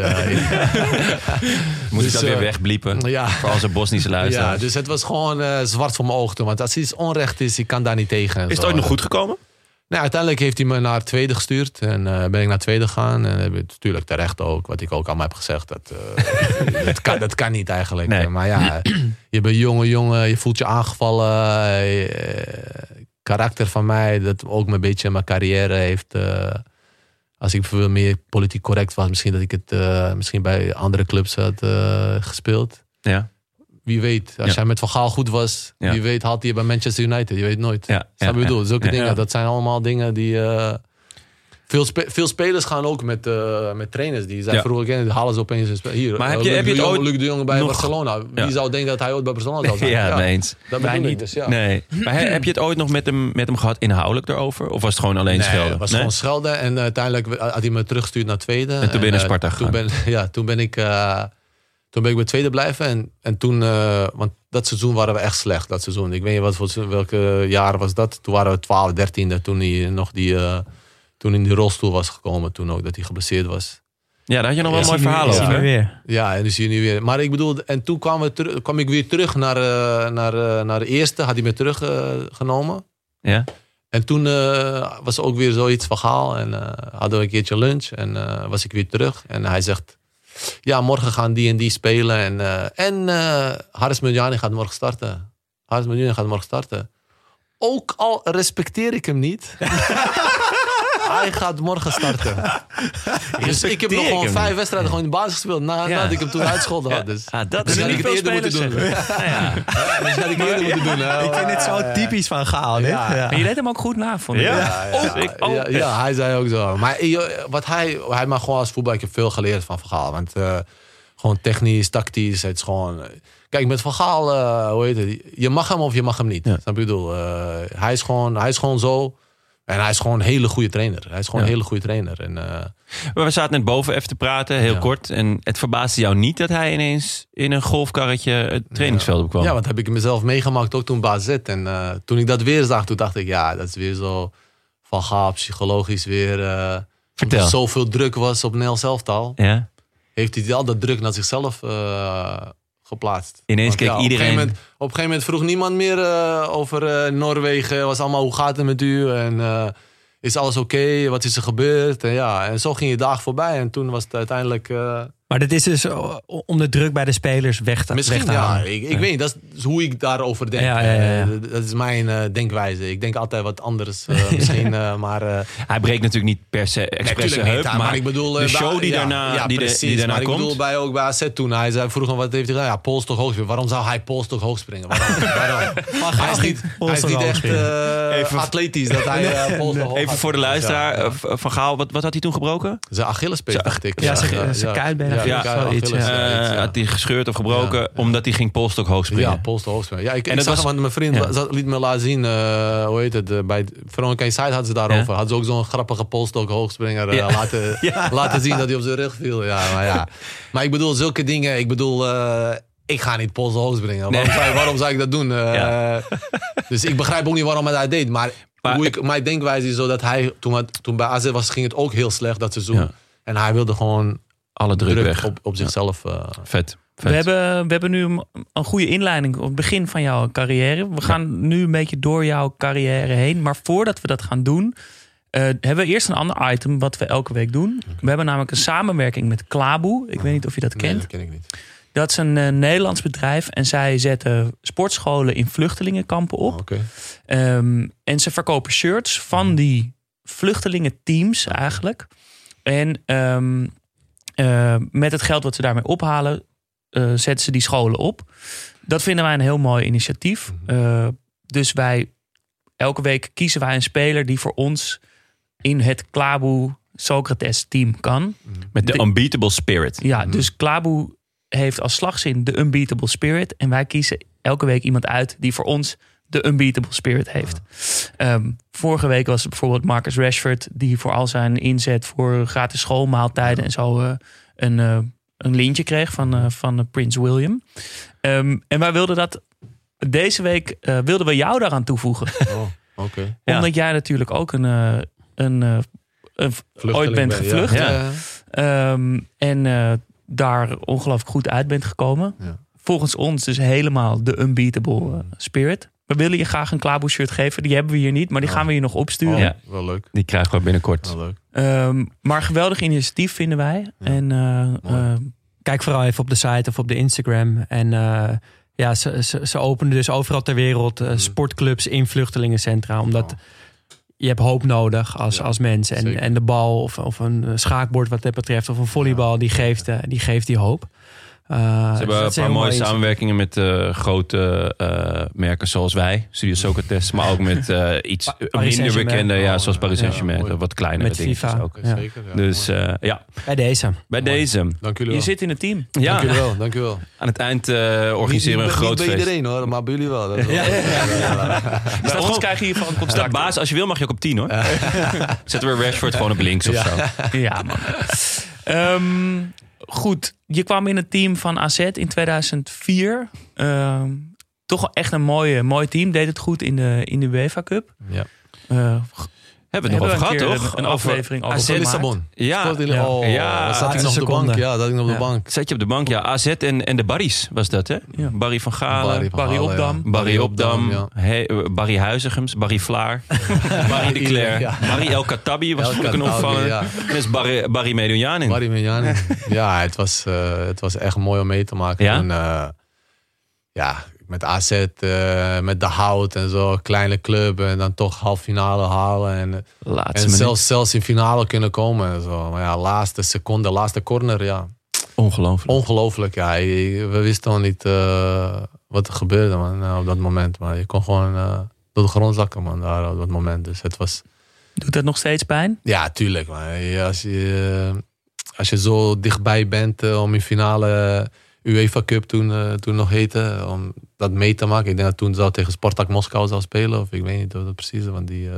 Moet Dus, ik dat weer wegbliepen? ja. Voor onze Bosnische ja, luisteraars. dus het was gewoon zwart voor mijn ogen toen. Want als iets onrecht is, ik kan daar niet tegen. Is het ooit nog goed gekomen? Nou, uiteindelijk heeft hij me naar tweede gestuurd. En ben ik naar tweede gegaan. En heb ik natuurlijk terecht ook, wat ik ook allemaal heb gezegd. Dat kan niet eigenlijk. Nee. Maar ja, je bent jongen, je voelt je aangevallen. Karakter van mij, dat ook een beetje mijn carrière heeft... als ik veel meer politiek correct was, misschien dat ik het misschien bij andere clubs had gespeeld. Ja. Wie weet, als jij met Van Gaal goed was, Ja. wie weet haalt hij bij Manchester United. Je weet nooit. Ja. Snap je bedoel? Zulke Ja. dingen, dat zijn allemaal dingen die... Veel spelers gaan ook met trainers. Die zijn vroeger kennen, die halen ze opeens een speler. Hier, Maar heb je het ooit Luc de Jong bij nog- Barcelona. Wie Ja. zou denken dat hij ooit bij Barcelona zou zijn? Ja, mee eens. Dat bedoel ik dus, ja. Nee. Maar heb je het ooit nog met hem gehad inhoudelijk erover? Of was het gewoon alleen schelden? Het was gewoon schelden. En uiteindelijk had hij me teruggestuurd naar tweede. En toen ben je naar Sparta gegaan. Toen ben ik bij tweede blijven. En toen, want dat seizoen waren we echt slecht. Dat seizoen. Ik weet niet welke jaren was dat. Toen waren we 12, 13e. Toen hij nog toen in die rolstoel was gekomen. Toen ook dat hij geblesseerd was. Ja, daar had je nog wel een Ja. mooi verhaal Is hij over. nu weer. Ja, en dus hier nu weer. Maar ik bedoel, en toen kwam ik weer terug naar de eerste. Had hij me teruggenomen. Ja? En toen was ook weer zoiets van Gaal. En hadden we een keertje lunch. En was ik weer terug. En hij zegt... Ja, morgen gaan die en die spelen. En Haris Medjani gaat morgen starten. Ook al respecteer ik hem niet... Hij gaat morgen starten. Dus ik heb nog gewoon 5 wedstrijden gewoon in de basis gespeeld. Nadat ik hem toen uitscholden had. Dus, dat dus is had ik niet het veel eerder moeten doen. spelers zeggen. Dus had ik het eerder moeten doen. Ik vind dit zo typisch van Gaal. Dit. Ja. Ja. Maar je deed hem ook goed na, vond ik. Ja, hij zei ook zo. Maar wat hij mag gewoon als voetbal... Ik heb veel geleerd van Gaal. Want gewoon technisch, tactisch. Het is gewoon... Kijk, met Van Gaal, hoe heet het? Je mag hem of je mag hem niet. Snap je? Ik bedoel, hij is gewoon zo... En hij is gewoon een hele goede trainer. En, Maar we zaten net boven even te praten, heel kort. En het verbaasde jou niet dat hij ineens in een golfkarretje het trainingsveld opkwam? Ja, want heb ik mezelf meegemaakt ook toen bij AZ. En toen ik dat weer zag, toen dacht ik... Ja, dat is weer zo Van Gaal, psychologisch weer... Vertel. Omdat er zoveel druk was op Nederlands elftal. Ja? Heeft hij al dat druk naar zichzelf geplaatst. Ineens keek iedereen... Op een gegeven moment vroeg niemand meer over Noorwegen. Was allemaal, hoe gaat het met u? En is alles oké? Wat is er gebeurd? En zo ging je dag voorbij. En toen was het uiteindelijk... Maar dat is dus om de druk bij de spelers weg te Misschien, halen. ik weet niet. Dat is hoe ik daarover denk. Ja. Dat is mijn denkwijze. Ik denk altijd wat anders misschien. Maar hij breekt natuurlijk niet per se expres zijn heup. Maar ik bedoel, de show die daarna, die daarna maar komt. ik bedoel, ook bij AZ toen. Hij zei vroeger, wat heeft hij gedaan? Ja, polstok hoog springen. Waarom zou hij polstok hoog springen? Waarom? Hij is niet echt atletisch dat hij polstok hoog Even voor de luisteraar. Van Gaal, wat had hij toen gebroken? Zijn Achillespees, dacht ik. Ja, zijn kuitbeen. Had hij gescheurd of gebroken omdat hij ging polstok hoog springen. Ja, polstok hoog springen. Ja, ik dat zag was- hem, want mijn vriend liet me laten zien, hoe heet het, bij Veronica Inside hadden ze daarover. Hadden ze ook zo'n grappige polstok hoogspringer laten zien dat hij op zijn rug viel. Maar ik bedoel, zulke dingen, ik ga niet polstok hoog springen. Waarom zou ik dat doen? Dus ik begrijp ook niet waarom hij dat deed. Maar mijn denkwijze is zo dat hij, toen bij AZ was, ging het ook heel slecht dat seizoen. Ja. En hij wilde gewoon Alle druk weg. op zichzelf. Vet. We hebben nu een goede inleiding op het begin van jouw carrière. We gaan nu een beetje door jouw carrière heen. Maar voordat we dat gaan doen, hebben we eerst een ander item wat we elke week doen. We hebben namelijk een samenwerking met Klaboe. Ik weet niet of je dat kent. Nee, dat ken ik niet. Dat is een Nederlands bedrijf. En zij zetten sportscholen in vluchtelingenkampen op. Oké. En ze verkopen shirts van die vluchtelingenteams eigenlijk. En met het geld wat ze daarmee ophalen, zetten ze die scholen op. Dat vinden wij een heel mooi initiatief. Dus elke week kiezen wij een speler die voor ons in het Klaboe Socrates team kan. Met de unbeatable spirit. Ja, dus Klaboe heeft als slagzin de unbeatable spirit. En wij kiezen elke week iemand uit die voor ons de unbeatable spirit heeft. Vorige week was het bijvoorbeeld Marcus Rashford, die voor al zijn inzet voor gratis schoolmaaltijden en zo een lintje kreeg van Prins William. En wij wilden dat deze week wilden we jou daaraan toevoegen. Oké. Omdat jij natuurlijk ook ooit bent gevlucht. En daar ongelooflijk goed uit bent gekomen. Ja. Volgens ons dus helemaal de unbeatable spirit. We willen je graag een Klaboe shirt geven. Die hebben we hier niet, maar die gaan we je nog opsturen. Ja, wel leuk. Die krijgen we binnenkort. Wel leuk. Maar geweldig initiatief vinden wij. Ja. En kijk vooral even op de site of op de Instagram. En ze openen dus overal ter wereld sportclubs in vluchtelingencentra. Omdat je hebt hoop nodig als mens. En de bal of een schaakbord wat dat betreft. Of een volleybal, die geeft die hoop. Ze hebben een paar mooie samenwerkingen met grote merken zoals wij. Studio Socrates. Maar ook met iets minder bekende. Zoals Paris Saint-Germain. Wat kleinere dingen. FIFA. Ook. Ja. Zeker, ja. Dus Bij deze. Dank jullie wel. Je zit in het team. Ja. Dank jullie wel. Aan het eind organiseren we een groot feest. Niet bij iedereen hoor, maar bij jullie wel. Bij ons krijg je hiervan een contact. Baas, als je wil mag je ook op 10 hoor. Zetten we Rashford gewoon op links of zo. Ja man. Goed, je kwam in het team van AZ in 2004. Toch echt een mooi team. Deed het goed in de UEFA Cup. Ja. Hebben we het nog over gehad, toch? Een aflevering over AZ Lissabon. Ja. Zat ik nog op de bank? Ja, dat ik nog op de bank. Zat je op de bank? Ja, AZ en de Barry's was dat, hè? Ja. Barry van Galen, Barry Opdam. Ja. Barry Opdam, Barry Huizigems, Barry Vlaar, Barry de Cler. Ja. Barry El Khattabi was vroeger een opvanger. Ja. En is Barry Medunjanin. Barry Medunjanin. Ja, het was echt mooi om mee te maken. Ja? En, met AZ, met de Hout en zo, kleine club en dan toch halve finale halen en zelfs in finale kunnen komen en zo. Maar ja, laatste seconde, laatste corner, ja. Ongelooflijk, ja. We wisten nog niet wat er gebeurde, man, op dat moment. Maar je kon gewoon door de grond zakken, man, daar op dat moment. Dus het was... Doet dat nog steeds pijn? Ja, tuurlijk, man. Als je zo dichtbij bent om in finale... UEFA Cup toen nog heette, om dat mee te maken. Ik denk dat toen zou tegen Spartak Moskou zou spelen. Of ik weet niet of dat precies is. Want die,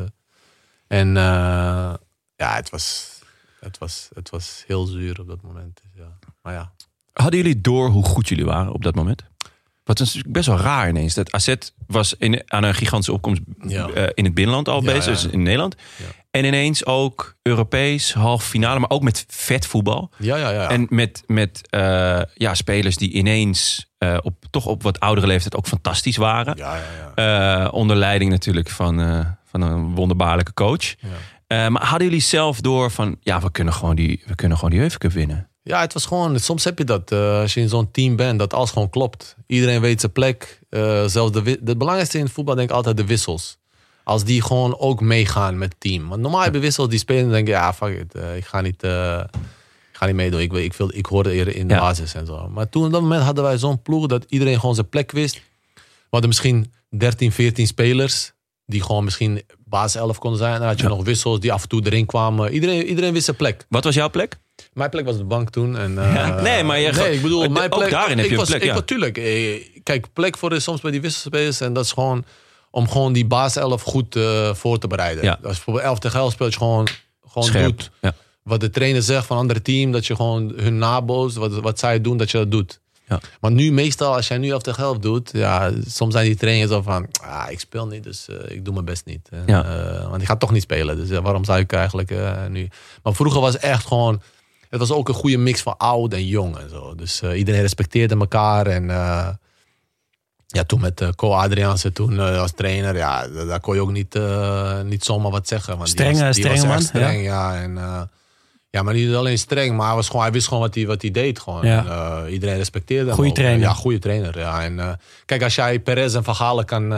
het was heel zuur op dat moment. Ja. Maar ja. Hadden jullie door hoe goed jullie waren op dat moment? Wat is natuurlijk best wel raar ineens. Dat AZ was aan een gigantische opkomst in het binnenland al bezig. Dus in Nederland. Ja. En ineens ook Europees, halve finale. Maar ook met vet voetbal. Ja. En met spelers die ineens op wat oudere leeftijd ook fantastisch waren. Ja. Onder leiding natuurlijk van een wonderbaarlijke coach. Ja. Maar hadden jullie zelf door van... Ja, we kunnen gewoon die UEFA Cup winnen? Ja, het was gewoon... Soms heb je dat als je in zo'n team bent, dat alles gewoon klopt. Iedereen weet zijn plek. Zelfs het belangrijkste in het voetbal denk ik altijd de wissels. Als die gewoon ook meegaan met het team. Want normaal hebben wissels die spelen en denken... Ja, fuck it, ik ga niet meedoen. Ik hoorde eerder in de basis en zo. Maar toen op dat moment hadden wij zo'n ploeg dat iedereen gewoon zijn plek wist. We hadden misschien 13, 14 spelers... die gewoon misschien basis 11 konden zijn. En dan had je nog wissels die af en toe erin kwamen. Iedereen wist zijn plek. Wat was jouw plek? Mijn plek was de bank toen. En, ik bedoel, mijn plek, ook daarin heb je een plek. Natuurlijk. Kijk, plek voor soms bij die wisselspelers. En dat is gewoon om gewoon die basis 11 goed voor te bereiden. Ja. Als je bijvoorbeeld 11 tegen 11 speelt, je gewoon doet wat de trainer zegt van een ander team. Dat je gewoon hun nabootst, wat zij doen, dat je dat doet. Ja. Maar nu meestal, als jij nu 11 tegen 11 doet, soms zijn die trainers zo van, ik speel niet, dus ik doe mijn best niet. Want ik ga toch niet spelen, dus waarom zou ik eigenlijk nu? Maar vroeger was het echt gewoon, het was ook een goede mix van oud en jong en zo. Dus iedereen respecteerde elkaar en Ja, toen met Co Adriaanse toen als trainer, ja, daar kon je ook niet zomaar wat zeggen. Want die was streng man. echt streng, ja. En, maar niet alleen streng, maar hij wist gewoon wat hij deed. Gewoon. Ja. En, iedereen respecteerde hem. Goeie trainer. Ja, goede trainer. Ja. En, kijk, als jij Perez en Van Gaalen kan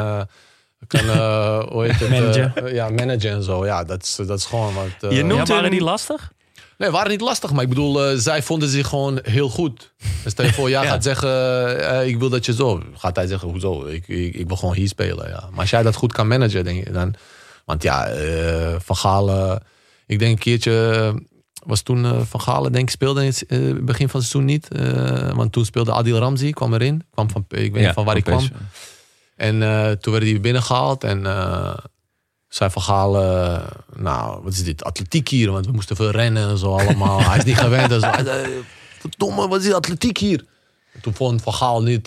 hoe heet het, managen en zo. Ja, dat is gewoon wat... waren die lastig? Nee, waren niet lastig, maar ik bedoel, zij vonden zich gewoon heel goed. Dus stel je voor, jij gaat zeggen, ik wil dat je zo... Gaat hij zeggen, hoezo? Ik wil gewoon hier spelen, ja. Maar als jij dat goed kan managen, denk je dan... Want ja, Van Gaalen... Ik denk een keertje... Was toen Van Gaalen, denk ik, speelde in het begin van het seizoen niet. Want toen speelde Adil Ramzi, kwam erin. Ik weet niet van waar hij kwam. En toen werd hij binnengehaald en... zei Van Gaalen, nou, wat is dit, atletiek hier? Want we moesten veel rennen en zo allemaal. Hij is niet gewend en zo. Hij zei, verdomme, wat is dit, atletiek hier? En toen vond Van Gaal niet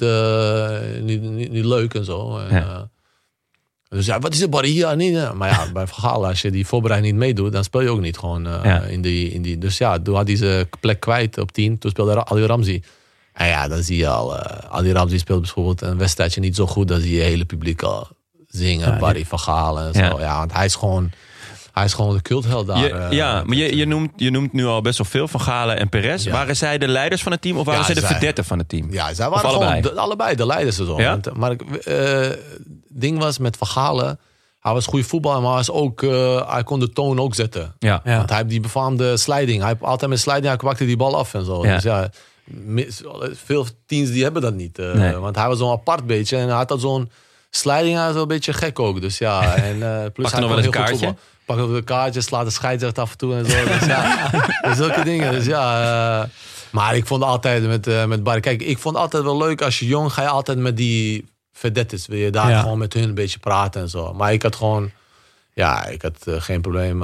leuk en zo. En, dus ja, wat is het, barrière? Niet, maar ja, bij Van Gaal, als je die voorbereiding niet meedoet, dan speel je ook niet gewoon in die... Dus ja, toen had hij zijn plek kwijt op 10. Toen speelde Adil Ramzi. En ja, dan zie je al, Adil Ramzi speelt bijvoorbeeld een wedstrijdje niet zo goed, dan zie je hele publiek al zingen, Barry Van Gaal en zo. Ja, want hij is gewoon de cultheld daar. Maar je noemt nu al best wel veel Van Galen en Perez. Ja. Waren zij de leiders van het team of waren zij de verdetten van het team? Ja, zij waren allebei de leiders. Ja? Maar het ding was met Van Galen, hij was goede voetballer, maar hij kon de toon ook zetten. Ja. Want hij heeft die befaamde sliding. Hij heeft altijd met sliding, hij kwakte die bal af en zo. Ja. Dus ja, veel teams die hebben dat niet. Want hij was zo'n apart beetje en hij had dat zo'n sliding, hij is wel een beetje gek ook. Dus ja, en plus hij nog wel eens een kaartje. Pak op de kaartje, slaat de scheidsrechter af en toe en zo. Dus ja, zulke dingen. Dus ja, maar ik vond altijd met Barry... Kijk, ik vond altijd wel leuk als je jong ga je altijd met die vedettes. Wil je daar gewoon met hun een beetje praten en zo. Maar ik had gewoon... Ja, ik had geen probleem...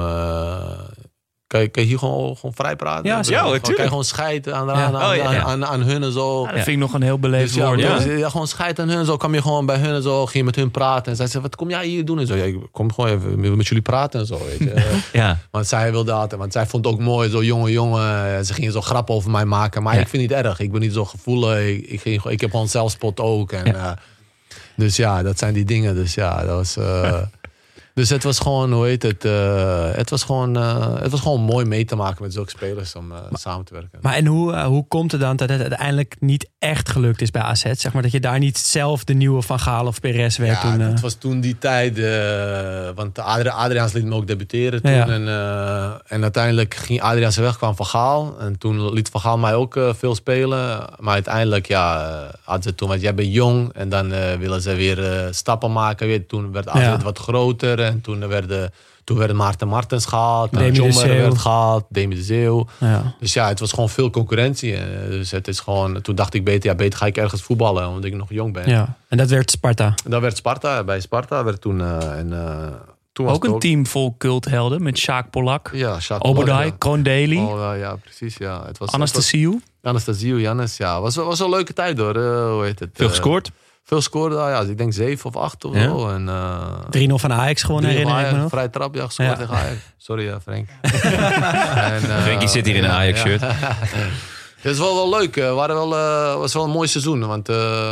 Kan je hier gewoon vrij praten? Ja, natuurlijk. Kan je gewoon scheiden aan hun en zo. Ja, dat vind ik nog een heel beleefd woord. Ja, gewoon scheiden aan hun en zo. Kwam je gewoon bij hun en zo. Ging je met hun praten. En zij zei, wat kom jij hier doen? En zo. Ja, ik kom gewoon even met jullie praten en zo. Weet je. Want zij wilde altijd. Want zij vond het ook mooi. Zo jongen. Ze gingen zo grappen over mij maken. Maar ik vind het niet erg. Ik ben niet zo gevoelig. Ik heb gewoon zelfspot ook. En, dus ja, dat zijn die dingen. Dus ja, dat was... Dus het was gewoon, het was gewoon mooi mee te maken met zulke spelers om samen te werken. Maar en hoe komt het dan dat het uiteindelijk niet echt gelukt is bij AZ? Zeg maar dat je daar niet zelf de nieuwe Van Gaal of Perez werd toen? Het was toen die tijd, want Adriaans liet me ook debuteren toen. Ja. En uiteindelijk ging Adriaans weg, kwam Van Gaal. En toen liet Van Gaal mij ook veel spelen. Maar uiteindelijk, hadden ze toen, want jij bent jong. En dan willen ze weer stappen maken. Toen werd AZ wat groter. En toen werd Maarten Martens gehaald. Jommer werd gehaald. Demi de Zeeuw. Ja. Dus ja, het was gewoon veel concurrentie. Dus het is gewoon... Toen dacht ik beter ga ik ergens voetballen. Omdat ik nog jong ben. Ja. En dat werd Sparta? Dat werd Sparta. Bij Sparta werd toen... toen ook een team vol culthelden. Met Sjaak Polak. Ja, Sjaak Obadai, Kroon Daly. Ja, precies. Ja. Anastasiou. Jannes, ja. Was een leuke tijd hoor. Hoe heet het? Veel gescoord? Veel scoorde, ik denk 7 of 8 of zo. En, 3-0 van Ajax gewoon, herinner ik me nog. Vrij trap, gescoord tegen Ajax. Sorry, Frank. Frankie zit hier in een Ajax-shirt. Het is wel leuk. Was wel een mooi seizoen. Want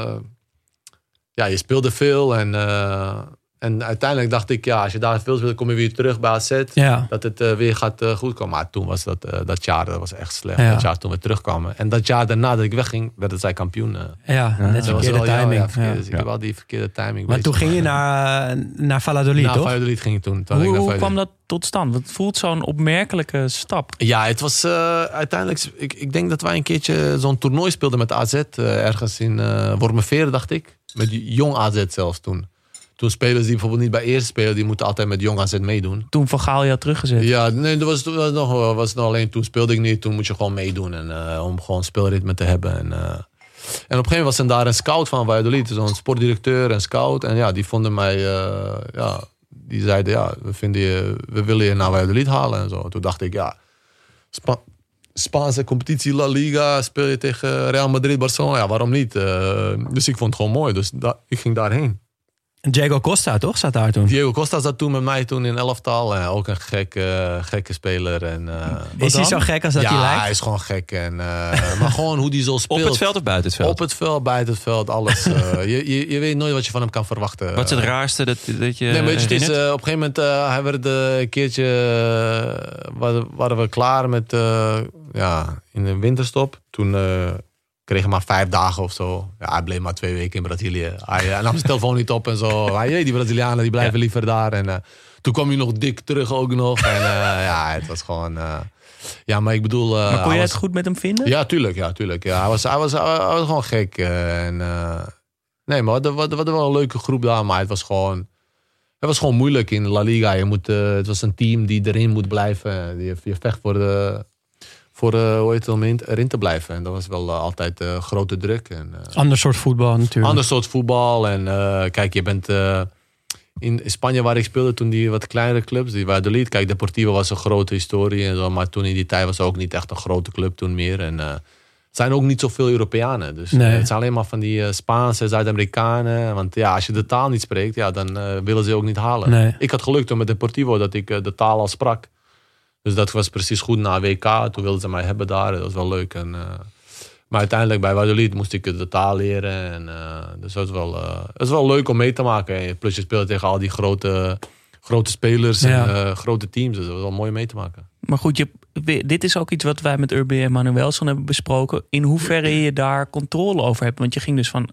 je speelde veel. En uiteindelijk dacht ik, als je daar veel speelt, kom je weer terug bij AZ. Ja. Dat het weer gaat goed komen. Maar toen was dat jaar, dat was echt slecht. Dat jaar toen we terugkwamen. En dat jaar daarna dat ik wegging, werden zij kampioen. Net verkeerde timing. Dus ik heb wel die verkeerde timing. Maar toen ging je naar Valladolid, toch? Naar Valladolid ging ik toen. Hoe kwam dat tot stand? Het voelt zo'n opmerkelijke stap. Ja, het was uiteindelijk... Ik denk dat wij een keertje zo'n toernooi speelden met AZ. Ergens in Wormerveer, dacht ik. Met jong AZ zelfs toen. Toen spelers die bijvoorbeeld niet bij eerste spelen, die moeten altijd met jong AZ meedoen. Toen Van Gaal je had teruggezet? Ja, nee, dat was nog alleen. Toen speelde ik niet. Toen moet je gewoon meedoen. Om gewoon speelritme te hebben. En op een gegeven moment was er daar een scout van Valladolid. Zo'n sportdirecteur en scout. En die vonden mij... die zeiden, we willen je naar Valladolid halen. En zo. Toen dacht ik, Spaanse competitie, La Liga. Speel je tegen Real Madrid, Barcelona. Ja, waarom niet? Dus ik vond het gewoon mooi. Dus ik ging daarheen. Diego Costa, toch? Zat daar toen. Diego Costa zat toen met mij in elftal. Ook een gekke speler. En, is hij zo gek als dat hij lijkt? Ja, hij is gewoon gek. En, maar gewoon hoe hij zo speelt. Op het veld of buiten het veld? Op het veld, buiten het veld, alles. Je weet nooit wat je van hem kan verwachten. Wat is het raarste dat je nee, weet je, het is, herinnert? op een gegeven moment, hij werd een keertje... waren we klaar met... in de winterstop. Toen... kregen maar 5 dagen of zo. Ja, hij bleef maar 2 weken in Brazilië. Hij nam zijn telefoon niet op en zo. Die Brazilianen die blijven liever daar. En toen kwam hij nog dik terug ook nog. En het was gewoon... maar ik bedoel... maar kon jij het goed met hem vinden? Ja, tuurlijk. Ja, hij was gewoon gek. Nee, maar we hadden wel een leuke groep daar. Maar het was gewoon moeilijk in La Liga. Het was een team die erin moet blijven. Je vecht voor erin te blijven. En dat was wel altijd grote druk. Ander soort voetbal natuurlijk. Ander soort voetbal. En kijk, je bent in Spanje waar ik speelde toen die wat kleinere clubs, die Valladolid. Kijk, Deportivo was een grote historie en zo, maar toen in die tijd was het ook niet echt een grote club toen meer. En het zijn ook niet zoveel Europeanen. Dus het zijn alleen maar van die Spaanse, Zuid-Amerikanen. Want ja, als je de taal niet spreekt, dan willen ze ook niet halen. Nee. Ik had geluk toen met Deportivo dat ik de taal al sprak. Dus dat was precies goed na WK. Toen wilden ze mij hebben daar. Dat was wel leuk. Maar uiteindelijk bij Valladolid moest ik de taal leren. Dus dat is wel leuk om mee te maken. Plus je speelt tegen al die grote spelers en grote teams. Dus dat was wel mooi mee te maken. Maar goed, dit is ook iets wat wij met Urbi en Manuelson hebben besproken. In hoeverre je daar controle over hebt. Want je ging dus van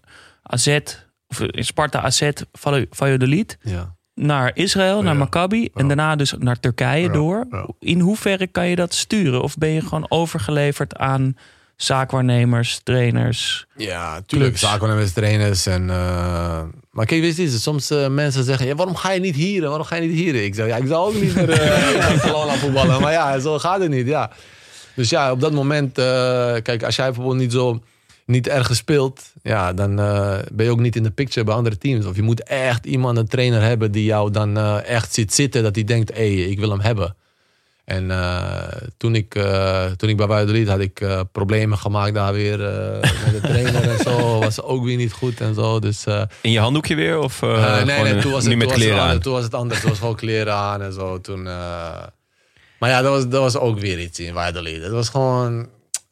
Sparta AZ, Valladolid... Ja. Naar Israël, naar Maccabi en daarna dus naar Turkije door. Ja. In hoeverre kan je dat sturen? Of ben je gewoon overgeleverd aan zaakwaarnemers, trainers? Ja, tuurlijk. Zaakwaarnemers, trainers. Maar kijk, weet je, soms mensen zeggen... waarom ga je niet hier? Waarom ga je niet hier? Ik zeg, ik zou ook niet naar Barcelona voetballen. Maar ja, zo gaat het niet. Ja. Dus ja, op dat moment... kijk, als jij bijvoorbeeld niet ergens speelt, dan ben je ook niet in de picture bij andere teams. Of je moet echt een trainer hebben die jou dan echt ziet zitten, dat hij denkt, ik wil hem hebben. En toen ik bij Valladolid had ik problemen gemaakt daar weer met de trainer en zo. Was ook weer niet goed en zo. Dus, in je handdoekje weer? Of nee, toen was niet met kleren aan? Toen was het anders. Toen was gewoon kleren aan en zo. Toen, maar ja, dat was ook weer iets in Valladolid. Het was gewoon...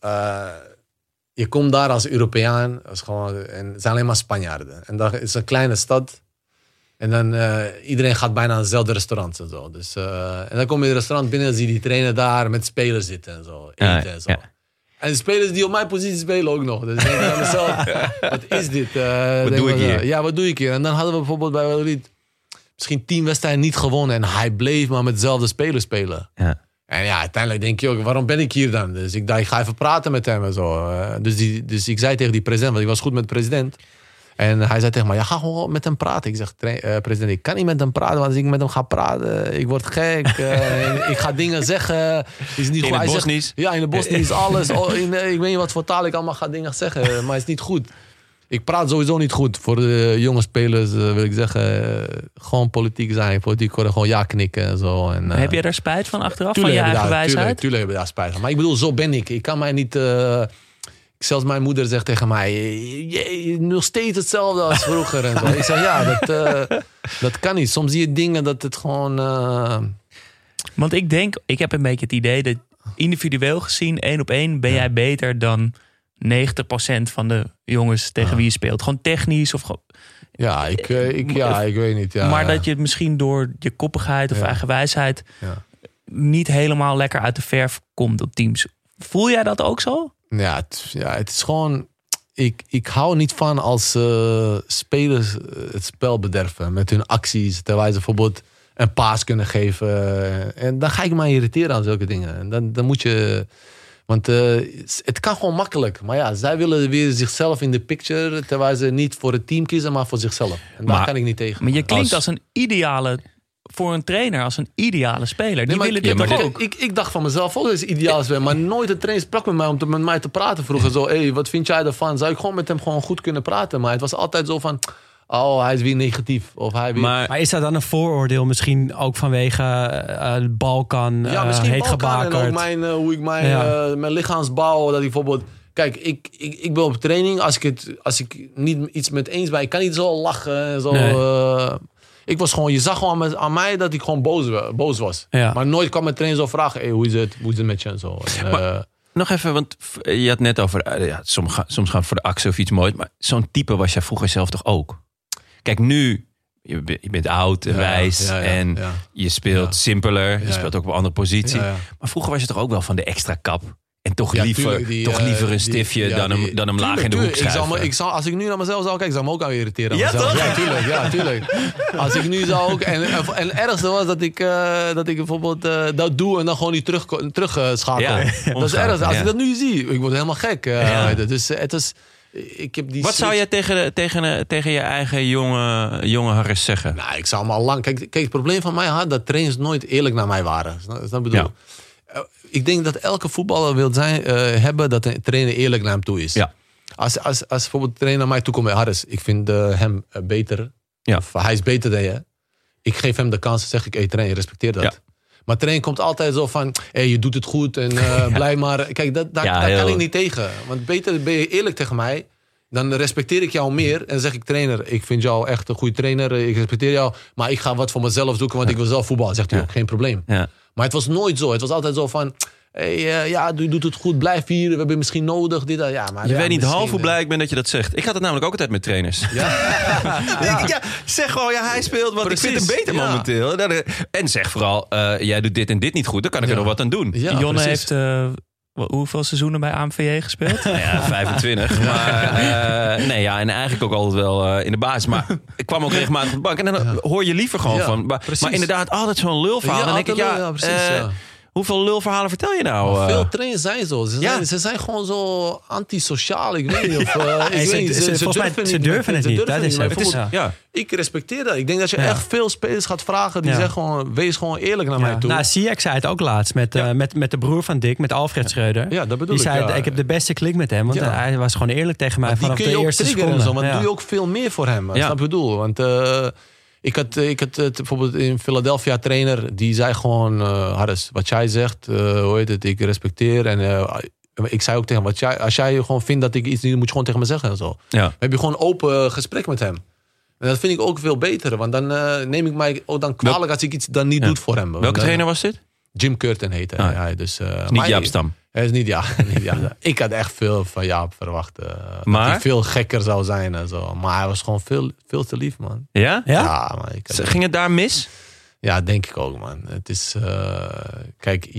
je komt daar als Europeaan. En het zijn alleen maar Spanjaarden. En dat is een kleine stad. En dan iedereen gaat bijna naar hetzelfde restaurant en zo. Dus, en dan kom je in het restaurant binnen en zie je die trainer daar met spelers zitten en zo. Eten en zo. Ja. En de spelers die op mijn positie spelen ook nog. Dus ik denk aan mezelf, wat is dit? Wat doe ik hier? Ja, wat doe ik hier? En dan hadden we bijvoorbeeld bij Valladolid misschien 10 wedstrijden niet gewonnen. En hij bleef maar met dezelfde spelers spelen. Ja. En ja, uiteindelijk denk je ook, waarom ben ik hier dan? Dus ik dacht, ik ga even praten met hem en zo. Dus ik zei tegen die president, want ik was goed met de president. En hij zei tegen mij, ga gewoon met hem praten. Ik zeg, president, ik kan niet met hem praten. Want als ik met hem ga praten, ik word gek. Ik ga dingen zeggen. Is niet in goed. het Bosnisch? Ja, in het Bosnisch, alles. Ik weet niet wat voor taal ik allemaal ga dingen zeggen. Maar het is niet goed. Ik praat sowieso niet goed. Voor de jonge spelers wil ik zeggen, gewoon politiek zijn. Politiek worden, gewoon ja knikken en zo. En, heb jij daar spijt van achteraf, van je eigen wijsheid? Tuurlijk heb je daar spijt van. Maar ik bedoel, zo ben ik. Ik kan mij niet... zelfs mijn moeder zegt tegen mij, je nog steeds hetzelfde als vroeger. En zo. Ik zeg, ja, dat kan niet. Soms zie je dingen dat het gewoon... Want ik heb een beetje het idee dat individueel gezien, 1 op 1, ben jij beter dan 90% van de jongens tegen wie je speelt. Gewoon technisch of gewoon... Ja, ik weet niet. Ja, maar dat je misschien door je koppigheid of eigen wijsheid niet helemaal lekker uit de verf komt op teams. Voel jij dat ook zo? Ja, het is gewoon... Ik hou niet van als spelers het spel bederven met hun acties. Terwijl ze bijvoorbeeld een paas kunnen geven. En dan ga ik me irriteren aan zulke dingen. En dan moet je... Want het kan gewoon makkelijk. Maar ja, zij willen weer zichzelf in de picture. Terwijl ze niet voor het team kiezen, maar voor zichzelf. En daar kan ik niet tegen. Maar je klinkt als een ideale... voor een trainer als een ideale speler. Die willen dit toch ook? Ik dacht van mezelf ook dat is ideaal speler. Maar nooit de trainer sprak met mij om met mij te praten. Vroeger zo, wat vind jij ervan? Zou ik gewoon met hem gewoon goed kunnen praten? Maar het was altijd zo van... hij is weer negatief. Of hij weer... Maar is dat dan een vooroordeel misschien ook vanwege Balkan? Ja, misschien heet Balkan gebakerd. en ook hoe ik mijn lichaamsbouw... dat ik bijvoorbeeld... Kijk, ik ben op training. Als ik niet iets met eens ben, ik kan niet zo lachen en zo. Nee. Ik was gewoon, je zag gewoon aan mij dat ik gewoon boos was. Ja. Maar nooit kwam mijn trainer zo vragen, hey, hoe is het met je en zo. Nog even, want je had net over, soms gaan voor de actie of iets moois. Maar zo'n type was jij vroeger zelf toch ook? Kijk, nu, je bent oud en wijs en je speelt simpeler. Je speelt ook op een andere positie. Ja. Maar vroeger was je toch ook wel van de extra kap? En toch Ja, liever, tuurlijk, liever een stiftje dan hem laag in de hoek schuiven. Als ik nu naar mezelf zou kijken, zou ik me ook aan irriteren. Ja, mezelf. toch? Ja, tuurlijk. Als ik nu zou ook... En het ergste was dat ik bijvoorbeeld dat doe en dan gewoon niet terug schakel. Ja, dat is het ergste. Als ik dat nu zie, ik word helemaal gek. Dus het is... Ik heb die Wat zou jij tegen je eigen jonge Harris zeggen? Nou, ik zou hem al lang... Kijk, het probleem van mij had dat trainers nooit eerlijk naar mij waren. Snap bedoel? Ja. Ik denk dat elke voetballer wil hebben dat een trainer eerlijk naar hem toe is. Ja. Als bijvoorbeeld de trainer naar mij toe komt, Harris, ik vind hem beter. Ja. Of hij is beter dan je. Ik geef hem de kans, zeg ik, hey trainer, respecteer dat. Ja. Maar trainer komt altijd zo van, hey, je doet het goed en blij maar. Kijk, daar kan ik niet tegen. Want beter ben je eerlijk tegen mij. Dan respecteer ik jou meer en zeg ik, trainer, ik vind jou echt een goede trainer. Ik respecteer jou, maar ik ga wat voor mezelf zoeken, want ik wil zelf voetballen. Zegt hij ook, geen probleem. Ja. Maar het was nooit zo. Het was altijd zo van, hey, je doet het goed, blijf hier. We hebben je misschien nodig. Dit, ja, maar Je weet niet misschien, half hoe blij ik ben dat je dat zegt. Ik had het namelijk ook altijd met trainers. Ja, zeg gewoon, hij speelt, want Precies, ik vind hem beter momenteel. En zeg vooral, jij doet dit en dit niet goed. Dan kan ik er nog wat aan doen. Ja, Jonne precies. heeft hoeveel seizoenen bij AMVJ gespeeld? Nou ja, 25. Maar en eigenlijk ook altijd wel in de basis. Maar ik kwam ook regelmatig op de bank. En dan hoor je liever gewoon van. Maar inderdaad, altijd zo'n lulverhaal. Dan denk ik, precies. hoeveel lulverhalen vertel je nou? Veel trainers zijn zo. Ze zijn gewoon zo antisociaal. Ik weet niet of... Ze durven het niet. Dat is Ik respecteer dat. Ik denk dat je echt veel spelers gaat vragen. Die zeggen gewoon, wees gewoon eerlijk naar mij toe. Nou, Ziyech zei het ook laatst met de broer van Dick, met Alfred Schreuder. Ja, dat bedoel die zei, ik heb de beste klik met hem. Want hij was gewoon eerlijk tegen mij vanaf de eerste seconde. Want doe je ook veel meer voor hem. Snap je bedoel? Want... Ik had bijvoorbeeld in Philadelphia trainer, die zei gewoon, Harris, wat jij zegt, hoe heet het, ik respecteer. En ik zei ook tegen hem, als jij gewoon vindt dat ik iets niet, moet je gewoon tegen me zeggen en zo. Ja. Dan heb je gewoon open gesprek met hem. En dat vind ik ook veel beter, want dan neem ik mij ook dan kwalijk als ik iets dan niet doe voor hem. Welke trainer was dit? Jim Curtin heette hij. Dus, niet Jaap Stam. Hij is niet Jaap. Ik had echt veel van Jaap verwacht. Maar? Dat hij veel gekker zou zijn en zo. Maar hij was gewoon veel te lief, man. Ja? Ja, maar ging het daar mis? Ja, denk ik ook, man. Het is... kijk,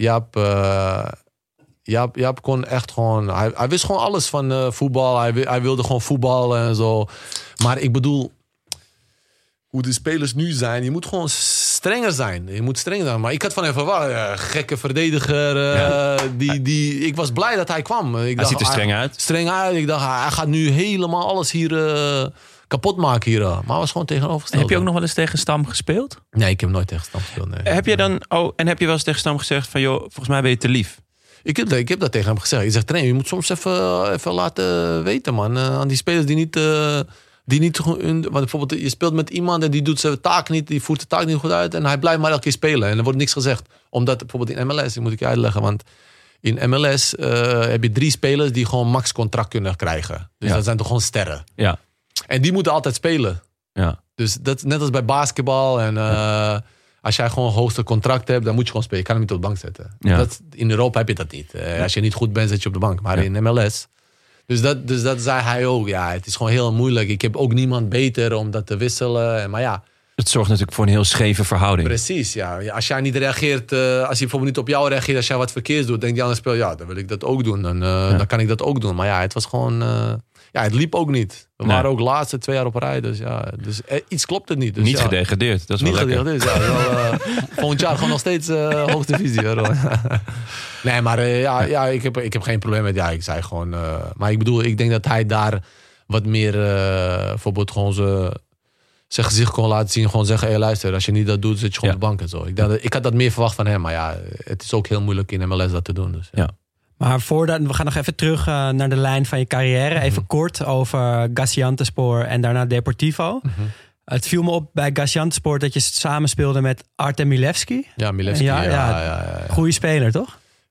Jaap kon echt gewoon... Hij wist gewoon alles van voetbal. Hij wilde gewoon voetballen en zo. Maar ik bedoel... Hoe de spelers nu zijn, je moet gewoon strenger zijn. Maar ik had van hem verwacht, gekke verdediger. Ik was blij dat hij kwam. Hij ziet er streng uit. Streng uit. Ik dacht, hij gaat nu helemaal alles hier kapot maken hier. Maar hij was gewoon tegenovergesteld. Heb je ook nog wel eens tegen Stam gespeeld? Nee, ik heb nooit tegen Stam gespeeld. Nee. Heb je wel eens tegen Stam gezegd van, joh, volgens mij ben je te lief? Ik heb dat tegen hem gezegd. Ik zeg, trainer, je moet soms even laten weten, man. Aan die spelers die niet... want bijvoorbeeld je speelt met iemand en die doet zijn taak niet, die voert de taak niet goed uit en hij blijft maar elke keer spelen en er wordt niks gezegd. Omdat bijvoorbeeld in MLS, moet ik je uitleggen, want in MLS heb je 3 spelers die gewoon max contract kunnen krijgen. Dus dat zijn toch gewoon sterren. Ja. En die moeten altijd spelen. Ja. Dus dat net als bij basketbal en als jij gewoon hoogste contract hebt, dan moet je gewoon spelen. Je kan hem niet op de bank zetten. Ja. In Europa heb je dat niet. Als je niet goed bent, zet je op de bank. Maar in MLS... Dus dat zei hij ook. Ja, het is gewoon heel moeilijk. Ik heb ook niemand beter om dat te wisselen. Maar ja. Het zorgt natuurlijk voor een heel scheve verhouding. Precies, ja. Als jij niet reageert, als hij bijvoorbeeld niet op jou reageert, als jij wat verkeers doet, denkt die andere speler, ja, dan wil ik dat ook doen. Dan kan ik dat ook doen. Maar ja, het was gewoon... het liep ook niet. We waren ook laatste 2 jaar op rij. Dus ja, iets klopt het niet. Dus, niet gedegradeerd. Dat is wel niet lekker. Gedegradeerd, ja. Volgend jaar gewoon nog steeds hoogste divisie. Nee, maar ik heb geen probleem met... Ja, ik zei gewoon... maar ik bedoel, ik denk dat hij daar wat meer... bijvoorbeeld gewoon zijn gezicht kon laten zien. Gewoon zeggen, hey, luister, als je niet dat doet, zit je gewoon op de bank en zo. Ik had dat meer verwacht van hem. Maar ja, het is ook heel moeilijk in MLS dat te doen. Dus, ja. Maar we gaan nog even terug naar de lijn van je carrière. Even kort over Gaziantepspor en daarna Deportivo. Het viel me op bij Gaziantepspor dat je samen speelde met Artem Milevski. Ja, Milevski. Ja. Goeie speler, toch?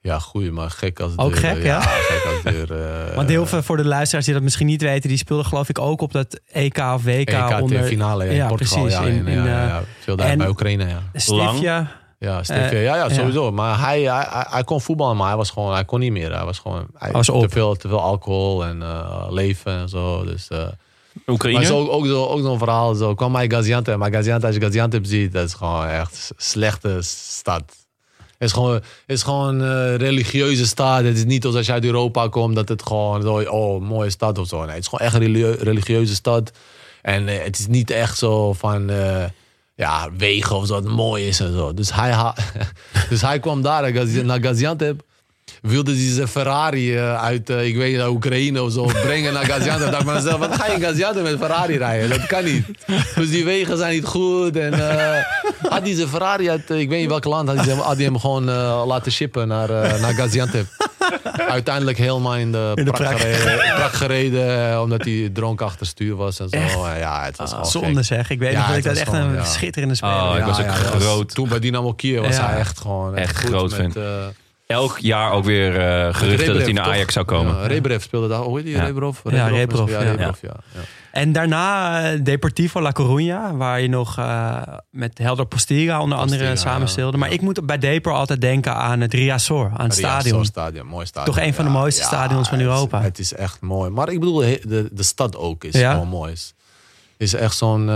Ja, goeie, maar gek als Ook gek, ja? gek als deur. Want heel veel voor de luisteraars die dat misschien niet weten, die speelden geloof ik ook op dat EK of WK EK onder finale in Portugal. precies. Veel daar bij Oekraïne, ja. Stivja. Ja, Stevie, sowieso. Maar hij kon voetballen, maar hij kon niet meer. Hij was gewoon te veel alcohol en leven en zo. Dus, Oekraïne? Maar is ook zo'n verhaal. Zo kwam bij Gaziantep. Maar Gaziantep, als je Gaziantep ziet, dat is gewoon echt een slechte stad. Het is gewoon een religieuze stad. Het is niet als je uit Europa komt dat het gewoon zo, mooie stad of zo. Nee, het is gewoon echt een religieuze stad. En het is niet echt zo van wegen of zo, dat mooi is en zo. Dus hij kwam daar naar Gaziantep. Wilde hij zijn Ferrari uit, ik weet niet, Oekraïne of zo brengen naar Gaziantep. Dacht ik bij mezelf, wat ga je in Gaziantep met Ferrari rijden? Dat kan niet. Dus die wegen zijn niet goed. En had hij zijn Ferrari uit, ik weet niet welk land, had hij hem gewoon laten shippen naar Gaziantep. Uiteindelijk helemaal in de prak gereden, omdat hij dronken achter stuur was en zo. Het was gewoon zonde gek. zeg. Ik weet nog dat ik dat echt een schitterende speler. Ik was ook groot. Toen bij Dynamo Kiev was hij echt gewoon echt goed groot met, elk jaar ook weer geruchten dat hij naar Ajax zou komen. Ja, Rebrev speelde daar. Hoe heet die? Rebrov? Rebrov. Ja. En daarna Deportivo La Coruña, waar je nog met Helder Postiga onder andere samenspeelde. Maar ik moet bij Depor altijd denken aan het Riazor, aan het stadion. Mooi stadion. Toch een van de mooiste stadions van Europa. Het is echt mooi. Maar ik bedoel, de stad ook is gewoon mooi. Is echt zo'n...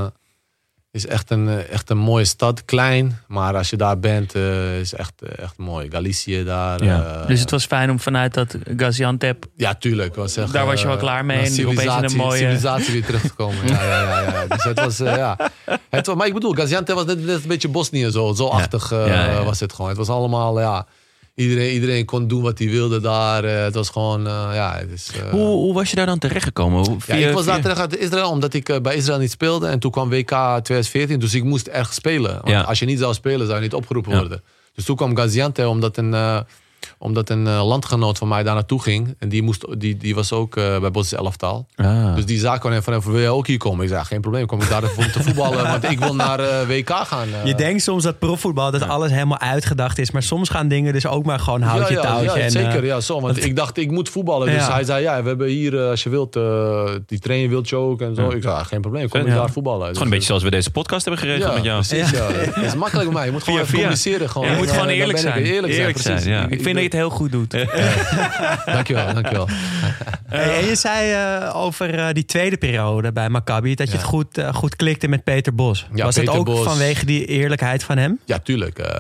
is echt een mooie stad. Klein, maar als je daar bent, is echt mooi. Galicië daar. Ja. Dus het was fijn om vanuit dat Gaziantep... Ja, tuurlijk. Daar was je wel klaar mee. En opeens in een mooie... civilisatie weer terug te komen. Ja. Dus het was, maar ik bedoel, Gaziantep was net een beetje Bosnië zo achtig was het gewoon. Het was allemaal, Iedereen kon doen wat hij wilde daar. Het was gewoon, Hoe was je daar dan terechtgekomen? Ik was daar terecht uit Israël, omdat ik bij Israël niet speelde. En toen kwam WK 2014, dus ik moest echt spelen. Want als je niet zou spelen, zou je niet opgeroepen worden. Dus toen kwam Gaziantep, omdat een landgenoot van mij daar naartoe ging. En die was ook bij Bosnisch elftal. Dus die zaak kwam van wil jij ook hier komen? Ik zei, geen probleem, kom ik daar om te voetballen. Want ik wil naar WK gaan. Je denkt soms dat profvoetbal, dat alles helemaal uitgedacht is. Maar soms gaan dingen dus ook maar gewoon houtje touwtje. Ja, zeker. Want ik dacht, ik moet voetballen. Dus hij zei, we hebben hier, als je wilt, die trainer wilt je ook. En zo. Ik zei, geen probleem, kom ik daar voetballen. Het is gewoon een beetje zoals we deze podcast hebben geregeld met jou. Precies, Het is makkelijk bij mij. Je moet gewoon communiceren. Je moet gewoon eerlijk zijn. Eerlijk zijn. Ik vind dat je het heel goed doet. Dankjewel. En je zei over die tweede periode bij Maccabi dat je het goed klikte met Peter Bos. Was het ook vanwege die eerlijkheid van hem? Ja, tuurlijk.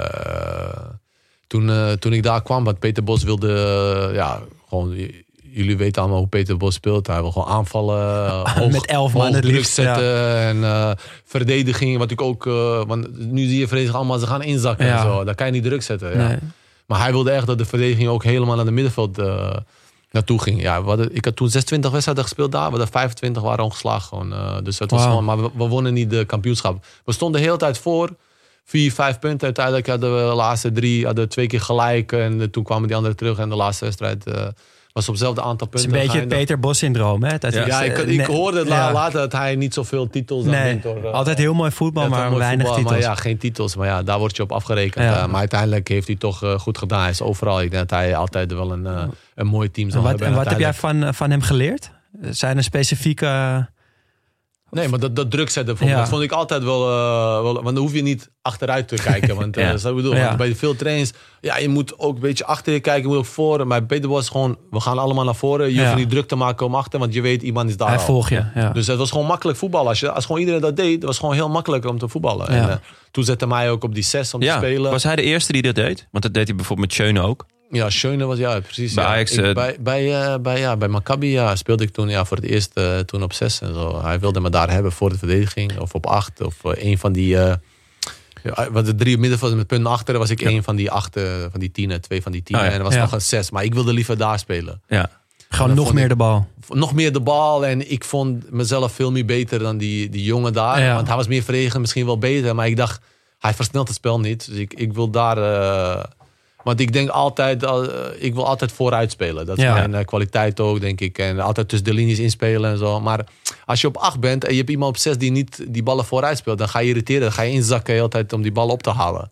Toen ik daar kwam, want Peter Bos wilde gewoon... Jullie weten allemaal hoe Peter Bos speelt. Hij wil gewoon aanvallen, hoog, met 11 man het druk liefst, zetten en verdediging. Wat ik ook, want nu zie je verdediging allemaal, ze gaan inzakken en zo. Daar kan je niet druk zetten. Nee. Maar hij wilde echt dat de verdediging ook helemaal naar de middenveld naartoe ging. Ja, ik had toen 26 wedstrijden gespeeld daar. De 25 waren ongeslagen gewoon. Dus het was gewoon, maar we wonnen niet de kampioenschap. We stonden de hele tijd voor. 4-5 punten. Uiteindelijk hadden we de laatste 3 2 keer gelijk. En toen kwamen die anderen terug. En de laatste wedstrijd was op hetzelfde aantal punten. Het is een beetje het Peter Bos-syndroom. Hè? Ik hoorde het later dat hij niet zoveel titels wint. Altijd heel mooi voetbal, maar weinig titels. Maar geen titels. Maar daar word je op afgerekend. Maar uiteindelijk heeft hij toch goed gedaan. Hij is overal. Ik denk dat hij altijd wel een mooi team zal hebben. En wat heb jij van hem geleerd? Zijn er specifieke... Nee, maar dat druk zetten, dat vond ik altijd wel... want dan hoef je niet achteruit te kijken. Want, zo bedoel, want bij veel trainers... Ja, je moet ook een beetje achter je kijken, je moet ook voor. Maar bij Peter Bos gewoon... We gaan allemaal naar voren. Je hoeft niet druk te maken om achter, want je weet, iemand is daar Hij volgt je. Ja. Dus het was gewoon makkelijk voetballen. Als gewoon iedereen dat deed, het was gewoon heel makkelijk om te voetballen. Ja. En toen zette mij ook op die 6 om te spelen. Was hij de eerste die dat deed? Want dat deed hij bijvoorbeeld met Schöne ook. Ja, Schöne was precies. Bij Ajax, bij Maccabi speelde ik toen voor het eerst toen op 6 en zo. Hij wilde me daar hebben voor de verdediging of op 8 of een van die. Wat de 3 middenvelders met punten achter was ik een van die 8 van die 10, 2 van die 10 en er was nog een 6. Maar ik wilde liever daar spelen. Ja. Gewoon nog meer de bal. Nog meer de bal en ik vond mezelf veel meer beter dan die jongen daar. Ja. Want hij was meer verdedigend, misschien wel beter, maar ik dacht hij versnelt het spel niet. Dus ik wil daar. Want ik denk altijd, ik wil altijd vooruit spelen. Dat is mijn kwaliteit ook, denk ik. En altijd tussen de linies inspelen en zo. Maar als je op 8 bent en je hebt iemand op 6 die niet die ballen vooruit speelt, dan ga je irriteren. Dan ga je inzakken de hele tijd om die bal op te halen. Ja.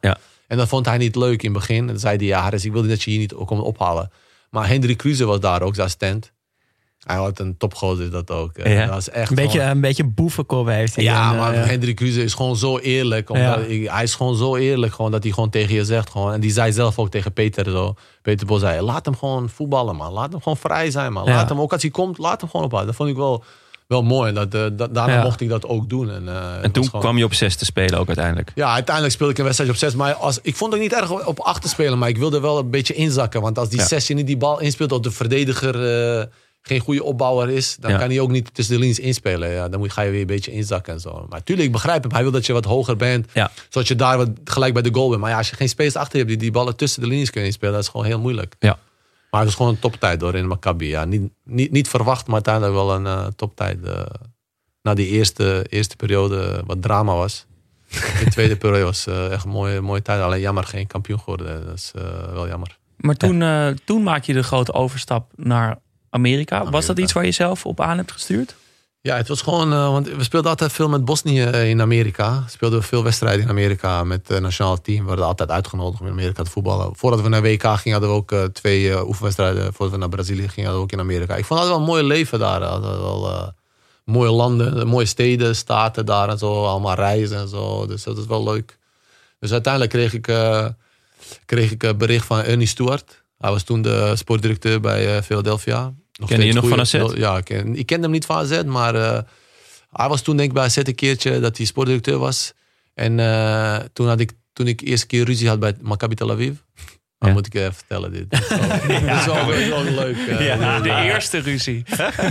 En dat vond hij niet leuk in het begin. En dan zei hij, ja Harris, ik wilde dat je hier niet komt ophalen. Maar Hendrik Kruse was daar ook, zijn assistent. Hij had een topgozer dat ook. Ja. Dat was echt een beetje boevenkop heeft hij. Ja, en, maar Hendrik Kruse is gewoon zo eerlijk. Hij is gewoon zo eerlijk gewoon, dat hij gewoon tegen je zegt. Gewoon, en die zei zelf ook tegen Peter zo. Peter Bos zei, laat hem gewoon voetballen, man. Laat hem gewoon vrij zijn, man. Laat hem, ook als hij komt, laat hem gewoon ophalen. Dat vond ik wel mooi. Daarna mocht ik dat ook doen. En toen kwam je op 6 te spelen ook uiteindelijk. Ja, uiteindelijk speelde ik een wedstrijd op 6. Maar ik vond het niet erg op 8 te spelen. Maar ik wilde wel een beetje inzakken. Want als die 6 je niet die bal inspeelt, of de verdediger geen goede opbouwer is, dan kan hij ook niet tussen de linies inspelen. Ja, dan ga je weer een beetje inzakken en zo. Maar natuurlijk, ik begrijp hem. Hij wil dat je wat hoger bent. Ja. Zodat je daar gelijk bij de goal bent. Maar ja, als je geen spelers achter je hebt die ballen tussen de linies kunnen inspelen, dat is gewoon heel moeilijk. Ja. Maar het is gewoon een toptijd door in Maccabi. Ja, niet verwacht, maar uiteindelijk wel een toptijd. Na die eerste periode wat drama was. De tweede periode was echt een mooie tijd. Alleen jammer, geen kampioen geworden. Dat is wel jammer. Maar toen maak je de grote overstap naar Amerika. Was dat iets waar je zelf op aan hebt gestuurd? Ja, het was gewoon, want we speelden altijd veel met Bosnië in Amerika. We speelden veel wedstrijden in Amerika met het nationale team. We werden altijd uitgenodigd om in Amerika te voetballen. Voordat we naar WK gingen hadden we ook 2 oefenwedstrijden. Voordat we naar Brazilië gingen hadden we ook in Amerika. Ik vond het wel een mooi leven daar. Wel mooie landen, mooie steden, staten daar en zo. Allemaal reizen en zo. Dus dat is wel leuk. Dus uiteindelijk kreeg ik bericht van Ernie Stewart. Hij was toen de sportdirecteur bij Philadelphia. Ken je nog van AZ? Ja, ik kende hem niet van AZ, maar hij was toen denk ik bij AZ een keertje dat hij sportdirecteur was. En toen ik eerste keer ruzie had bij Maccabi Tel Aviv. Dan moet ik even vertellen dit. Dat is wel leuk. De eerste ruzie.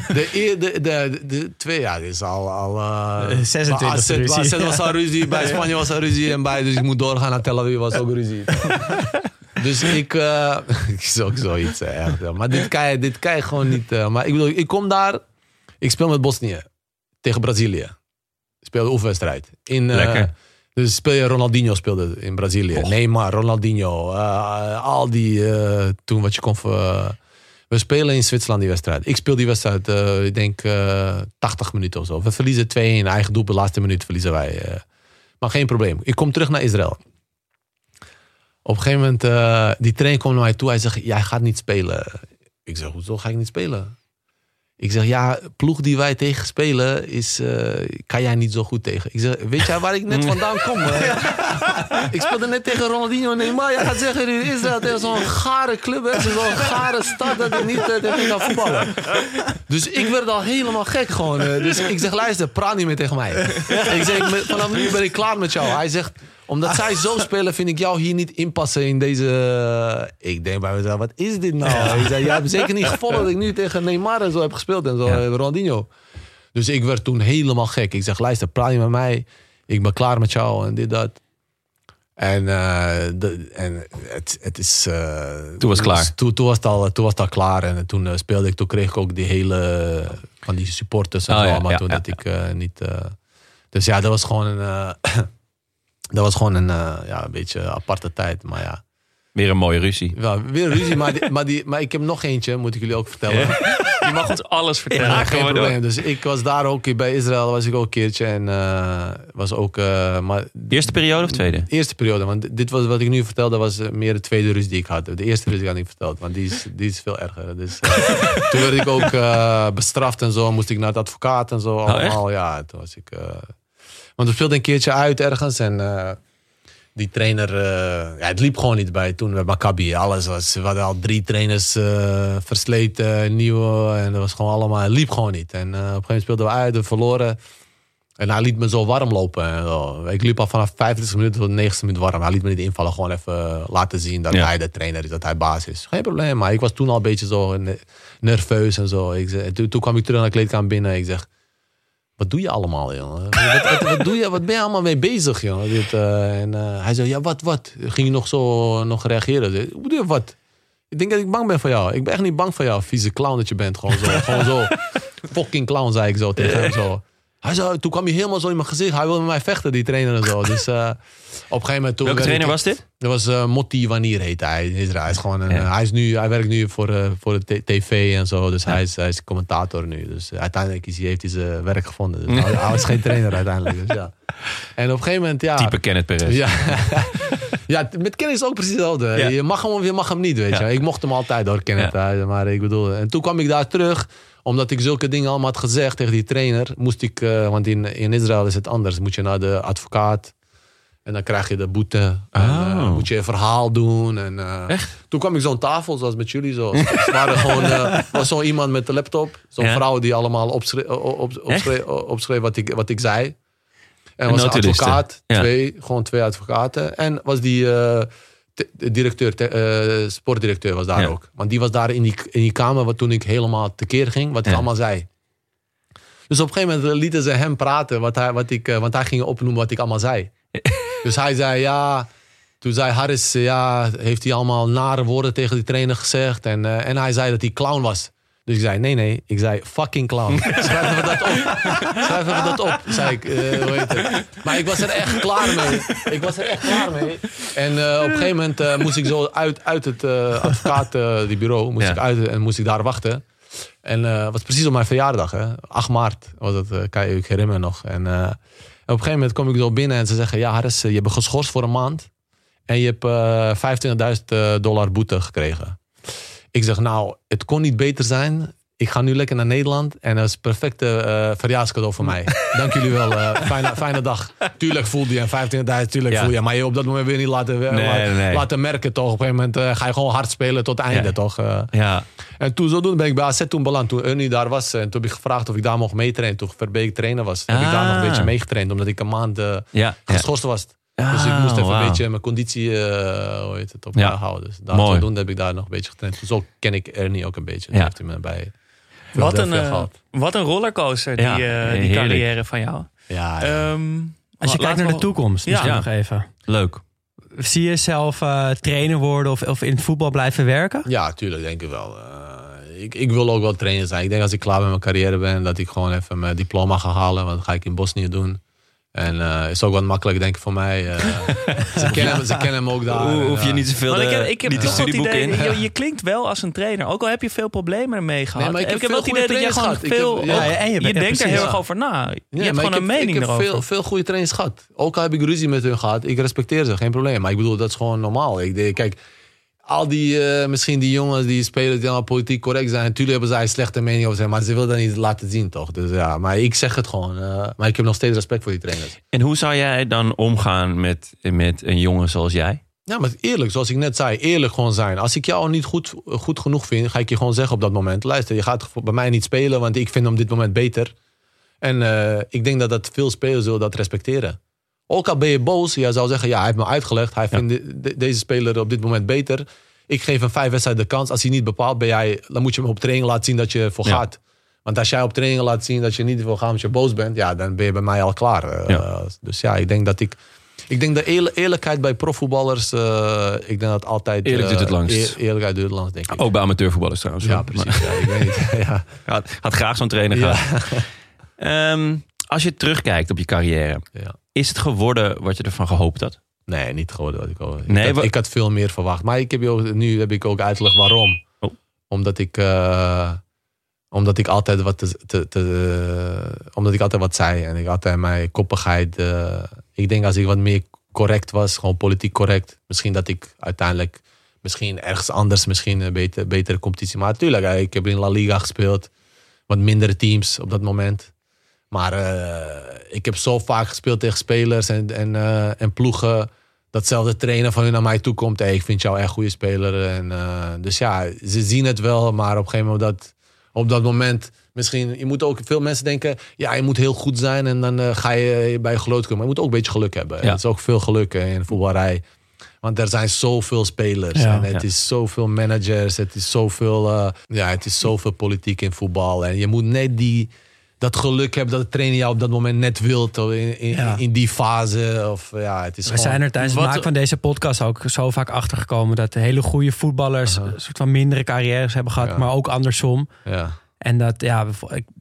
De twee, ja, dit is al 26 ruzie. AZ was al ruzie, bij Spanje was al ruzie en dus ik moet doorgaan naar Tel Aviv was ook ruzie. Dus ik is ook zoiets echt. Maar dit kan je gewoon niet. Maar ik bedoel, ik kom daar. Ik speel met Bosnië tegen Brazilië. Ik speel de oefenwedstrijd. Lekker. Dus Ronaldinho speelde in Brazilië. Neymar, Ronaldinho. Al die toen wat je kon. We spelen in Zwitserland die wedstrijd. Ik speel die wedstrijd, ik denk 80 minuten of zo. We verliezen 2-1. Eigen doel, de laatste minuut verliezen wij. Maar geen probleem. Ik kom terug naar Israël. Op een gegeven moment, die trainer komt naar mij toe. Hij zegt, jij gaat niet spelen. Ik zeg, hoezo ga ik niet spelen? Ik zeg, ja, ploeg die wij tegen spelen, kan jij niet zo goed tegen. Ik zeg, weet jij waar ik net vandaan kom? Ik speelde net tegen Ronaldinho en Neymar. Jij gaat zeggen, Israël tegen zo'n gare club, zo'n gare stad, dat ik niet tegen kan voetballen. Dus ik werd al helemaal gek gewoon. Dus ik zeg, luister, praat niet meer tegen mij. Ik zeg, vanaf nu ben ik klaar met jou. Hij zegt, omdat zij zo spelen, vind ik jou hier niet inpassen in deze. Ik denk bij mezelf, wat is dit nou? Ik zei, jij hebt zeker niet gevolgd dat ik nu tegen Neymar en zo heb gespeeld en zo, Ronaldinho. Dus ik werd toen helemaal gek. Ik zeg, luister, praat je met mij. Ik ben klaar met jou en dit, dat. En het is. Toen was het klaar. Toen was het al klaar. En toen speelde ik. Toen kreeg ik ook die hele van die supporters en zo. Maar toen dat ik niet. Dus ja, dat was gewoon een. Dat was gewoon een beetje aparte tijd, maar ja. Weer een mooie ruzie. Ja, weer een ruzie, maar ik heb nog eentje, moet ik jullie ook vertellen. Je mag ons alles vertellen. Ja, geen probleem. Dus ik was daar ook, bij Israël was ik ook een keertje. En was ook... maar, eerste periode of tweede? Eerste periode, want dit was wat ik nu vertelde, was meer de tweede ruzie die ik had. De eerste ruzie had ik niet verteld, want die is veel erger. Dus toen werd ik ook bestraft en zo, moest ik naar het advocaat en zo. Allemaal, ja, toen was ik... Want we speelden een keertje uit ergens en die trainer, het liep gewoon niet bij toen met Maccabi. We hadden al 3 trainers versleten, nieuwe en dat was gewoon allemaal, het liep gewoon niet. En op een gegeven moment speelden we uit, we verloren. En hij liet me zo warm lopen. En zo. Ik liep al vanaf 25 minuten tot de 90 minuut warm. Hij liet me niet invallen, gewoon even laten zien dat hij de trainer is, dat hij baas is. Geen probleem, maar ik was toen al een beetje zo nerveus en zo. Toen kwam ik terug naar de kleedkamer binnen en ik zeg... Wat doe je allemaal, jongen? Wat doe je? Wat ben je allemaal mee bezig, jongen? Hij zei, ja, wat? Ging je nog reageren? Hoe doe je wat? Ik denk dat ik bang ben voor jou. Ik ben echt niet bang voor jou, vieze clown dat je bent. Gewoon zo. Fucking clown, zei ik zo tegen hem. Zo. Hij zei, toen kwam hij helemaal zo in mijn gezicht. Hij wilde met mij vechten, die trainer en zo. Dus op een gegeven moment... Welke trainer was dit? Dat was Motti Wanneer heet hij in Israël. Hij is gewoon hij werkt nu voor de tv en zo. Dus hij is commentator nu. Dus uiteindelijk heeft hij zijn werk gevonden. Dus hij was geen trainer uiteindelijk. Dus ja. En op een gegeven moment, ja. Type Kenneth Perez. Ja. Ja, met Kenneth is het ook precies hetzelfde. Ja. Je mag hem of je mag hem niet, weet je. Ik mocht hem altijd door Kenneth. Ja. Maar ik bedoel... En toen kwam ik daar terug. Omdat ik zulke dingen allemaal had gezegd tegen die trainer. Moest ik... want in Israël is het anders. Moet je naar de advocaat. En dan krijg je de boete. En, moet je een verhaal doen. En, Echt? Toen kwam ik zo'n tafel, zoals met jullie. Zo. Het waren gewoon, was zo iemand met de laptop. Zo'n vrouw die allemaal opschreef wat ik zei. En was een advocaat. Gewoon twee advocaten. En was die directeur, sportdirecteur was daar ook. Want die was daar in die kamer toen ik helemaal tekeer ging. Wat ik allemaal zei. Dus op een gegeven moment lieten ze hem praten. Want hij ging opnoemen wat ik allemaal zei. Dus hij zei toen zei Harris, heeft hij allemaal nare woorden tegen die trainer gezegd. En hij zei dat hij clown was. Dus ik zei, nee, ik zei fucking clown. Schrijf even dat op. Zei ik, hoe heet het? Maar ik was er echt klaar mee. En op een gegeven moment moest ik zo uit het die bureau. Moest ik daar wachten. En het was precies op mijn verjaardag. Hè? 8 maart was het, kan je ik herinneren nog. En op een gegeven moment kom ik zo binnen en ze zeggen... Ja, Harris, je bent geschorst voor een maand. En je hebt $25,000 boete gekregen. Ik zeg, nou, het kon niet beter zijn. Ik ga nu lekker naar Nederland. En dat is een perfecte verjaarscadeau voor mij. Dank jullie wel. Fijne dag. Tuurlijk voelde je 25.000, voel je. Maar je op dat moment weer niet laten merken, toch? Op een gegeven moment ga je gewoon hard spelen tot het einde, toch? En toen zodoende ben ik bij AZ beland. Toen Ernie daar was. En toen heb ik gevraagd of ik daar mocht meetrainen. Toen Verbeek trainer was. Heb ik daar nog een beetje meegetraind. Omdat ik een maand geschorst was. Dus ik moest even een beetje mijn conditie op houden. Dus zodoende heb ik daar nog een beetje getraind. Zo ken ik Ernie ook een beetje. Heeft hij me bij... Wat een rollercoaster, die carrière van jou. Als je kijkt naar de toekomst, misschien nog even. Leuk. Zie je zelf trainer worden of in het voetbal blijven werken? Ja, tuurlijk, denk ik wel. Ik wil ook wel trainer zijn. Ik denk als ik klaar met mijn carrière ben, dat ik gewoon even mijn diploma ga halen. Want dat ga ik in Bosnië doen. En is ook wat makkelijk, denk ik, voor mij. Ze kennen hem ook daar. Hoef je niet zoveel ik heb toch het idee, je klinkt wel als een trainer. Ook al heb je veel problemen ermee gehad. Nee, maar ik heb wel het idee dat je gewoon veel... Je denkt er heel erg over na. Je hebt gewoon een mening erover. Ik heb veel goede trainers gehad. Ook al heb ik ruzie met hun gehad. Ik respecteer ze, geen probleem. Maar ik bedoel, dat is gewoon normaal. Kijk... Al die, misschien die jongens die spelen die allemaal politiek correct zijn. Natuurlijk hebben zij een slechte mening over zijn. Maar ze willen dat niet laten zien, toch? Dus ja, maar ik zeg het gewoon. Maar ik heb nog steeds respect voor die trainers. En hoe zou jij dan omgaan met een jongen zoals jij? Ja, maar eerlijk, zoals ik net zei. Eerlijk gewoon zijn. Als ik jou niet goed genoeg vind, ga ik je gewoon zeggen op dat moment. Luister, je gaat bij mij niet spelen, want ik vind hem op dit moment beter. En ik denk dat veel spelers zullen dat respecteren. Ook al ben je boos, jij zou zeggen, hij heeft me uitgelegd. Hij vindt deze speler op dit moment beter. Ik geef hem 5 wedstrijden de kans. Als hij niet bepaalt, dan moet je hem op training laten zien dat je ervoor gaat. Want als jij op training laat zien dat je niet ervoor gaat omdat je boos bent, dan ben je bij mij al klaar. Dus ik denk dat ik denk de eerlijkheid bij profvoetballers, ik denk dat altijd... Eerlijk doet het langst. Eerlijkheid doet het langst, denk ik. Ook bij amateurvoetballers trouwens. Ja, precies. Ik weet niet. Had graag zo'n trainer gehad. Als je terugkijkt op je carrière, is het geworden wat je ervan gehoopt had? Nee, niet geworden wat ik hoopte. Ik had veel meer verwacht. Maar nu heb ik ook uitgelegd waarom. Oh. Omdat ik altijd wat zei. En ik altijd mijn koppigheid... ik denk als ik wat meer correct was, gewoon politiek correct. Misschien dat ik uiteindelijk ergens anders een betere competitie. Maar natuurlijk, ik heb in La Liga gespeeld. Wat mindere teams op dat moment. Maar ik heb zo vaak gespeeld tegen spelers en ploegen. Datzelfde trainer van hun naar mij toe komt. Hey, ik vind jou echt een goede speler. Dus ja, ze zien het wel. Maar op een gegeven moment op dat moment... Misschien, je moet ook veel mensen denken... Ja, je moet heel goed zijn en dan ga je bij je geloof komen. Maar je moet ook een beetje geluk hebben. Het is ook veel geluk in de voetballerij. Want er zijn zoveel spelers. En het is zoveel managers. Het is zoveel politiek in voetbal. En je moet net dat geluk hebben dat de trainer jou op dat moment net wilt in die fase. We zijn er tijdens het maken van deze podcast ook zo vaak achtergekomen dat de hele goede voetballers een soort van mindere carrières hebben gehad, maar ook andersom. Ja. En dat,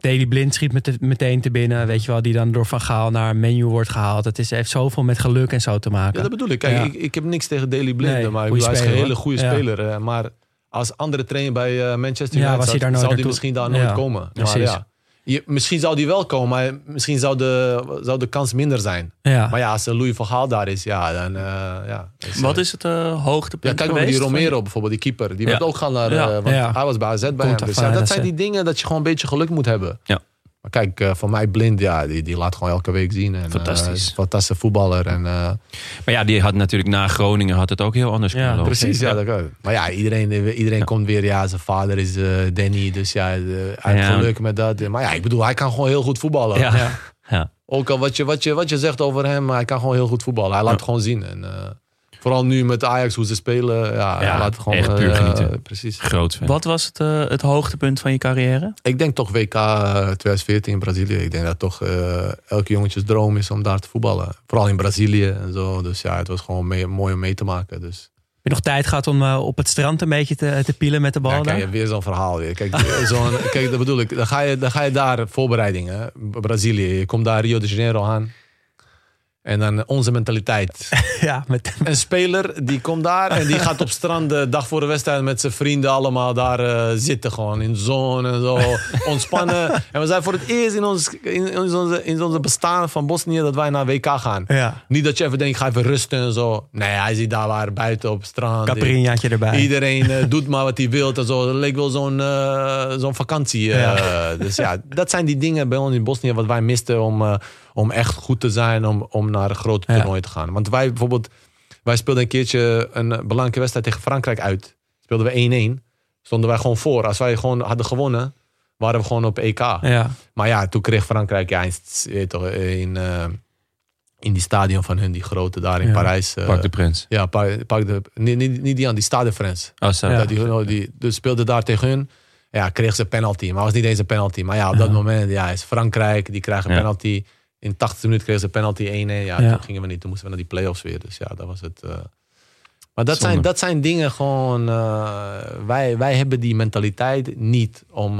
Daley Blind schiet meteen te binnen. Weet je wel, die dan door Van Gaal naar Menu wordt gehaald. Het heeft zoveel met geluk en zo te maken. Ja, dat bedoel ik. Kijk, ik heb niks tegen Daley Blind. Nee, maar goeie hij is een speler, hele goede speler. Maar als andere trainer bij Manchester United was hij daar nooit zou hij naartoe. misschien daar nooit komen. Precies. Maar misschien zou die wel komen, maar misschien zou de kans minder zijn. Ja. Maar als Louis van Gaal daar is, dan... Wat is het hoogtepunt kijk maar geweest? die Romero bijvoorbeeld, die keeper. Die werd ook gaan naar... want hij was bij AZ bij hem. Dus dat zijn die dingen dat je gewoon een beetje geluk moet hebben. Ja. Maar kijk, voor mij Blind, die laat gewoon elke week zien. En, Fantastisch. Fantastische voetballer. En, Maar ja, die had natuurlijk na Groningen had het ook heel anders kunnen lopen. precies, dat kan. Maar ja, iedereen komt weer. Ja, zijn vader is Danny, dus hij heeft geluk met dat. Maar ja, ik bedoel, hij kan gewoon heel goed voetballen. Ja. Ook al wat je zegt over hem, hij kan gewoon heel goed voetballen. Hij laat het gewoon zien. En, vooral nu met Ajax, hoe ze spelen. Hij laat gewoon echt puur genieten. Precies. Groot fan. Wat was het hoogtepunt van je carrière? Ik denk toch WK 2014 in Brazilië. Ik denk dat toch elke jongetjes droom is om daar te voetballen. Vooral in Brazilië en zo. Dus ja, het was gewoon mooi om mee te maken. Dus. Heb je nog tijd gehad om op het strand een beetje te pielen met de bal? Kijk, weer zo'n verhaal weer. Kijk, dat bedoel ik. Dan ga je daar voorbereidingen. Brazilië. Je komt daar Rio de Janeiro aan. En dan onze mentaliteit. Een speler die komt daar en die gaat op strand de dag voor de wedstrijd met zijn vrienden allemaal daar zitten. Gewoon in de zon en zo. Ontspannen. En we zijn voor het eerst in onze bestaan van Bosnië dat wij naar WK gaan. Ja. Niet dat je even denkt, ga even rusten en zo. Nee, hij zit daar waar buiten op het strand. Caipirinhaatje erbij. Iedereen doet maar wat hij wil en zo. Dat leek wel zo'n vakantie. Dus ja, dat zijn die dingen bij ons in Bosnië wat wij misten om echt goed te zijn, om naar een groot toernooi te gaan. Want wij speelden een keertje een belangrijke wedstrijd tegen Frankrijk uit. Speelden we 1-1. Stonden wij gewoon voor. Als wij gewoon hadden gewonnen, waren we gewoon op EK. Ja. Maar ja, toen kreeg Frankrijk in die stadion van hun, die grote daar in Parijs. Parc de Prins. Ja, niet die aan, die Stade de France. Dus speelde daar tegen hun. Ja, kreeg ze penalty. Maar het was niet eens een penalty. Maar ja, op dat moment is Frankrijk, die krijgen een penalty. In 80 minuten kregen ze penalty 1-1. Toen gingen we niet. Toen moesten we naar die play-offs weer. Dus ja, dat was het. Maar dat zijn dingen gewoon... Wij hebben die mentaliteit niet om...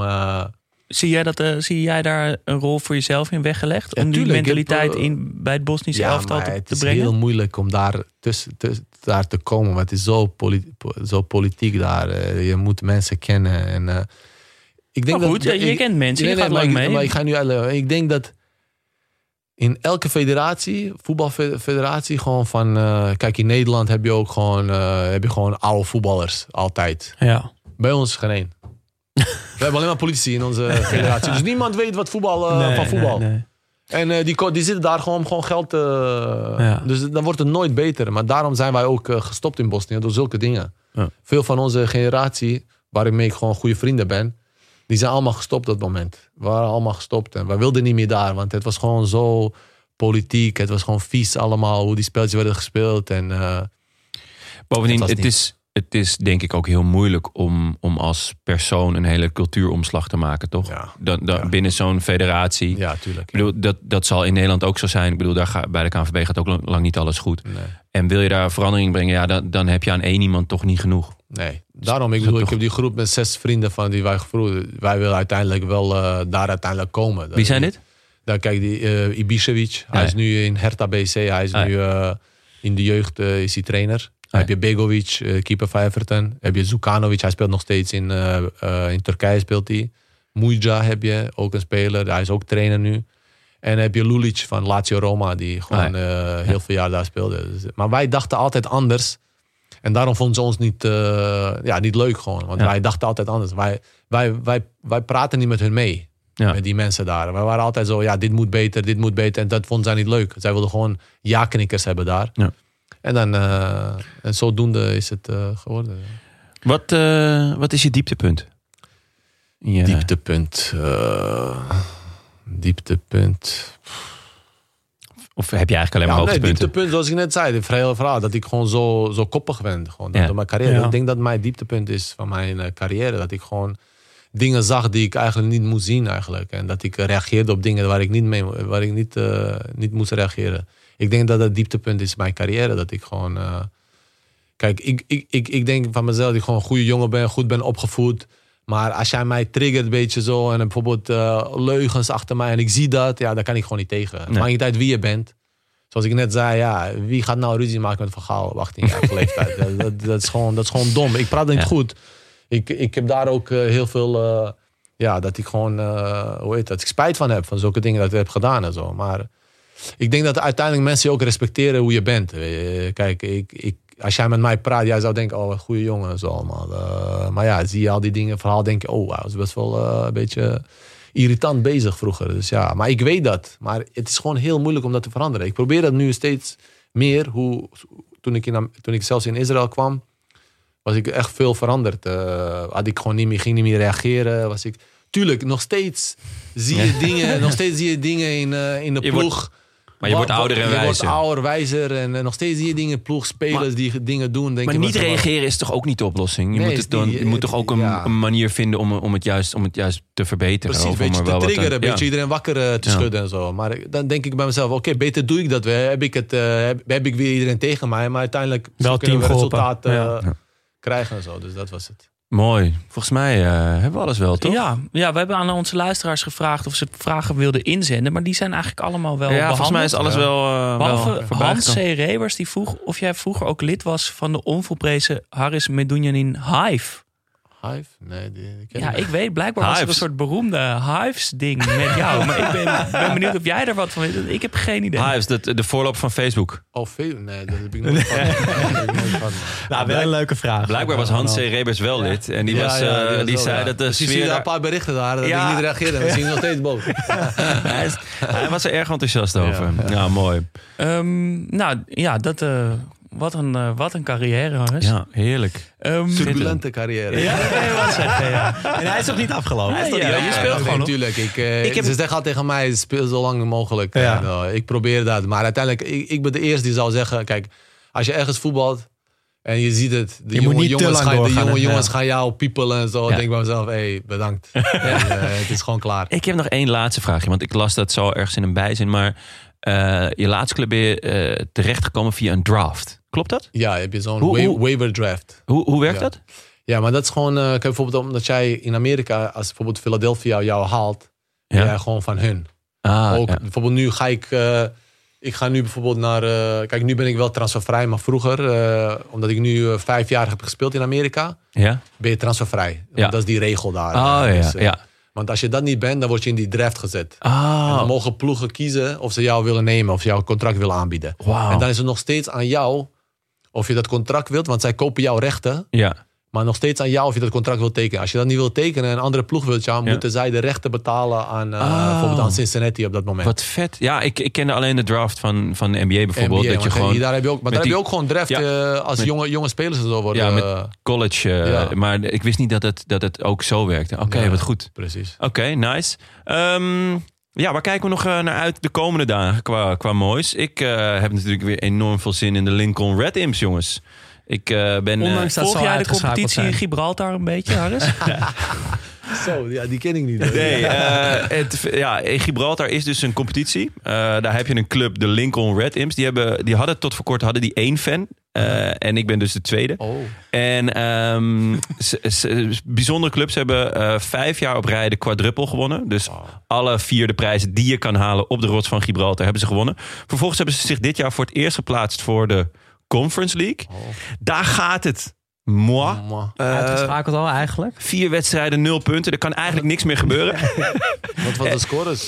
Zie jij daar een rol voor jezelf in weggelegd? Om die mentaliteit bij het Bosnische elftal te brengen? Het is heel moeilijk om daar te komen. Want het is zo politiek daar. Je moet mensen kennen. En, ik denk je kent mensen. Je gaat lang mee. Maar ik ga nu uitleggen. Ik denk dat in elke federatie, voetbalfederatie, gewoon van... kijk, in Nederland heb je ook gewoon oude voetballers. Altijd. Ja. Bij ons geen één. We hebben alleen maar politici in onze federatie. Dus niemand weet wat van voetbal. Nee. En die zitten daar gewoon om geld te... Dus dan wordt het nooit beter. Maar daarom zijn wij ook gestopt in Bosnië door zulke dingen. Ja. Veel van onze generatie, waarmee ik gewoon goede vrienden ben, die zijn allemaal gestopt op dat moment. We waren allemaal gestopt. En wij wilden niet meer daar. Want het was gewoon zo politiek. Het was gewoon vies allemaal. Hoe die spelletjes werden gespeeld. En, bovendien, het is denk ik ook heel moeilijk om als persoon een hele cultuuromslag te maken, toch? Ja. Binnen zo'n federatie. Ja, tuurlijk. Ik bedoel, dat zal in Nederland ook zo zijn. Ik bedoel, bij de KNVB gaat ook lang niet alles goed. Nee. En wil je daar verandering brengen, dan heb je aan één iemand toch niet genoeg. Nee, daarom, ik heb die groep met 6 vrienden van die wij gevoerd. Wij willen uiteindelijk wel daar uiteindelijk komen. Wie zijn dit? Daar kijk, die Ibišević. Hij is nu in Hertha BC. Hij is nu in de jeugd is hij trainer. Heb je Begovic, keeper van Everton. Heb je Zukanovic, hij speelt nog steeds in Turkije speelt hij. Muja heb je, ook een speler. Hij is ook trainer nu. En heb je Lulic van Lazio Roma, die gewoon heel veel jaar daar speelde. Dus, maar wij dachten altijd anders. En daarom vonden ze ons niet leuk gewoon. Want wij dachten altijd anders. Wij praten niet met hun mee. Ja. Met die mensen daar. Wij waren altijd zo, dit moet beter. En dat vonden zij niet leuk. Zij wilden gewoon ja-knikkers hebben daar. Ja. En dan, en zodoende is het geworden. Wat is je dieptepunt? Dieptepunt. Of heb je eigenlijk alleen maar hoogtepunten? Dieptepunt, zoals ik net zei. Het hele verhaal. Dat ik gewoon zo koppig ben. Gewoon, door mijn carrière. Ja. Ik denk dat mijn dieptepunt is van mijn carrière. Dat ik gewoon dingen zag die ik eigenlijk niet moest zien eigenlijk. En dat ik reageerde op dingen waar ik niet moest reageren. Ik denk dat het dieptepunt is in mijn carrière. Dat ik gewoon... Kijk, ik denk van mezelf dat ik gewoon een goede jongen ben. Goed ben opgevoed. Maar als jij mij triggert een beetje zo... en bijvoorbeeld leugens achter mij en ik zie dat... ja, daar kan ik gewoon niet tegen. Het maakt niet uit wie je bent. Zoals ik net zei, ja, wie gaat nou ruzie maken met Van Gaal op 18-jarige leeftijd? Dat is gewoon dom. Ik praat niet goed. Ik heb daar ook heel veel... dat ik gewoon, dat ik spijt van heb. Van zulke dingen dat ik heb gedaan en zo. Maar ik denk dat uiteindelijk mensen je ook respecteren hoe je bent. Kijk, als jij met mij praat, jij zou denken, oh, goede jongen en zo allemaal. Maar ja, zie je al die dingen, verhaal, denk je, oh, hij was best wel een beetje irritant bezig vroeger. Dus ja, maar ik weet dat. Maar het is gewoon heel moeilijk om dat te veranderen. Ik probeer dat nu steeds meer. Toen ik zelfs in Israël kwam, was ik echt veel veranderd. Ging niet meer reageren. Tuurlijk, nog steeds zie je dingen in de ploeg. Maar je wordt ouder en wijzer. Je wordt ouder, wijzer. En nog steeds zie je dingen, ploegspelers die dingen doen. Maar niet reageren is toch ook niet de oplossing? Je moet toch ook een manier vinden om het juist te verbeteren. Precies, een beetje te triggeren. Een beetje iedereen wakker te schudden en zo. Maar dan denk ik bij mezelf, oké, beter doe ik dat weer. Heb ik weer iedereen tegen mij. Maar uiteindelijk wel kunnen we resultaat krijgen en zo. Dus dat was het. Mooi. Volgens mij hebben we alles wel, toch? Ja, we hebben aan onze luisteraars gevraagd of ze vragen wilden inzenden. Maar die zijn eigenlijk allemaal wel behandeld. Volgens mij is alles wel behalve Hans C. Rebers, die vroeg of jij vroeger ook lid was van de onvolprezen Haris Medunjanin Hive. Hive? Nee, die ken ik. Ja, ik weet. Blijkbaar was het een soort beroemde Hives-ding met jou. Maar ik ben benieuwd of jij er wat van weet. Ik heb geen idee. Hives, de voorloop van Facebook. Oh, nee, dat heb ik nooit van. Nou, wel een leuke vraag. Blijkbaar was Hans C. Rebers wel lid. En die zei dat de sfeer... Je ziet daar een paar berichten daar dat ik niet reageerde. We zien nog steeds boos. Hij was er erg enthousiast over. Ja, mooi. Wat een carrière, Hannes. Ja, heerlijk. Turbulente carrière. Ja, wat zeggen, ja. En hij is nog niet afgelopen. Je speelt gewoon nog. Natuurlijk. Ze zeggen al tegen mij, speel zo lang mogelijk. Ja. En, ik probeer dat. Maar uiteindelijk, ik ben de eerste die zou zeggen... Kijk, als je ergens voetbalt en je ziet het... De jonge jongens gaan jou piepelen en zo. Dan denk ik bij mezelf, bedankt. Het is gewoon klaar. Ik heb nog één laatste vraagje. Want ik las dat zo ergens in een bijzin. Maar je laatste club ben je terechtgekomen via een draft. Klopt dat? Ja, heb je zo'n waiver draft. Hoe werkt dat? Ja, maar dat is gewoon... Kijk, bijvoorbeeld omdat jij in Amerika... Als bijvoorbeeld Philadelphia jou haalt... ben jij gewoon van hun. Bijvoorbeeld nu ga ik... ik ga nu bijvoorbeeld naar... kijk, nu ben ik wel transfervrij. Maar vroeger, omdat ik nu 5 jaar heb gespeeld in Amerika... ben je transfervrij. Ja. Dat is die regel daar. Want als je dat niet bent, dan word je in die draft gezet. En dan mogen ploegen kiezen of ze jou willen nemen... of ze jouw contract willen aanbieden. Wow. En dan is het nog steeds aan jou... of je dat contract wilt, want zij kopen jouw rechten. Ja. Maar nog steeds aan jou of je dat contract wilt tekenen. Als je dat niet wilt tekenen en een andere ploeg wilt jou... moeten zij de rechten betalen aan bijvoorbeeld aan Cincinnati op dat moment. Wat vet. Ja, ik kende alleen de draft van de NBA bijvoorbeeld. NBA, dat je gewoon, daar heb je ook, maar daar heb je ook gewoon draft als jonge spelers en zo worden. Ja, met college. Maar ik wist niet dat het ook zo werkte. Oké, wat goed. Precies. Oké, nice. Waar kijken we nog naar uit de komende dagen qua moois? Ik heb natuurlijk weer enorm veel zin in de Lincoln Red Imps, jongens. Ik ben... Ondanks dat volg jij de competitie zijn. in Gibraltar een beetje, Harris? Zo, die ken ik niet. Nee, in Gibraltar is dus een competitie. Daar heb je een club, de Lincoln Red Imps. Die hadden tot voor kort 1 fan. En ik ben dus de tweede. Oh. En bijzondere clubs hebben 5 jaar op rij de quadruple gewonnen. Dus alle 4 de prijzen die je kan halen op de rots van Gibraltar hebben ze gewonnen. Vervolgens hebben ze zich dit jaar voor het eerst geplaatst voor de Conference League. Daar gaat het. Uitgeschakeld al eigenlijk. 4 wedstrijden, 0 punten. Er kan eigenlijk niks meer gebeuren. Wat was de scores?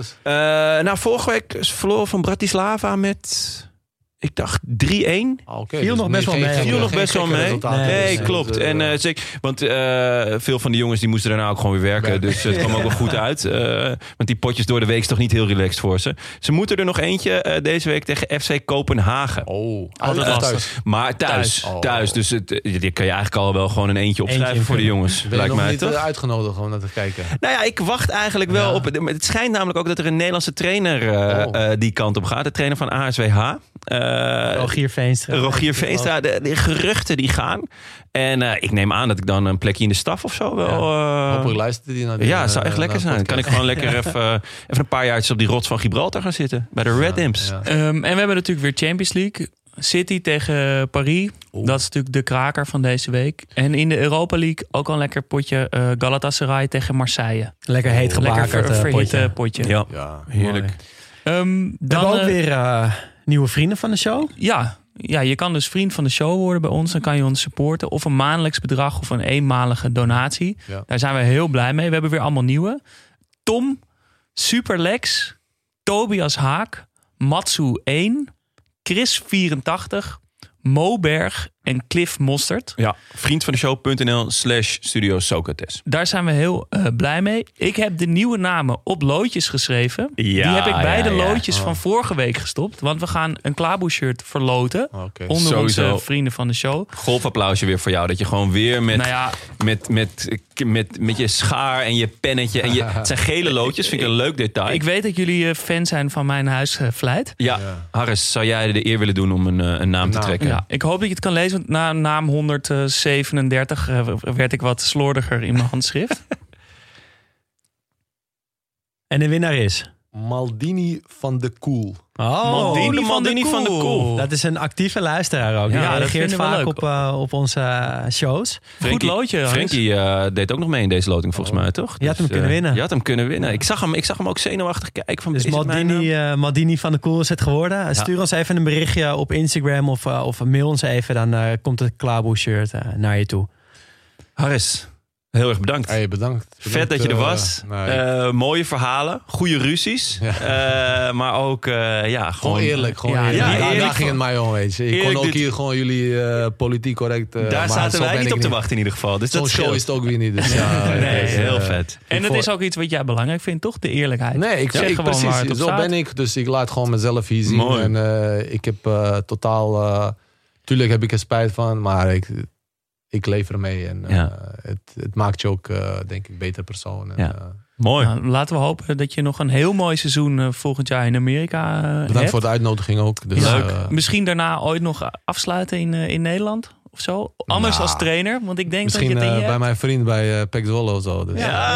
Vorige week verloren van Bratislava met... Ik dacht 3-1. Viel nog best wel mee. Nee, klopt. En zeker, want veel van die jongens die moesten daarna ook gewoon weer werken. Dus het kwam ook wel goed uit. Want die potjes door de week is toch niet heel relaxed voor ze. Ze moeten er nog eentje deze week tegen FC Kopenhagen. Altijd lastig. Maar thuis. Dus dit kan je eigenlijk al wel gewoon een eentje opschrijven voor de jongens. Ben je nog niet uitgenodigd om naar te kijken? Nou ja, ik wacht eigenlijk wel op... Het schijnt namelijk ook dat er een Nederlandse trainer die kant op gaat. De trainer van ASWH. Rogier Veenstra. De geruchten die gaan. En ik neem aan dat ik dan een plekje in de staf of zo wel... Hopelijk luistert die naar die... Ja, het zou echt lekker zijn. Dan kan ik gewoon lekker even een paar jaartjes op die rots van Gibraltar gaan zitten. Bij de Red Imps. En we hebben natuurlijk weer Champions League. City tegen Paris. Dat is natuurlijk de kraker van deze week. En in de Europa League ook al een lekker potje Galatasaray tegen Marseille. Lekker heet gebakerd Lekker verhitte potje. Ja, Ja, heerlijk. We hebben ook weer nieuwe vrienden van de show. Ja, je kan dus vriend van de show worden bij ons. Dan kan je ons supporten. Of een maandelijks bedrag of een eenmalige donatie. Ja. Daar zijn we heel blij mee. We hebben weer allemaal nieuwe. Tom, Superlex, Tobias Haak, Matsu 1, Chris 84, Moberg en Cliff Mostert. Ja, vriendvandeshow.nl/Studio Socrates. Daar zijn we heel blij mee. Ik heb de nieuwe namen op loodjes geschreven. Ja, Die heb ik bij de ja. loodjes van vorige week gestopt. Want we gaan een Klaboe-shirt verloten. Oké. Onder Sowieso. onze vrienden van de show. Golfapplausje weer voor jou. Dat je gewoon weer met, Nou ja, met je schaar en je pennetje. En het zijn gele loodjes, vind ik een leuk detail. ik weet dat jullie fan zijn van mijn huisvlijt. Ja, Harris, zou jij de eer willen doen om een naam te trekken? Ja, ik hoop dat je het kan lezen. Want na naam 137 werd ik wat slordiger in mijn handschrift. En de winnaar is... Maldini van de Koel. Maldini van de Koel. Dat is een actieve luisteraar ook. Ja, Die dat reageert vinden we vaak leuk. op onze shows. Goed loodje, Hans. Frenkie deed ook nog mee in deze loting volgens mij, toch? Je had hem kunnen winnen. Je had hem kunnen winnen. Ik zag hem ook zenuwachtig kijken. Van, Dus is het mijn naam? Maldini van de Koel is het geworden. Stuur ons even een berichtje op Instagram of mail ons even. Dan komt het Klaboe shirt naar je toe. Harris, heel erg bedankt. Hey, bedankt. Vet dat je er was. Mooie verhalen, goede ruzies. Maar ook Gewoon gewoon eerlijk. Gewoon Ja, eerlijk. ja, Daar eerlijk ging het mij om, weet je. Ik Eerlijk, kon ook dit- hier gewoon jullie politiek correct... daar maar zaten zo wij ben niet ik op te wachten in ieder geval. Dus Zo'n dat show scheelt. is het ook weer niet. Dus ja, Nee, dus, heel vet. En dat is ook iets wat jij belangrijk vindt, toch? De eerlijkheid. Nee, ik Zeg zeg gewoon waar het precies. op Zo staat. ben ik. Dus ik laat gewoon mezelf hier zien. Mooi. En ik heb totaal... tuurlijk heb ik er spijt van, maar ik leef ermee. En Ja. het maakt je ook, denk ik, beter persoon. En, Ja. Mooi. Nou, laten we hopen dat je nog een heel mooi seizoen volgend jaar in Amerika bedankt hebt. voor de uitnodiging ook. Dus, Leuk. Misschien daarna ooit nog afsluiten in Nederland of zo. Anders Nou, als trainer, want ik denk misschien dat je het in je bij hebt. mijn vriend bij PEC Zwolle of zo. Dus,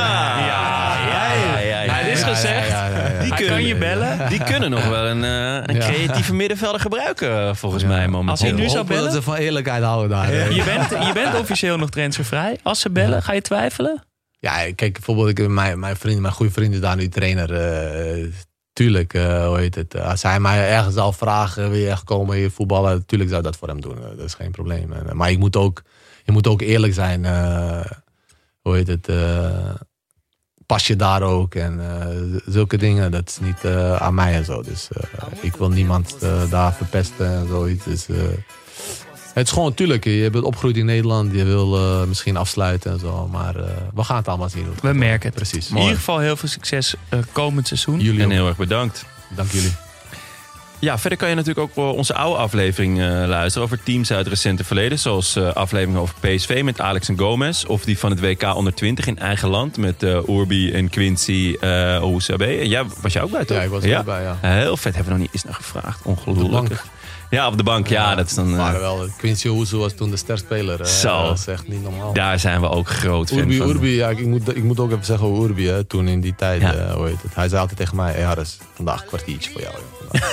Nou, dit is gezegd. Hij kan je bellen. Die kunnen nog wel een creatieve middenvelder gebruiken, volgens mij momenteel. Als hij nu zou Hopen dat bellen? ze van eerlijkheid houden daar. Je bent officieel nog transfervrij. Als ze bellen, ga je twijfelen? Ja, kijk, bijvoorbeeld mijn goede vriend is daar nu trainer. Tuurlijk, hoe heet het? Als hij mij ergens al vragen, wil je echt komen hier voetballen? Tuurlijk zou ik dat voor hem doen. Dat is geen probleem. Maar je moet ook eerlijk zijn. Hoe heet het? Pas je daar ook? En zulke dingen, dat is niet aan mij en zo. Dus ik wil niemand daar verpesten en zoiets. Dus, het is gewoon, tuurlijk, je bent opgegroeid in Nederland. Je wil misschien afsluiten en zo. Maar we gaan het allemaal zien. We merken het. Precies. In ieder geval heel veel succes komend seizoen. Jullie En ook. heel erg bedankt. Dank jullie. Ja, verder kan je natuurlijk ook onze oude aflevering luisteren over teams uit het recente verleden. Zoals afleveringen over PSV met Alex en Gomez. Of die van het WK onder 20 in eigen land met Urbi en Quincy Ousabe. En was jij ook bij, toch? Ja, ik was er ook bij, ja. Heel vet, hebben we nog niet eens naar gevraagd. Ongelooflijk. bank. Ja, op de bank. Ja, dat is dan... Maar wel, Quincy Ousu was toen de sterspeler. Zo. Dat is echt niet normaal. Daar zijn we ook groot fan van. Urbi, ja, ik moet ook even zeggen over Urbi, hè, toen in die tijd. Ja. Hoe heet het? Hij zei altijd tegen mij, hey Harris, vandaag een kwartiertje voor jou.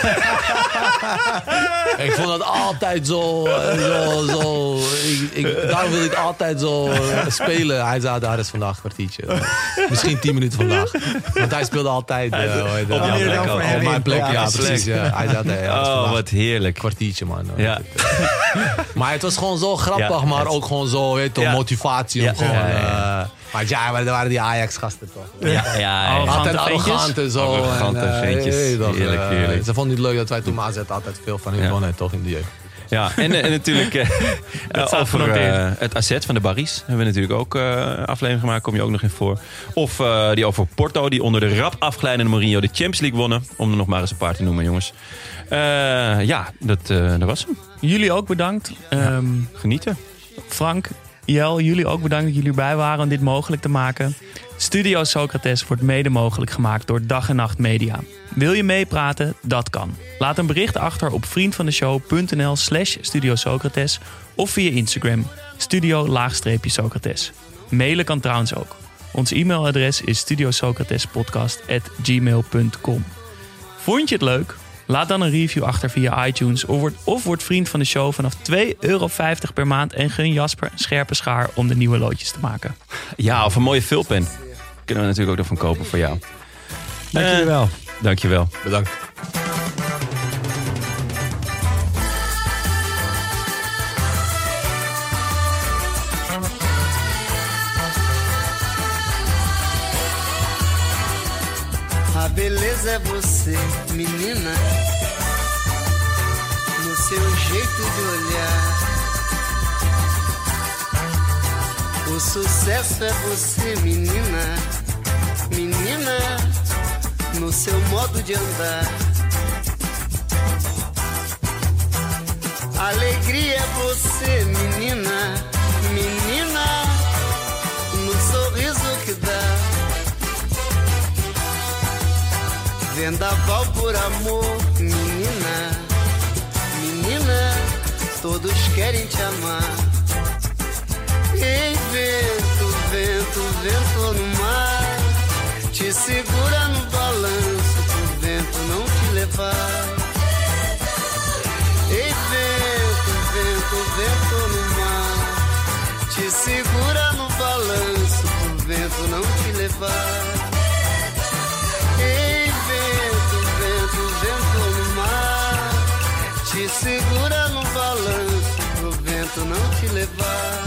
Ik vond dat altijd zo. Daarom wil ik altijd zo spelen. Hij zei, Harris, vandaag een kwartiertje. Misschien 10 minuten vandaag. Want hij speelde altijd Op jouw plek ook. op mijn plek. Ja, Ja, precies. Ja. Hij zei, hey, Harris, Oh, vandaag wat heerlijk. een kwartiertje, man. Ja. Maar het was gewoon zo grappig, Ja, maar het- ook gewoon zo, weet je, Ja. motivatie. Ja, Om gewoon, ja. maar ja, maar er waren die Ajax-gasten toch. Ja. Altijd ventjes? arrogant en zo. Arrogante en, ventjes. heerlijk. Heerlijk. Ze vonden het leuk dat wij toen AZ altijd veel van hun Ja. wonnen, toch, in de jeugd. Ja, en natuurlijk staat over genoteerd. het AZ van de Barries hebben we natuurlijk ook aflevering gemaakt, kom je ook nog in voor. Of die over Porto, die onder de rap afglijdende Mourinho de Champions League wonnen. Om er nog maar eens een paar te noemen, jongens. Dat was hem. Jullie ook bedankt. Genieten. Frank, Jel, jullie ook bedankt dat jullie erbij waren om dit mogelijk te maken. Studio Socrates wordt mede mogelijk gemaakt door Dag en Nacht Media. Wil je meepraten? Dat kan. Laat een bericht achter op vriendvandeshow.nl/Studio Socrates of via Instagram studio-Socrates. Mailen kan trouwens ook. Ons e-mailadres is studiosocratespodcast@gmail.com. Vond je het leuk? Laat dan een review achter via iTunes of word vriend van de show vanaf €2,50 per maand en gun Jasper een scherpe schaar om de nieuwe loodjes te maken. Ja, of een mooie vulpen. Kunnen we natuurlijk ook nog van kopen voor jou. Dank jullie wel. Dankjewel. Bedankt. A beleza é você, menina, no seu jeito de olhar. O sucesso é você, menina, menina, no seu modo de andar. Alegria é você, menina, menina, no sorriso que dá. Vendaval por amor, menina, menina, todos querem te amar. Ei, vento, vento, vento no mar, te segura no balanço pro vento não te levar. Ei, vento, vento, vento no mar, te segura no balanço pro vento não te levar. Ei, vento, vento, vento no mar, te segura no balanço pro vento não te levar.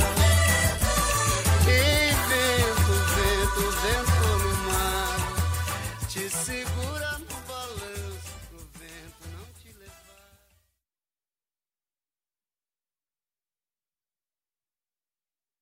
Ei, vento, vento, vento no mar, te segura no